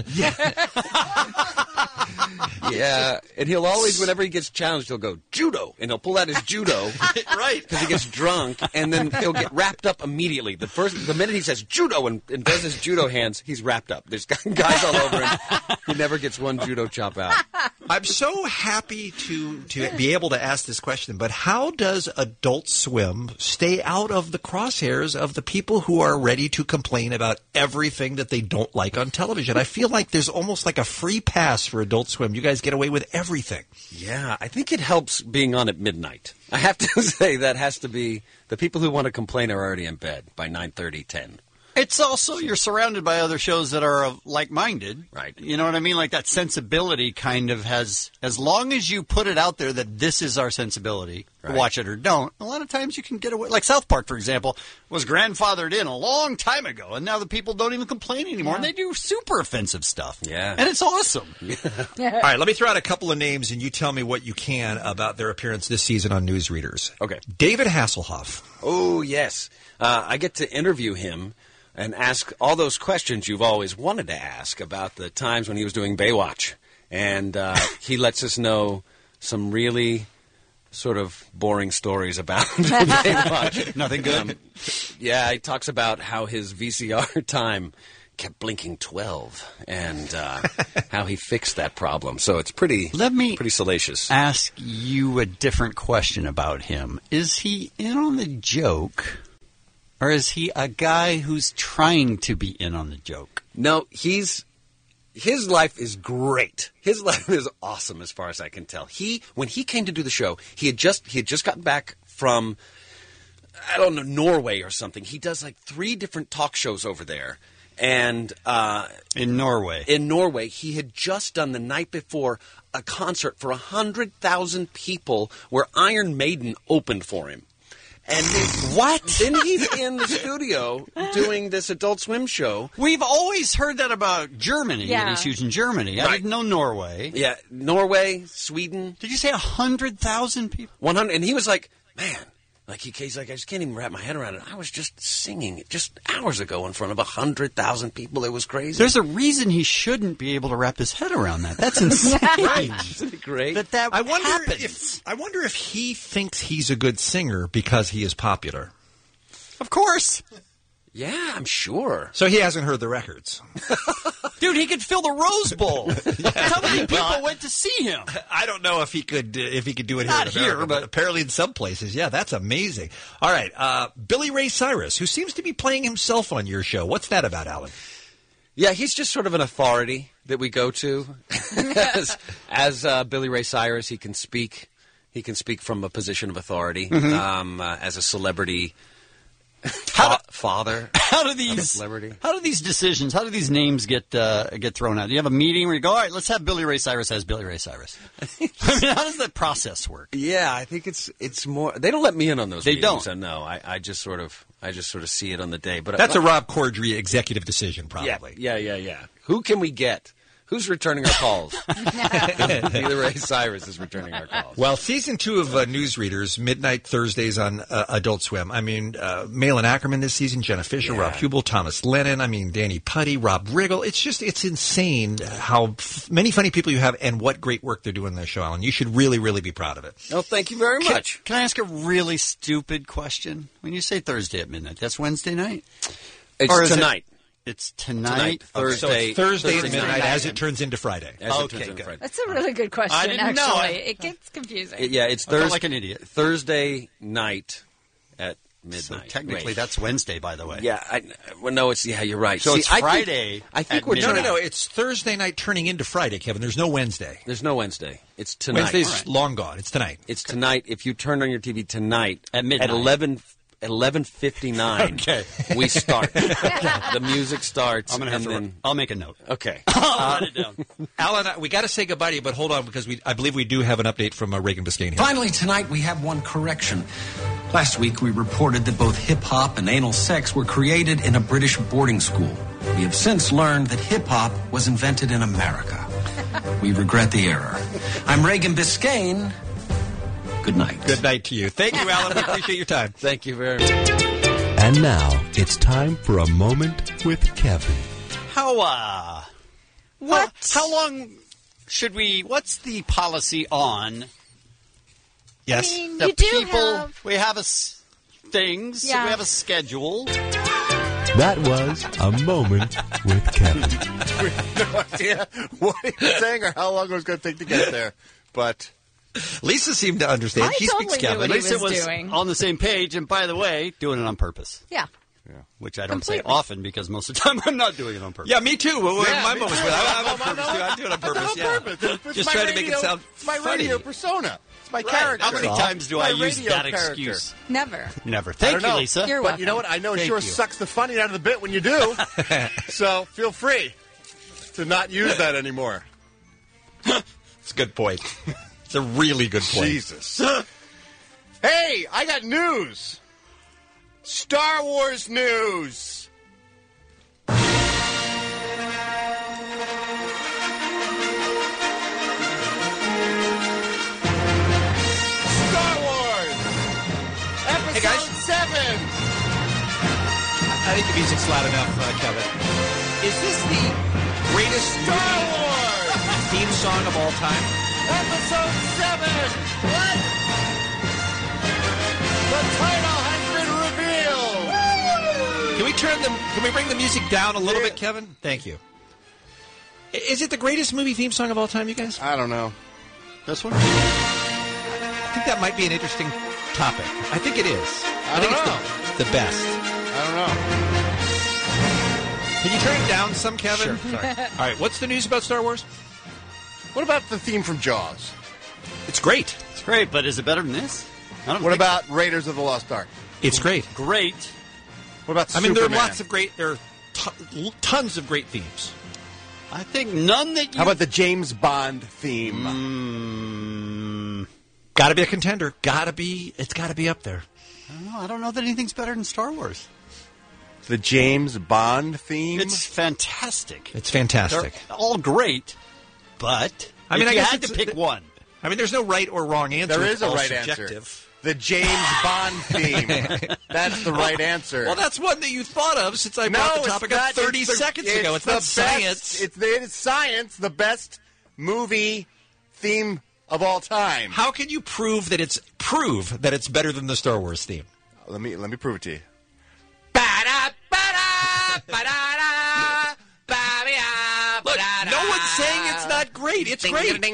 Yeah, and he'll always, whenever he gets challenged, he'll go, judo, and he'll pull out his judo. Right. Because he gets drunk, and then he'll get wrapped up immediately. The minute he says judo and does his judo hands, he's wrapped up. There's guys all over him. He never gets one judo chop out. I'm so happy to be able to ask this question, but how does Adult Swim stay out of the crosshairs of the people who are ready to complain about everything that they don't like on television? I feel like there's almost like a free pass for Adult Swim. You guys get away with everything. Yeah, I think it helps being on at midnight. I have to say that has to be the people who want to complain are already in bed by 9:30, 10. It's also, you're surrounded by other shows that are like-minded. Right. You know what I mean? Like that sensibility kind of has, as long as you put it out there that this is our sensibility, watch it or don't, a lot of times you can get away. Like South Park, for example, was grandfathered in a long time ago, and now the people don't even complain anymore, and they do super offensive stuff. Yeah. And it's awesome. All right, let me throw out a couple of names, and you tell me what you can about their appearance this season on Newsreaders. Okay. David Hasselhoff. Oh, yes. I get to interview him and ask all those questions you've always wanted to ask about the times when he was doing Baywatch. And he lets us know some really sort of boring stories about Baywatch. Nothing good. Yeah, he talks about how his VCR time kept blinking 12 and how he fixed that problem. So it's pretty salacious. Ask you a different question about him. Is he in on the joke? Or is he a guy who's trying to be in on the joke? No, his life is great. His life is awesome as far as I can tell. When he came to do the show, he had just gotten back from, I don't know, Norway or something. He does like 3 different talk shows over there. And in Norway, he had just done the night before a concert for 100,000 people where Iron Maiden opened for him. And then he's in the studio doing this Adult Swim show. We've always heard that about Germany. Yeah. He's huge in Germany. I didn't know Norway. Yeah, Norway, Sweden. Did you say 100,000 people? 100, and he was like, man. Like he's like, I just can't even wrap my head around it. I was just singing it just hours ago in front of 100,000 people. It was crazy. There's a reason he shouldn't be able to wrap his head around that. That's insane. Right? Isn't it great? I wonder if he thinks he's a good singer because he is popular. Of course. Yeah, I'm sure. So he hasn't heard the records. Dude, he could fill the Rose Bowl. How many people went to see him? I don't know if he could do it Not here in America, here, but apparently in some places. Yeah, that's amazing. All right, Billy Ray Cyrus, who seems to be playing himself on your show. What's that about, Alan? Yeah, he's just sort of an authority that we go to. as Billy Ray Cyrus, he can speak from a position of authority. As a celebrity father. How do these decisions, how do these names get thrown out? Do you have a meeting where you go, all right, let's have Billy Ray Cyrus as Billy Ray Cyrus? I mean, how does that process work? Yeah, I think it's more. They don't let me in on those. They meetings, don't. So no, I just sort of see it on the day. But That's a Rob Corddry executive decision, probably. Yeah. Who can we get? Who's returning our calls? Billy Ray Cyrus is returning our calls. Well, season 2 of Newsreaders, midnight Thursdays on Adult Swim. I mean, Malin Ackerman this season, Jenna Fisher, Rob Hubel, Thomas Lennon. I mean, Danny Putty, Rob Riggle. It's insane how many funny people you have and what great work they're doing on their show, Alan. You should really, really be proud of it. Oh, thank you very much. Can I ask a really stupid question? When you say Thursday at midnight, that's Wednesday night? It's tonight. It's tonight, Thursday. So it's Thursday at midnight as it turns into Friday. Good. That's a really good question, I didn't actually. know. It gets confusing. It's I felt like an idiot. Thursday night at midnight. So technically, that's Wednesday, by the way. Yeah. You're right. So it's Friday. I think we're No. It's Thursday night turning into Friday, Kevin. There's no Wednesday. There's no Wednesday. It's tonight. Wednesday's long gone. It's tonight. It's tonight. If you turn on your TV tonight at midnight at 11:59, okay, we start. The music starts. I'll make a note. Okay. I'll write it down. Alan, we got to say goodbye to you, but hold on because I believe we do have an update from Reagan Biscayne here. Finally, tonight we have one correction. Last week we reported that both hip-hop and anal sex were created in a British boarding school. We have since learned that hip-hop was invented in America. We regret the error. I'm Reagan Biscayne. Good night. Good night to you. Thank you, Alan. We appreciate your time. Thank you very much. And now it's time for a moment with Kevin. How long should we? What's the policy on? Yes, I mean, the you do people. have... We have things. Yeah. We have a schedule. That was a moment with Kevin. We have no idea what he was saying or how long it was going to take to get there. But Lisa seemed to understand. I She totally speaks knew Kevin. what he Lisa was doing. on the same page, and by the way, doing it on purpose. Yeah. Which I don't say Completely. often because most of the time I'm not doing it on purpose. Yeah, me too. Well, Yeah, my me moments too. with I'm on purpose too. I do it on purpose. It's on purpose. It's Just my trying to make radio- it sound It's my funny. radio persona. It's my Right. character. How many times do My I use radio that character. excuse? Never. Never. I Thank don't you, know. Lisa. You're But welcome. you know what? I know it Thank sure you. sucks the funny out of the bit when you do. So feel free to not use that anymore. It's a good point. It's a really good point. Jesus. Hey, I got news. Star Wars news. Star Wars. Episode Hey, guys. 7. I think the music's loud enough, Kevin. Is this the greatest Star Wars. theme song of all time? Episode 7. What? The title has been revealed. Can we bring the music down a little bit, Kevin? Thank you. Is it the greatest movie theme song of all time, you guys? I don't know. This one? I think that might be an interesting topic. I think it is. I think don't it's the best. I don't know. Can you turn it down some, Kevin? Sure. Sorry. All right, what's the news about Star Wars? What about the theme from Jaws? It's great. It's great, but is it better than this? I don't What think about Raiders of the Lost Ark? It's great. so. Great. What about I mean, Superman? there are lots of great. There are tons of great themes. I think none that you... How about the James Bond theme? Got to be a contender. It's got to be up there. I don't know that anything's better than Star Wars. The James Bond theme? It's fantastic. It's fantastic. They're all great, but I mean, if I you guess had to it's- pick one. I mean, there's no right or wrong answer. There It's is a all right subjective. answer. The James Bond theme. That's the right answer. Well, that's one that you thought of since I brought the topic up 30 seconds ago. It's not science. It's science, the best movie theme of all time. How can you prove that it's better than the Star Wars theme? Let me prove it to you. Look, no one's saying it's not great. It's great. We're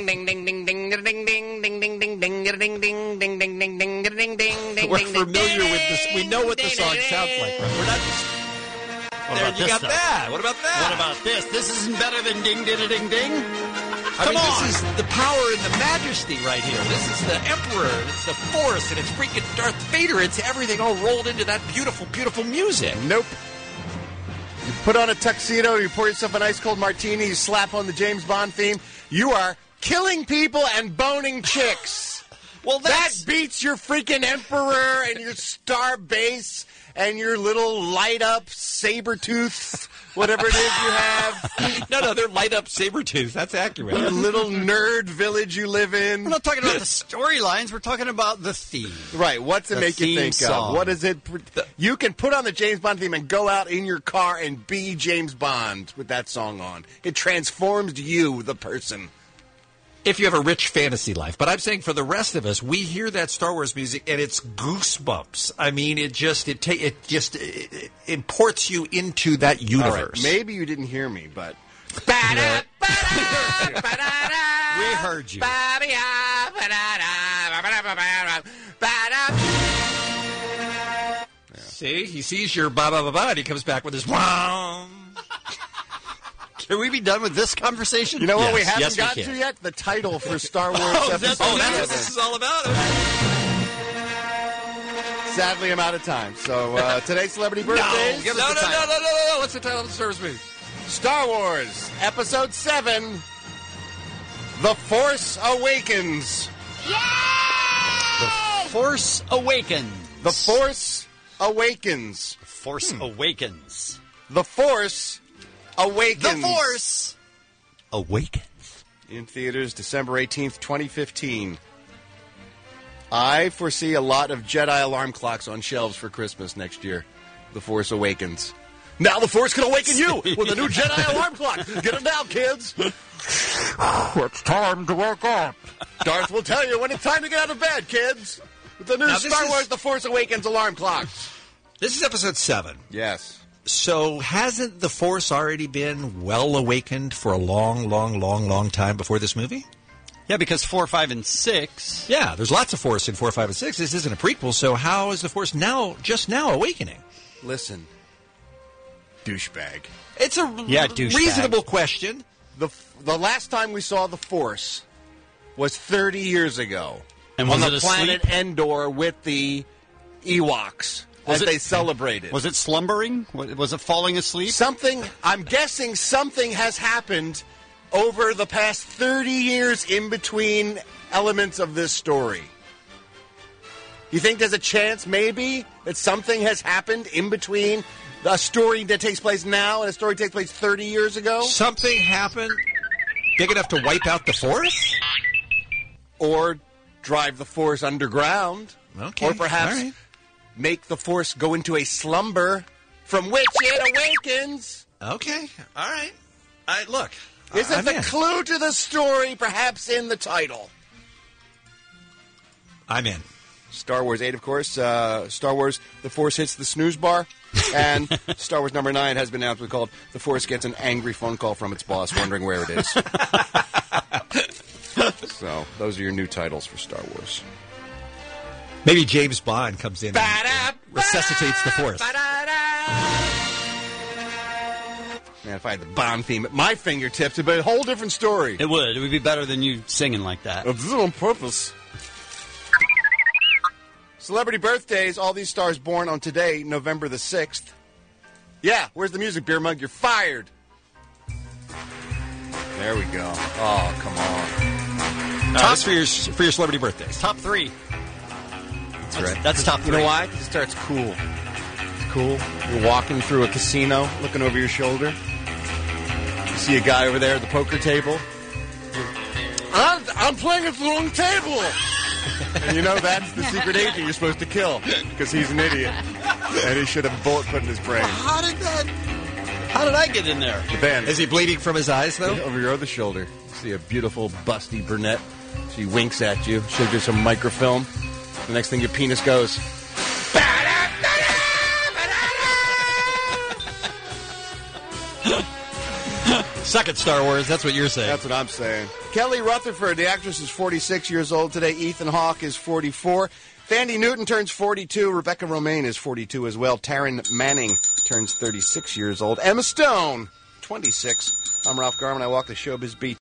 familiar with this. We know what the song sounds like. We're not just. There, you got that. What about that? What about this? This isn't better than Ding Ding Ding Ding. I mean, this is the power and the majesty right here. This is the Emperor. It's the Force, and it's freaking Darth Vader. It's everything all rolled into that beautiful, beautiful music. Nope. You put on a tuxedo, you pour yourself an ice cold martini, you slap on the James Bond theme. You are killing people and boning chicks. Well, that beats your freaking Emperor and your Star Base and your little light up saber tooth, whatever it is you have. No, they're light up saber tooth. That's accurate. The little nerd village you live in. We're not talking about the storylines. We're talking about the theme. Right. What's it The make you theme think song. of? What is it? You can put on the James Bond theme and go out in your car and be James Bond with that song on. It transforms you, the person. If you have a rich fantasy life. But I'm saying for the rest of us, we hear that Star Wars music and it's goosebumps. I mean, it imports you into that universe. All right. Maybe you didn't hear me, but We heard you. See, he sees your ba ba ba ba, and he comes back with his wow. Can we be done with this conversation? you know what we Yes, haven't yes, we gotten can. to yet? The title for Star Wars that's Episode That's what 7. this is all about. Sadly, I'm out of time. So today's celebrity birthdays. No, no. What's the title of the Star Wars movie? Star Wars Episode 7, The Force Awakens. The Force Awakens. The Force Awakens. Force Awakens. The Force Awakens. The Force Awakens. In theaters December 18th, 2015. I foresee a lot of Jedi alarm clocks on shelves for Christmas next year. The Force Awakens. Now the Force can awaken you with a new Jedi alarm clock. Get it now, kids. It's time to wake up. Darth will tell you when it's time to get out of bed, kids. With the new Star Wars The Force Awakens alarm clock. This is episode 7. Yes. So hasn't the Force already been well awakened for a long time before this movie? Yeah, because 4, 5, and 6. Yeah, there's lots of Force in 4, 5, and 6. This isn't a prequel, so how is the Force just now awakening? Listen, douchebag. It's a reasonable question. The last time we saw the Force was 30 years ago. And on was the it planet asleep? Endor with the Ewoks as they celebrated. Was it slumbering? Was it falling asleep? I'm guessing something has happened over the past 30 years in between elements of this story. You think there's a chance, maybe, that something has happened in between a story that takes place now and a story that takes place 30 years ago? Something happened big enough to wipe out the Force? Or drive the Force underground. Okay. Or perhaps make the Force go into a slumber from which it awakens. Okay. All right. Look. Isn't the clue to the story perhaps in the title? I'm in. Star Wars 8, of course. Star Wars The Force Hits the Snooze Bar. And Star Wars number 9 has been announced. We called The Force Gets an Angry Phone Call from its boss wondering where it is. So, those are your new titles for Star Wars. Maybe James Bond comes in and resuscitates the Force. Man, if I had the Bond theme at my fingertips, it'd be a whole different story. It would. It would be better than you singing like that. This is on purpose. Celebrity birthdays, all these stars born on today, November the 6th. Yeah, where's the music, beer mug? You're fired. There we go. Oh, come on. Top for your celebrity birthdays. Top 3. That's right. That's top 3. You know why? Because it starts cool. It's cool. You're walking through a casino, looking over your shoulder. You see a guy over there at the poker table. I'm playing at the wrong table. And you know that's the secret agent you're supposed to kill because he's an idiot. And he should have a bullet put in his brain. How did I get in there? The band. Is he bleeding from his eyes, though? Over your other shoulder. You see a beautiful, busty brunette. She winks at you. Shows you some microfilm. The next thing, your penis goes. Suck it, Star Wars. That's what you're saying. That's what I'm saying. Kelly Rutherford, the actress, is 46 years old today. Ethan Hawke is 44. Thandie Newton turns 42. Rebecca Romaine is 42 as well. Taryn Manning turns 36 years old. Emma Stone, 26. I'm Ralph Garman. I walk the showbiz beat.